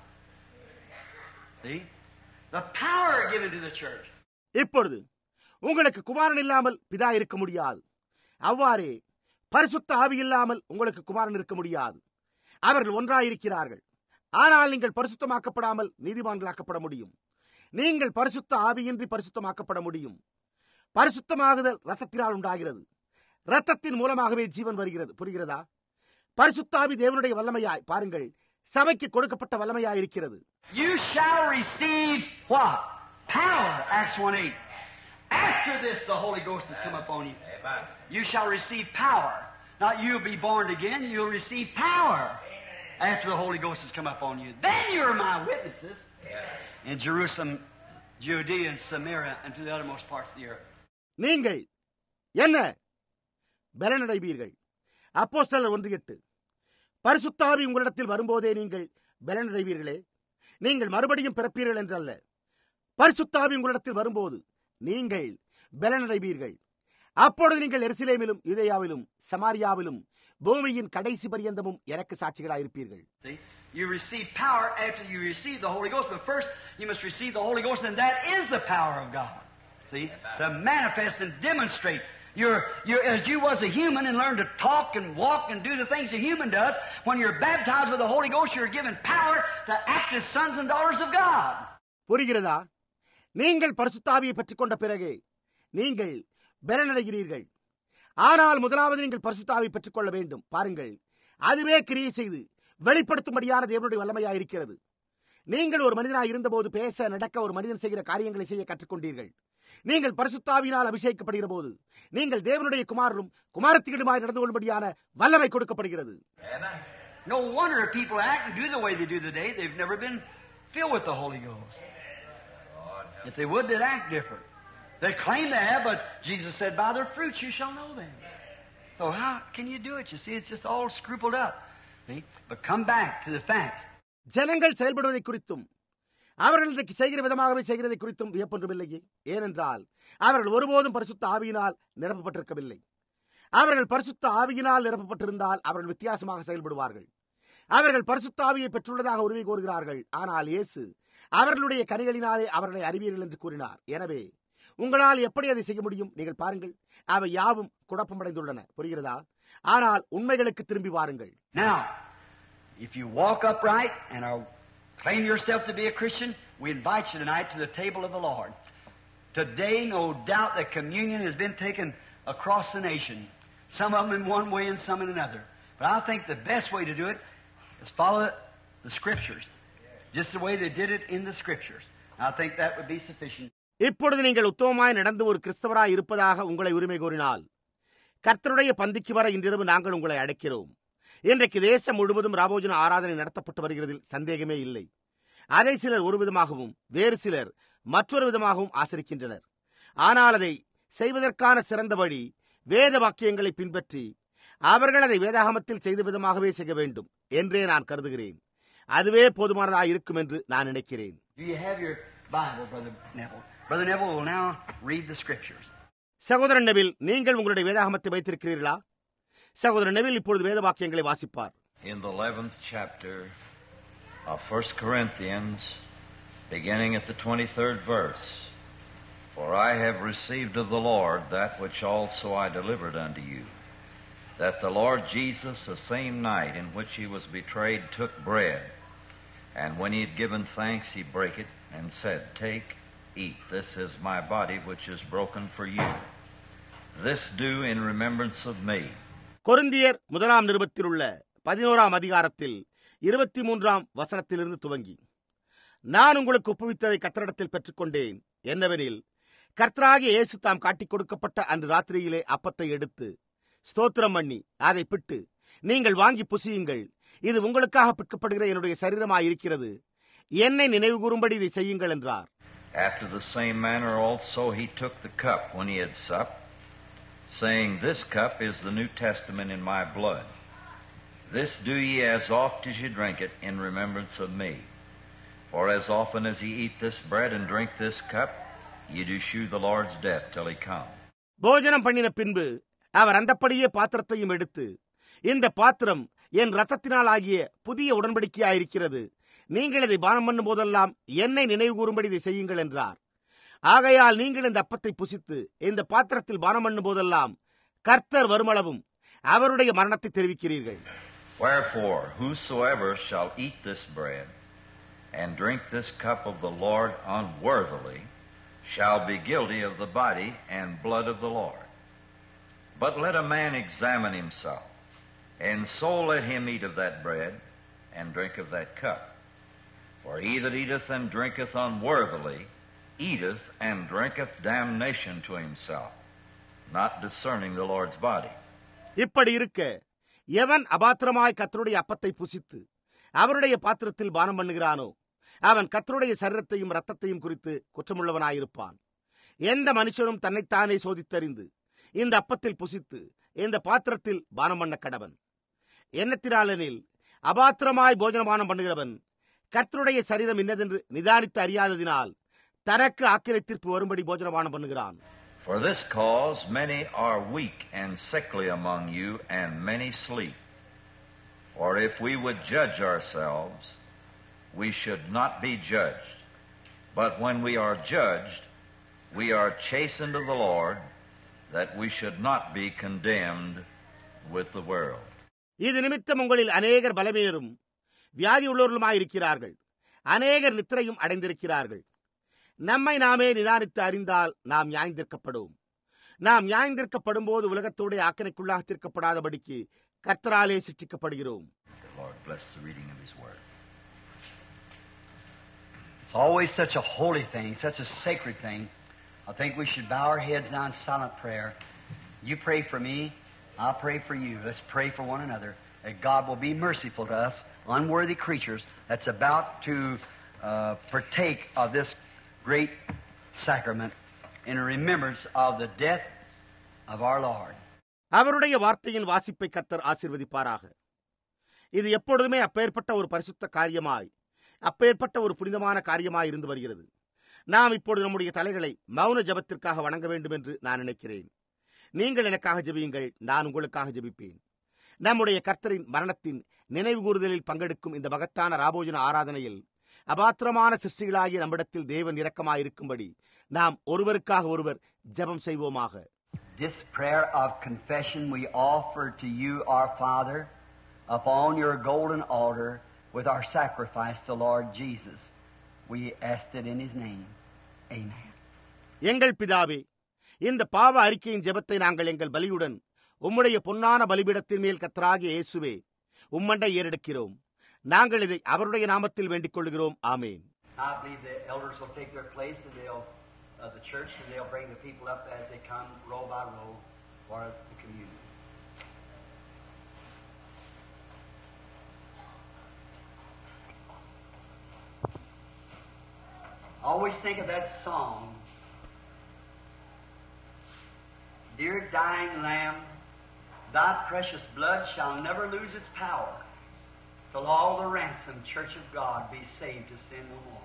See? The power given to the church. இப்பொழுது உங்களுக்கு குமாரன் இல்லாமல் பிதா இருக்க முடியாது. அவ்வாறே பரிசுத்த ஆவி இல்லாமல் உங்களுக்கு குமாரன் இருக்க முடியாது. அவர்கள் ஒன்றாயிருக்கிறார்கள். ஆனால் நீங்கள் பரிசுத்தமாக்கப்படாமல் நீதிமான்களாக்கப்பட முடியும். நீங்கள் பரிசுத்த ஆவியின்றி பரிசுத்தமாக்கப்பட முடியும். பரிசுத்தமாகுதல் ரத்தத்தினால் உண்டாகிறது. ரத்தத்தின் மூலமாகவே ஜீவன் வருகிறது. புரிகிறதா? பரிசுத்த ஆவி தேவனுடைய வல்லமையாய், பாருங்கள், சபைக்கு கொடுக்கப்பட்ட வல்லமையாய் இருக்கிறது. You shall receive what? Power. Acts one eight. After this the Holy Ghost has come upon you. Amen. You shall receive power. Not you'll be born again, you'll receive power after the Holy Ghost has come upon you. Then you're my witnesses in Jerusalem, Judea and Samaria and to the uttermost parts of the earth. நீங்கள் என்ன பலனடைவீர்கள்? அப்போஸ்தலர் ஒன்று எட்டு. பரிசுத்த ஆவி உங்களிடத்தில் வரும்போதே நீங்கள் பலனடைவீர்களே. நீங்கள் மறுபடியும் பிறப்பீர்கள் என்றல்ல. பரிசுத்த ஆவி உங்களிடத்தில் வரும்போது நீங்கள் பலனடைவீர்கள். அப்பொழுது நீங்கள் எருசலேமிலும் யூதேயாவிலும் சமாரியாவிலும் பூமியின் கடைசி பரியந்தமும் எனக்கு சாட்சிகளாயிருப்பீர்கள். You receive power after you receive the Holy Ghost, but first you must receive the Holy Ghost, and that is the power of God. See, to manifest and demonstrate. You're, you're, as you was a human and learned to talk and walk and do the things a human does, when you're baptized with the Holy Ghost, you're given power to act as sons and daughters of God. புரிகிறதா? நீங்கள் பரிசுத்த ஆவியை பெற்றுக் கொண்ட பிறகு நீங்கள் பலனடைகிறீர்கள். ஆனால் முதலாவது நீங்கள் பரிசுத்த ஆவியை பெற்றுக் கொள்ள வேண்டும். பாருங்கள், அதுவே கிரியை செய்து வெளிப்படுத்தும்படியான தேவனுடைய வல்லமையாயிருக்கிறது. நீங்கள் ஒரு மனிதனாய் இருந்தபோது பேச, நடக்க, ஒரு மனிதன் செய்கிற காரியங்களை செய்ய கற்றுக்கொண்டீர்கள். நீங்கள் பரிசுத்த ஆவியினால் அபிஷேகிக்கப்படுகிற போது நீங்கள் தேவனுடைய குமாரரும் குமாரத்திகளுமாய் நடந்து கொள்ளும்படியான வல்லமை கொடுக்கப்படுகிறது. No wonder people act and do the way they do today. They've never been filled with the Holy Ghost. If they would, they'd act different. They claim they have, but Jesus said, by their fruits you shall know them. So how can you do it? You see, it's just all scrupled up. See? But come back to the facts. ஜனங்கள் செயல்படுவதை குறித்தும் அவர்கள் இன்றைக்கு செய்கிற விதமாகவே செய்கிறதை குறித்தும் வியப்பொன்றுமில்லையே. ஏனென்றால் அவர்கள் ஒருபோதும் பரிசுத்த ஆவியினால் நிரப்பப்பட்டிருக்கவில்லை. அவர்கள் பரிசுத்த ஆவியினால் நிரப்பப்பட்டிருந்தால் அவர்கள் வித்தியாசமாக செயல்படுவார்கள். அவர்கள் பரிசுத்த ஆவியை பெற்றுள்ளதாக உரிமை கோருகிறார்கள். ஆனால் இயேசு அவர்களுடைய கனிகளினாலே அவர்களை அறிவீர்கள் என்று கூறினார். எனவே உங்களால் எப்படி அதை செய்ய முடியும்? நீங்கள் பாருங்கள், அவை யாவும் குழப்பமடைந்துள்ளன. புரிகிறதா? ஆனால் உண்மைகளுக்கு திரும்பி வாருங்கள். Now, If you walk upright and are, claim yourself to be a Christian, we invite you tonight to the table of the Lord. Today, no doubt that communion has been taken across the nation. Some of them in one way and some in another. But I think the best way to do it is follow the Scriptures. Just the way they did it in the Scriptures. I think that would be sufficient. இப்பொழுது நீங்கள் உத்தமமாய் நடந்து ஒரு கிறிஸ்தவராய் இருப்பதாக உங்களை உரிமை கோரினால், கர்த்தருடைய பந்திக்கு வர இன்றிரவு நாங்கள் உங்களை அழைக்கிறோம். இன்றைக்கு தேசம் முழுவதும் ராபோஜன ஆராதனை நடத்தப்பட்டு வருகிறதில் சந்தேகமே இல்லை. அதை சிலர் ஒரு விதமாகவும் வேறு சிலர் மற்றொரு விதமாகவும் ஆசரிக்கின்றனர். ஆனால் அதை செய்வதற்கான சிறந்த வழி வேத வாக்கியங்களை பின்பற்றி அவர்கள் அதை வேதாகமத்தில் செய்த விதமாகவே செய்ய வேண்டும் என்றே நான் கருதுகிறேன். அதுவே போதுமானதாக இருக்கும் என்று நான் நினைக்கிறேன். சகோதரன் நெவில், நீங்கள் உங்களுடைய வேதாகமத்தை வைத்திருக்கிறீர்களா? சகோதரன் நெவில் இப்பொழுது வேத வாக்கியங்களை வாசிப்பார். In the eleventh chapter of First Corinthians, beginning at the twenty-third verse, For I have received of the Lord that which also I delivered unto you, that the Lord Jesus, the same night in which he was betrayed, took bread, and when he had given thanks, he brake it, and said, Take, eat, this is my body which is broken for you. This do in remembrance of me. கொரிந்தியர் முதலாம் நிருபத்தில் உள்ள பதினோராம் அதிகாரத்தில் இருபத்தி மூன்றாம் வசனத்திலிருந்து துவங்கி, நான் உங்களுக்கு ஒப்புவித்ததை கர்த்தரிடத்தில் பெற்றுக்கொண்டேன். என்னவெனில், கர்த்தராகிய இயேசு தாம் காட்டிக் கொடுக்கப்பட்ட அன்று ராத்திரியிலே அப்பத்தை எடுத்து ஸ்தோத்திரம் பண்ணி அதை பிட்டு, நீங்கள் வாங்கி புசியுங்கள், இது உங்களுக்காக பிற்கப்படுகிற என்னுடைய சரீரமாய் இருக்கிறது, என்னை நினைவு கூறும்படி இதை செய்யுங்கள் என்றார். After the same manner also he took the cup when he had supped, saying, This cup is the New Testament in my blood. This do ye as oft as ye drink it in remembrance of me. For as often as ye eat this bread and drink this cup, ye do shew the Lord's death till he come. போஜனம் பண்ணின பின்பு அவர் அந்தப்படியே பாத்திரத்தையும் எடுத்து, இந்த பாத்திரம் என் இரத்தத்தினால் ஆகிய புதிய உடன்படிக்கையாயிருக்கிறது, நீங்கள் இதை பானம் பண்ணும் போதெல்லாம் என்னை நினைவு கூறும்படி இதை செய்யுங்கள் என்றார். ஆகையால் நீங்கள் இந்த அப்பத்தை புசித்து இந்த பாத்திரத்தில் பானம் பண்ணும் போதெல்லாம் கர்த்தர் வருமளவும் அவருடைய மரணத்தை தெரிவிக்கிறீர்கள். Wherefore, whosoever shall eat this bread and drink this cup of the Lord unworthily shall be guilty of the body and blood of the Lord. But let a man examine himself, and so let him eat of that bread and drink of that cup. For he that eateth and drinketh unworthily eateth and drinketh damnation to himself, not discerning the Lord's body. இப்படி இருக்க, எவன் அபாத்திரமாய் கர்த்தருடைய அப்பத்தை புசித்து அவருடைய பாத்திரத்தில் பானம் பண்ணுகிறானோ அவன் கர்த்தருடைய சரீரத்தையும் இரத்தத்தையும் குறித்து குற்றமுள்ளவனாயிருப்பான். எந்த மனுஷனும் தன்னைத்தானே சோதித்தறிந்து இந்த அப்பத்தில் புசித்து இந்த பாத்திரத்தில் பானம் பண்ண கடவன். எண்ணத்தினாலெனில் அபாத்திரமாய் போஜனபானம் பண்ணுகிறவன் கர்த்தருடைய சரீரம் இன்னதென்று நிதானித்து அறியாததினால் தனக்கு ஆக்கினை தீர்ப்பு வரும்படி போஜனபானம் பண்ணுகிறான். For this cause many are weak and sickly among you, and many sleep. For if we would judge ourselves, we should not be judged. But when we are judged, we are chastened of the Lord, that we should not be condemned with the world. இது நிமித்தம் உங்களில் அநேகர் பலவீனரும் வியாதி உள்ளவர்களுமாயிருக்கிறார்கள், அநேகர் நித்திரையும் அடைந்திருக்கிறார்கள். நம்மை நாமே நிதானித்து அறிந்தால் நாம் நியாயந்திருக்கப்படும். நாம் நியாயந்திருக்கப்படும் போது உலகத்தோடைய ஆக்கினைக்குள்ளாக தீர்க்கப்படாதபடிக்கு கர்த்தராலே சிற்றிக்கப்படுகிறோம். It's always such a holy thing, such a sacred thing. I think we should bow our heads now in silent prayer. You pray for me, I'll pray for you. Let's pray for one another, that God will be merciful to us, unworthy creatures that's about to uh, partake of this great sacrament in remembrance of the death of our Lord. அவருடைய வார்த்தையின் வாசிப்பை கர்த்தர் ஆசீர்வதிப்பாராக. இது எப்பொழுதுமே அப்பேற்பட்ட ஒரு பரிசுத்த காரியமாய், அப்பேற்பட்ட ஒரு புனிதமான காரியமாய் இருந்து வருகிறது. நாம் இப்பொழுது நம்முடைய தலைகளை மௌன ஜெபத்திற்காக வணங்க வேண்டும் என்று நான் நினைக்கிறேன். நீங்கள் எனக்காக ஜெபியுங்கள், நான் உங்களுக்காக ஜெபிப்பேன். நம்முடைய கர்த்தரின் மரணத்தின் நினைவு கூறுதலில் பங்கெடுக்கும் இந்த மகத்தான ராபோஜன ஆராதனையில் அபாத்திரமான சிருஷ்டிகளாகிய நம்மிடத்தில் தேவன் இரக்கமாயிருக்கும்படி நாம் ஒருவருக்காக ஒருவர் ஜெபம் செய்வோமாக. This prayer of confession we offer to you, our Father, upon your golden altar with our sacrifice to Lord Jesus. We asked it in His name. Amen. எங்கள் பிதாவே, இந்த பாவ அறிக்கையின் ஜெபத்தை நாங்கள் எங்கள் பலியுடன் உம்முடைய பொன்னான பலிபீடத்தின் மேல் கர்த்தராகிய இயேசுவே உம்மண்டை ஏறெடுக்கிறோம். நாங்கள் இதை அவருடைய நாமத்தில் வேண்டிக் கொள்கிறோம். ஆமேன். I believe the elders will take their place and they'll of the church and they'll bring the people up as they come row by row for the communion. Always think of that song. Dear dying Lamb, Thy precious blood shall never lose its power, till all the ransomed church of God be saved to sin no more.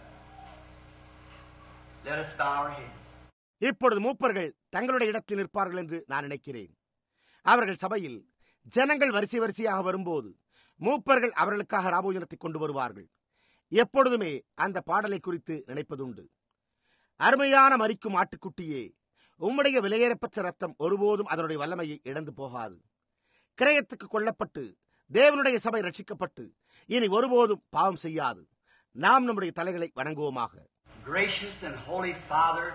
Let us bow our heads. இப்பொழுது மூப்பர்கள் தங்களுடைய இடத்தில் நிற்பார்கள் என்று நான் நினைக்கிறேன். அவர்கள் சபையில் ஜனங்கள் வரிசை வரிசையாக வரும்போது மூப்பர்கள் அவர்களுக்காக ராபோஜனத்தை கொண்டு வருவார்கள். எப்பொழுதுமே அந்த பாடலை குறித்து நினைப்பதுண்டு. அருமையான மரிக்கும் ஆட்டுக்குட்டியே, உம்முடைய விலையேறப்பட்ட ரத்தம் ஒருபோதும் அதனுடைய வல்லமையை இழந்து போகாது. கிரயத்துக்கு கொல்லப்பட்டு தேவனுடைய சபை ரட்சிக்கப்பட்டு இனி ஒருபோதும் பாவம் செய்யாது. நாம் நம்முடைய தலைகளை வணங்குவோமாக. Gracious and holy Father,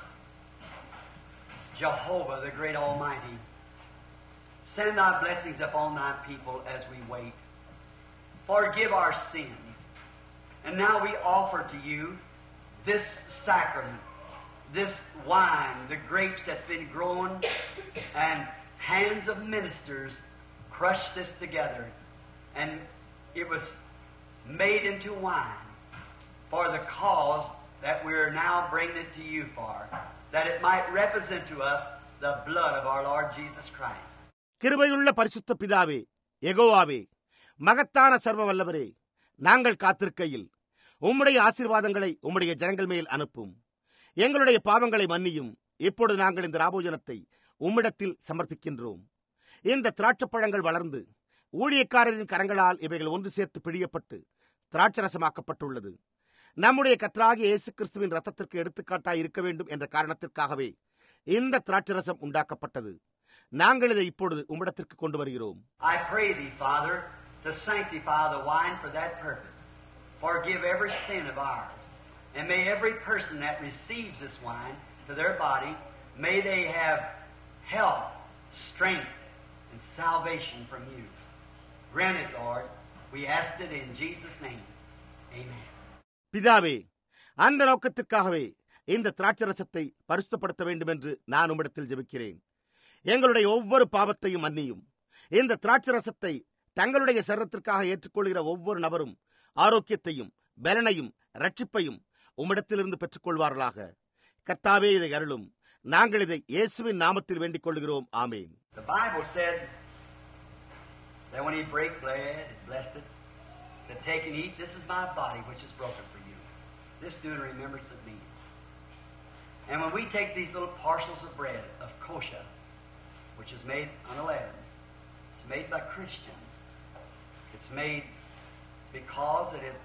Jehovah, the great Almighty, send Thy blessings upon Thy people as we wait. Forgive our sins. And now we offer to You this sacrament, this wine, the grapes that's been grown, and hands of ministers crushed this together, and it was made into wine for the cause that we are now bringing it to You for, that it might represent to us the blood of our Lord Jesus Christ. கிருபையுள்ள பரிசுத்த பிதாவே, யெகோவாவே, மகத்தான சர்வ வல்லவரே, நாங்கள் காத்திருக்கையில் உம்முடைய ஆசீர்வாதங்களை உம்முடைய ஜனங்கள் மேல் அனுப்பும். எங்களுடைய பாவங்களை மன்னியும். இப்பொழுது நாங்கள் இந்த ராபோஜனத்தை உம்மிடத்தில் சமர்ப்பிக்கின்றோம். இந்த திராட்சப்பழங்கள் வளர்ந்து ஊழியக்காரரின் கரங்களால் இவைகள் ஒன்று சேர்த்து பிழியப்பட்டு திராட்சரசமாக்கப்பட்டுள்ளது. நம்முடைய கர்த்தராகிய இயேசு கிறிஸ்துவின் ரத்தத்திற்கு எடுத்துக்காட்டாய் இருக்க வேண்டும் என்ற காரணத்திற்காகவே இந்த திராட்சரசம் உண்டாக்கப்பட்டது. நாங்கள் இதை இப்பொழுது உம்மிடத்திற்கு கொண்டு வருகிறோம். I pray Thee, Father, to sanctify the wine for that purpose. Forgive every sin of ours. And may every person that receives this wine to their body, may they have health, strength, and salvation from You. Grant it, Lord. We ask it in Jesus' name. Amen. பிதாவே, அந்த நோக்கத்திற்காகவே இந்த திராட்சரசத்தை பரிசுத்தப்படுத்த வேண்டும் என்று நான் உம்மிடத்தில் ஜெபிக்கிறேன். எங்களுடைய ஒவ்வொரு பாவத்தையும் மன்னியும். இந்த திராட்சரசத்தை தங்களுடைய சரீரத்திற்காக ஏற்றுக்கொள்கிற ஒவ்வொரு நபரும் ஆரோக்கியத்தையும் பலனையும் ரட்சிப்பையும் உம்மிடத்திலிருந்து பெற்றுக் கொள்வார்களாக. கர்த்தாவே, இதை அருளும். நாங்கள் இதை இயேசுவின் நாமத்தில் வேண்டிக் கொள்கிறோம். ஆமேன். The Bible said that when He brake bread and blessed it, that take and eat, this is my body which is broken for you. This do in remembrance of me. And when we take these little parcels of bread of kosher, which is made unleavened, it's made by Christians. It's made because that it,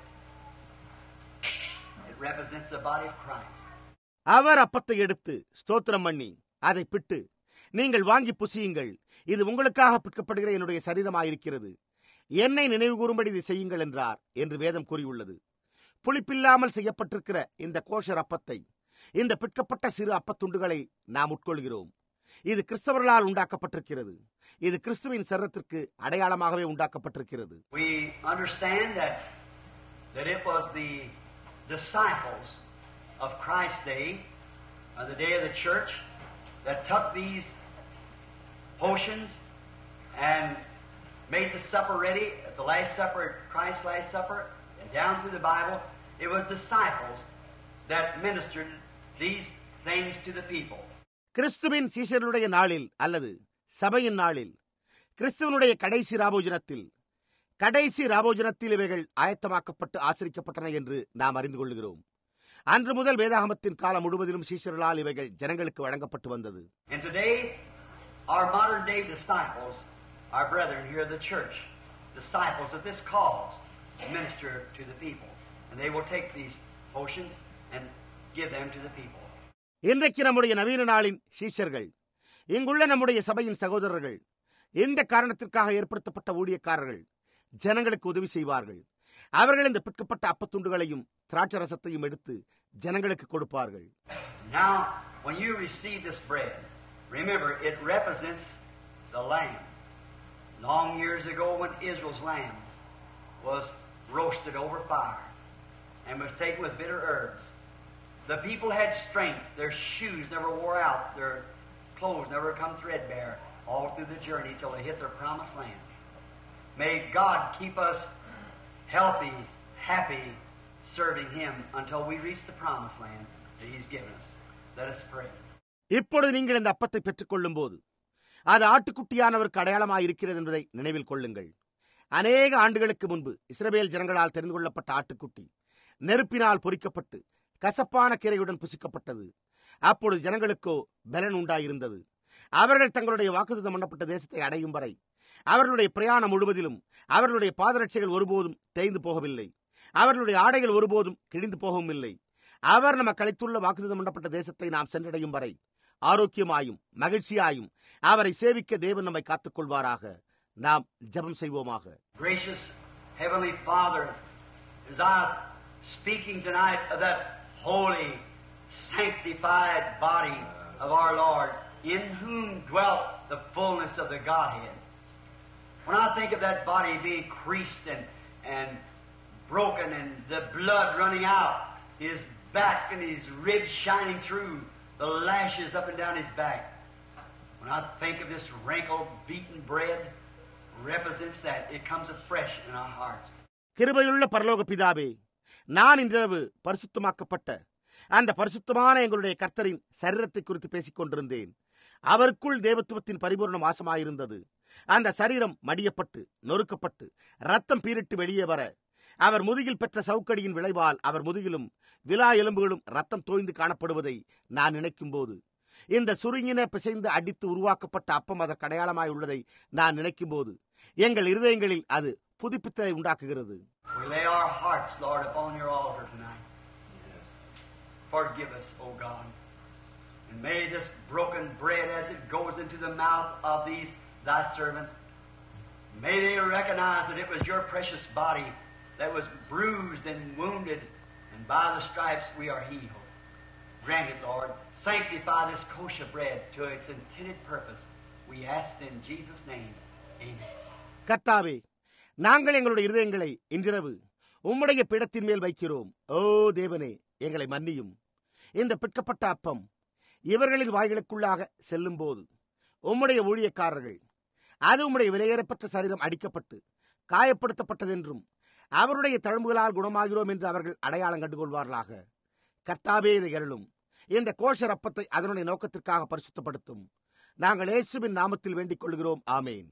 it represents the body of Christ. அவர் அப்பத்தை எடுத்து ஸ்தோத்திரம் பண்ணி அதை பிட்டு, நீங்கள் வாங்கி புசியுங்கள், இது உங்களுக்காக பிற்கப்படுகிற என்னுடைய சரீரமாயிருக்கிறது, என்னை நினைவு கூறும்படி இதை செய்யுங்கள் என்றார் என்று வேதம் கூறியுள்ளது. புளிப்பில்லாமல் செய்யப்பட்டிருக்கிற இந்த கோஷர் அப்பத்தை, இந்த பிற்கப்பட்ட சிறு அப்பத்துண்டுகளை நாம் உட்கொள்கிறோம். இது கிறிஸ்தவர்களால் உண்டாக்கப்பட்டிருக்கிறது. இது கிறிஸ்துவின் சரீரத்திற்கு அடையாளமாகவே உண்டாக்கப்பட்டிருக்கிறது. We understand that that it was the disciples of Christ's day, uh, the day of the church, that took these potions and made the supper ready at the Last Supper, Christ's Last Supper, and down through the Bible, it was disciples that ministered these things to the people. கிறிஸ்துவின் சீஷர்களுடைய நாளில் அல்லது சபையின் நாளில், கிறிஸ்துவனுடைய கடைசி ராபோஜனத்தில் கடைசி ராபோஜனத்தில் இவைகள் ஆயத்தமாக்கப்பட்டு ஆசரிக்கப்பட்டன என்று நாம் அறிந்து கொள்கிறோம். அன்று முதல் வேதாகமத்தின் காலம் முழுவதிலும் சீஷர்களால் இவைகள் ஜனங்களுக்கு வழங்கப்பட்டு வந்தது. And today, our modern day disciples, our brethren here in the church, disciples of this cause, minister to the people. And they will take these potions and give them to the people. இன்றைக்கு நம்முடைய நவீன நாளின் சீஷர்கள், இங்குள்ள நம்முடைய சபையின் சகோதரர்கள் இந்த காரணத்திற்காக ஏற்படுத்தப்பட்ட ஊழியக்காரர்கள் ஜனங்களுக்கு உதவி செய்வார்கள். அவர்கள் இந்த பிற்கப்பட்ட அப்பத்துண்டுகளையும் திராட்சரசத்தையும் எடுத்து ஜனங்களுக்கு கொடுப்பார்கள். Now, when you receive this bread, remember it represents the lamb. Long years ago, when Israel's lamb was roasted over fire and was taken with bitter herbs, the people had strength. Their shoes never wore out. Their clothes never come threadbare all through the journey till they hit their promised land. May God keep us healthy, happy, serving Him until we reach the promised land that He's given us. Let us pray. இப்பொழுது நீங்கள் இந்த அப்பத்தை பெற்றுக் கொள்ளும் போது அது ஆட்டுக்குட்டியானவருக்கு அடையாளமாக இருக்கிறது என்பதை நினைவில் கொள்ளுங்கள். அநேக ஆண்டுகளுக்கு முன்பு இஸ்ரவேல் ஜனங்களால் தெரிந்து கொள்ளப்பட்ட ஆட்டுக்குட்டி நெருப்பினால் பொரிக்கப்பட்டு கசப்பான கீரையுடன் புசிக்கப்பட்டது. அப்பொழுது ஜனங்களுக்கோ பலன் உண்டாயிருந்தது. அவர்கள் தங்களுடைய வாக்குத்தத்தம் பண்ணப்பட்ட தேசத்தை அடையும் வரை அவர்களுடைய பிரயாணம் முழுவதிலும் அவர்களுடைய பாதரட்சைகள் ஒருபோதும் தேய்ந்து போகவில்லை. அவர்களுடைய ஆடைகள் ஒருபோதும் கிழிந்து போகவும் இல்லை. அவர் நமக்கு அளித்துள்ள வாக்குத்தத்தம் பண்ணப்பட்ட தேசத்தை நாம் சென்றடையும் வரை ஆரோக்கியமாயும் மகிழ்ச்சியாயும் அவரை சேவிக்க தேவன் நம்மை காத்துக் கொள்வாராக. நாம் ஜெபம் செய்வோமாக. Gracious Heavenly Father, as I'm speaking tonight of that holy, sanctified body of our Lord, in whom dwelt the fullness of the Godhead. When I think of that body being creased and, and broken and the blood running out, his back and his ribs shining through, the lashes up and down his back. When I think of this wrinkled, beaten bread, represents that. It comes afresh in our hearts. கிருபையுள்ள பரலோக பிதாவே, நான் இன்றிரவு பரிசுத்தமாக்கப்பட்ட அந்த பரிசுத்தமான எங்களுடைய கர்த்தரின் சரீரத்தை குறித்து பேசிக் கொண்டிருந்தேன். அவருக்குள் தேவத்துவத்தின் பரிபூர்ண வாசமாயிருந்தது. அந்த சரீரம் மடியப்பட்டு நொறுக்கப்பட்டு ரத்தம் பீரிட்டு வெளியே வர அவர் முதுகில் பெற்ற சவுக்கடியின் விளைவால் அவர் முதுகிலும் விலா எலும்புகளும் ரத்தம் தோய்ந்து காணப்படுவதை நான் நினைக்கும் போது, இந்த சுருங்கின பிசைந்து அடித்து உருவாக்கப்பட்ட அப்பம் அதற்கு அடையாளமாய் உள்ளதை நான் நினைக்கும் போது எங்கள் இருதயங்களில் அது புதுப்பித்தலை உண்டாக்குகிறது. We lay our hearts, Lord, upon your altar tonight. Forgive us, O God. And may this broken bread, as it goes into the mouth of these thy servants, may they recognize that it was your precious body that was bruised and wounded, and by the stripes we are healed. Grant it, Lord. Sanctify this kosher bread to its intended purpose. We ask in Jesus' name. Amen. கர்த்தாவே, நாங்கள் எங்களுடைய இருதயங்களை இன்றிரவு உம்முடைய பீடத்தின் மேல் வைக்கிறோம். ஓ தேவனே, எங்களை மன்னியும். இந்த பிற்கப்பட்ட அப்பம் இவர்களின் வாய்களுக்குள்ளாக செல்லும் போது உம்முடைய ஊழியக்காரர்கள் அது உம்முடைய விலையேறப்பட்ட சரீரம் அடிக்கப்பட்டு காயப்படுத்தப்பட்டதென்றும் அவருடைய தழும்புகளால் குணமாகிறோம் என்று அவர்கள் அடையாளம் கண்டுகொள்வார்களாக. கர்த்தாவே, இதை அருளும். இந்த கோஷர் அப்பத்தை அதனுடைய நோக்கத்திற்காக பரிசுத்தப்படுத்தும். நாங்கள் இயேசுவின் நாமத்தில் வேண்டிக் கொள்கிறோம். ஆமேன்.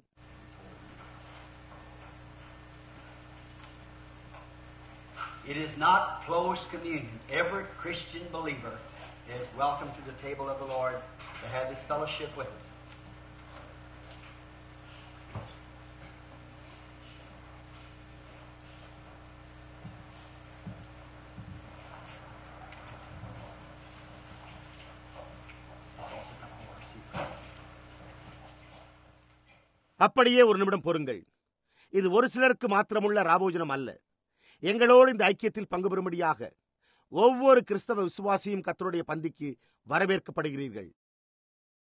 It is not closed communion. Every Christian believer is welcome to the table of the Lord to have this fellowship with us. அப்படியே ஒரு நிமிடம் பொறுங்கள். இது ஒரு சிலருக்கு மாத்திரமுள்ள ராபோஜனம் அல்ல. எங்களோடு இந்த ஐக்கியத்தில் பங்கு பெறும்படியாக ஒவ்வொரு கிறிஸ்தவ விசுவாசியும் கர்த்தருடைய பந்திக்கு வரவேற்கப்படுகிறீர்கள்.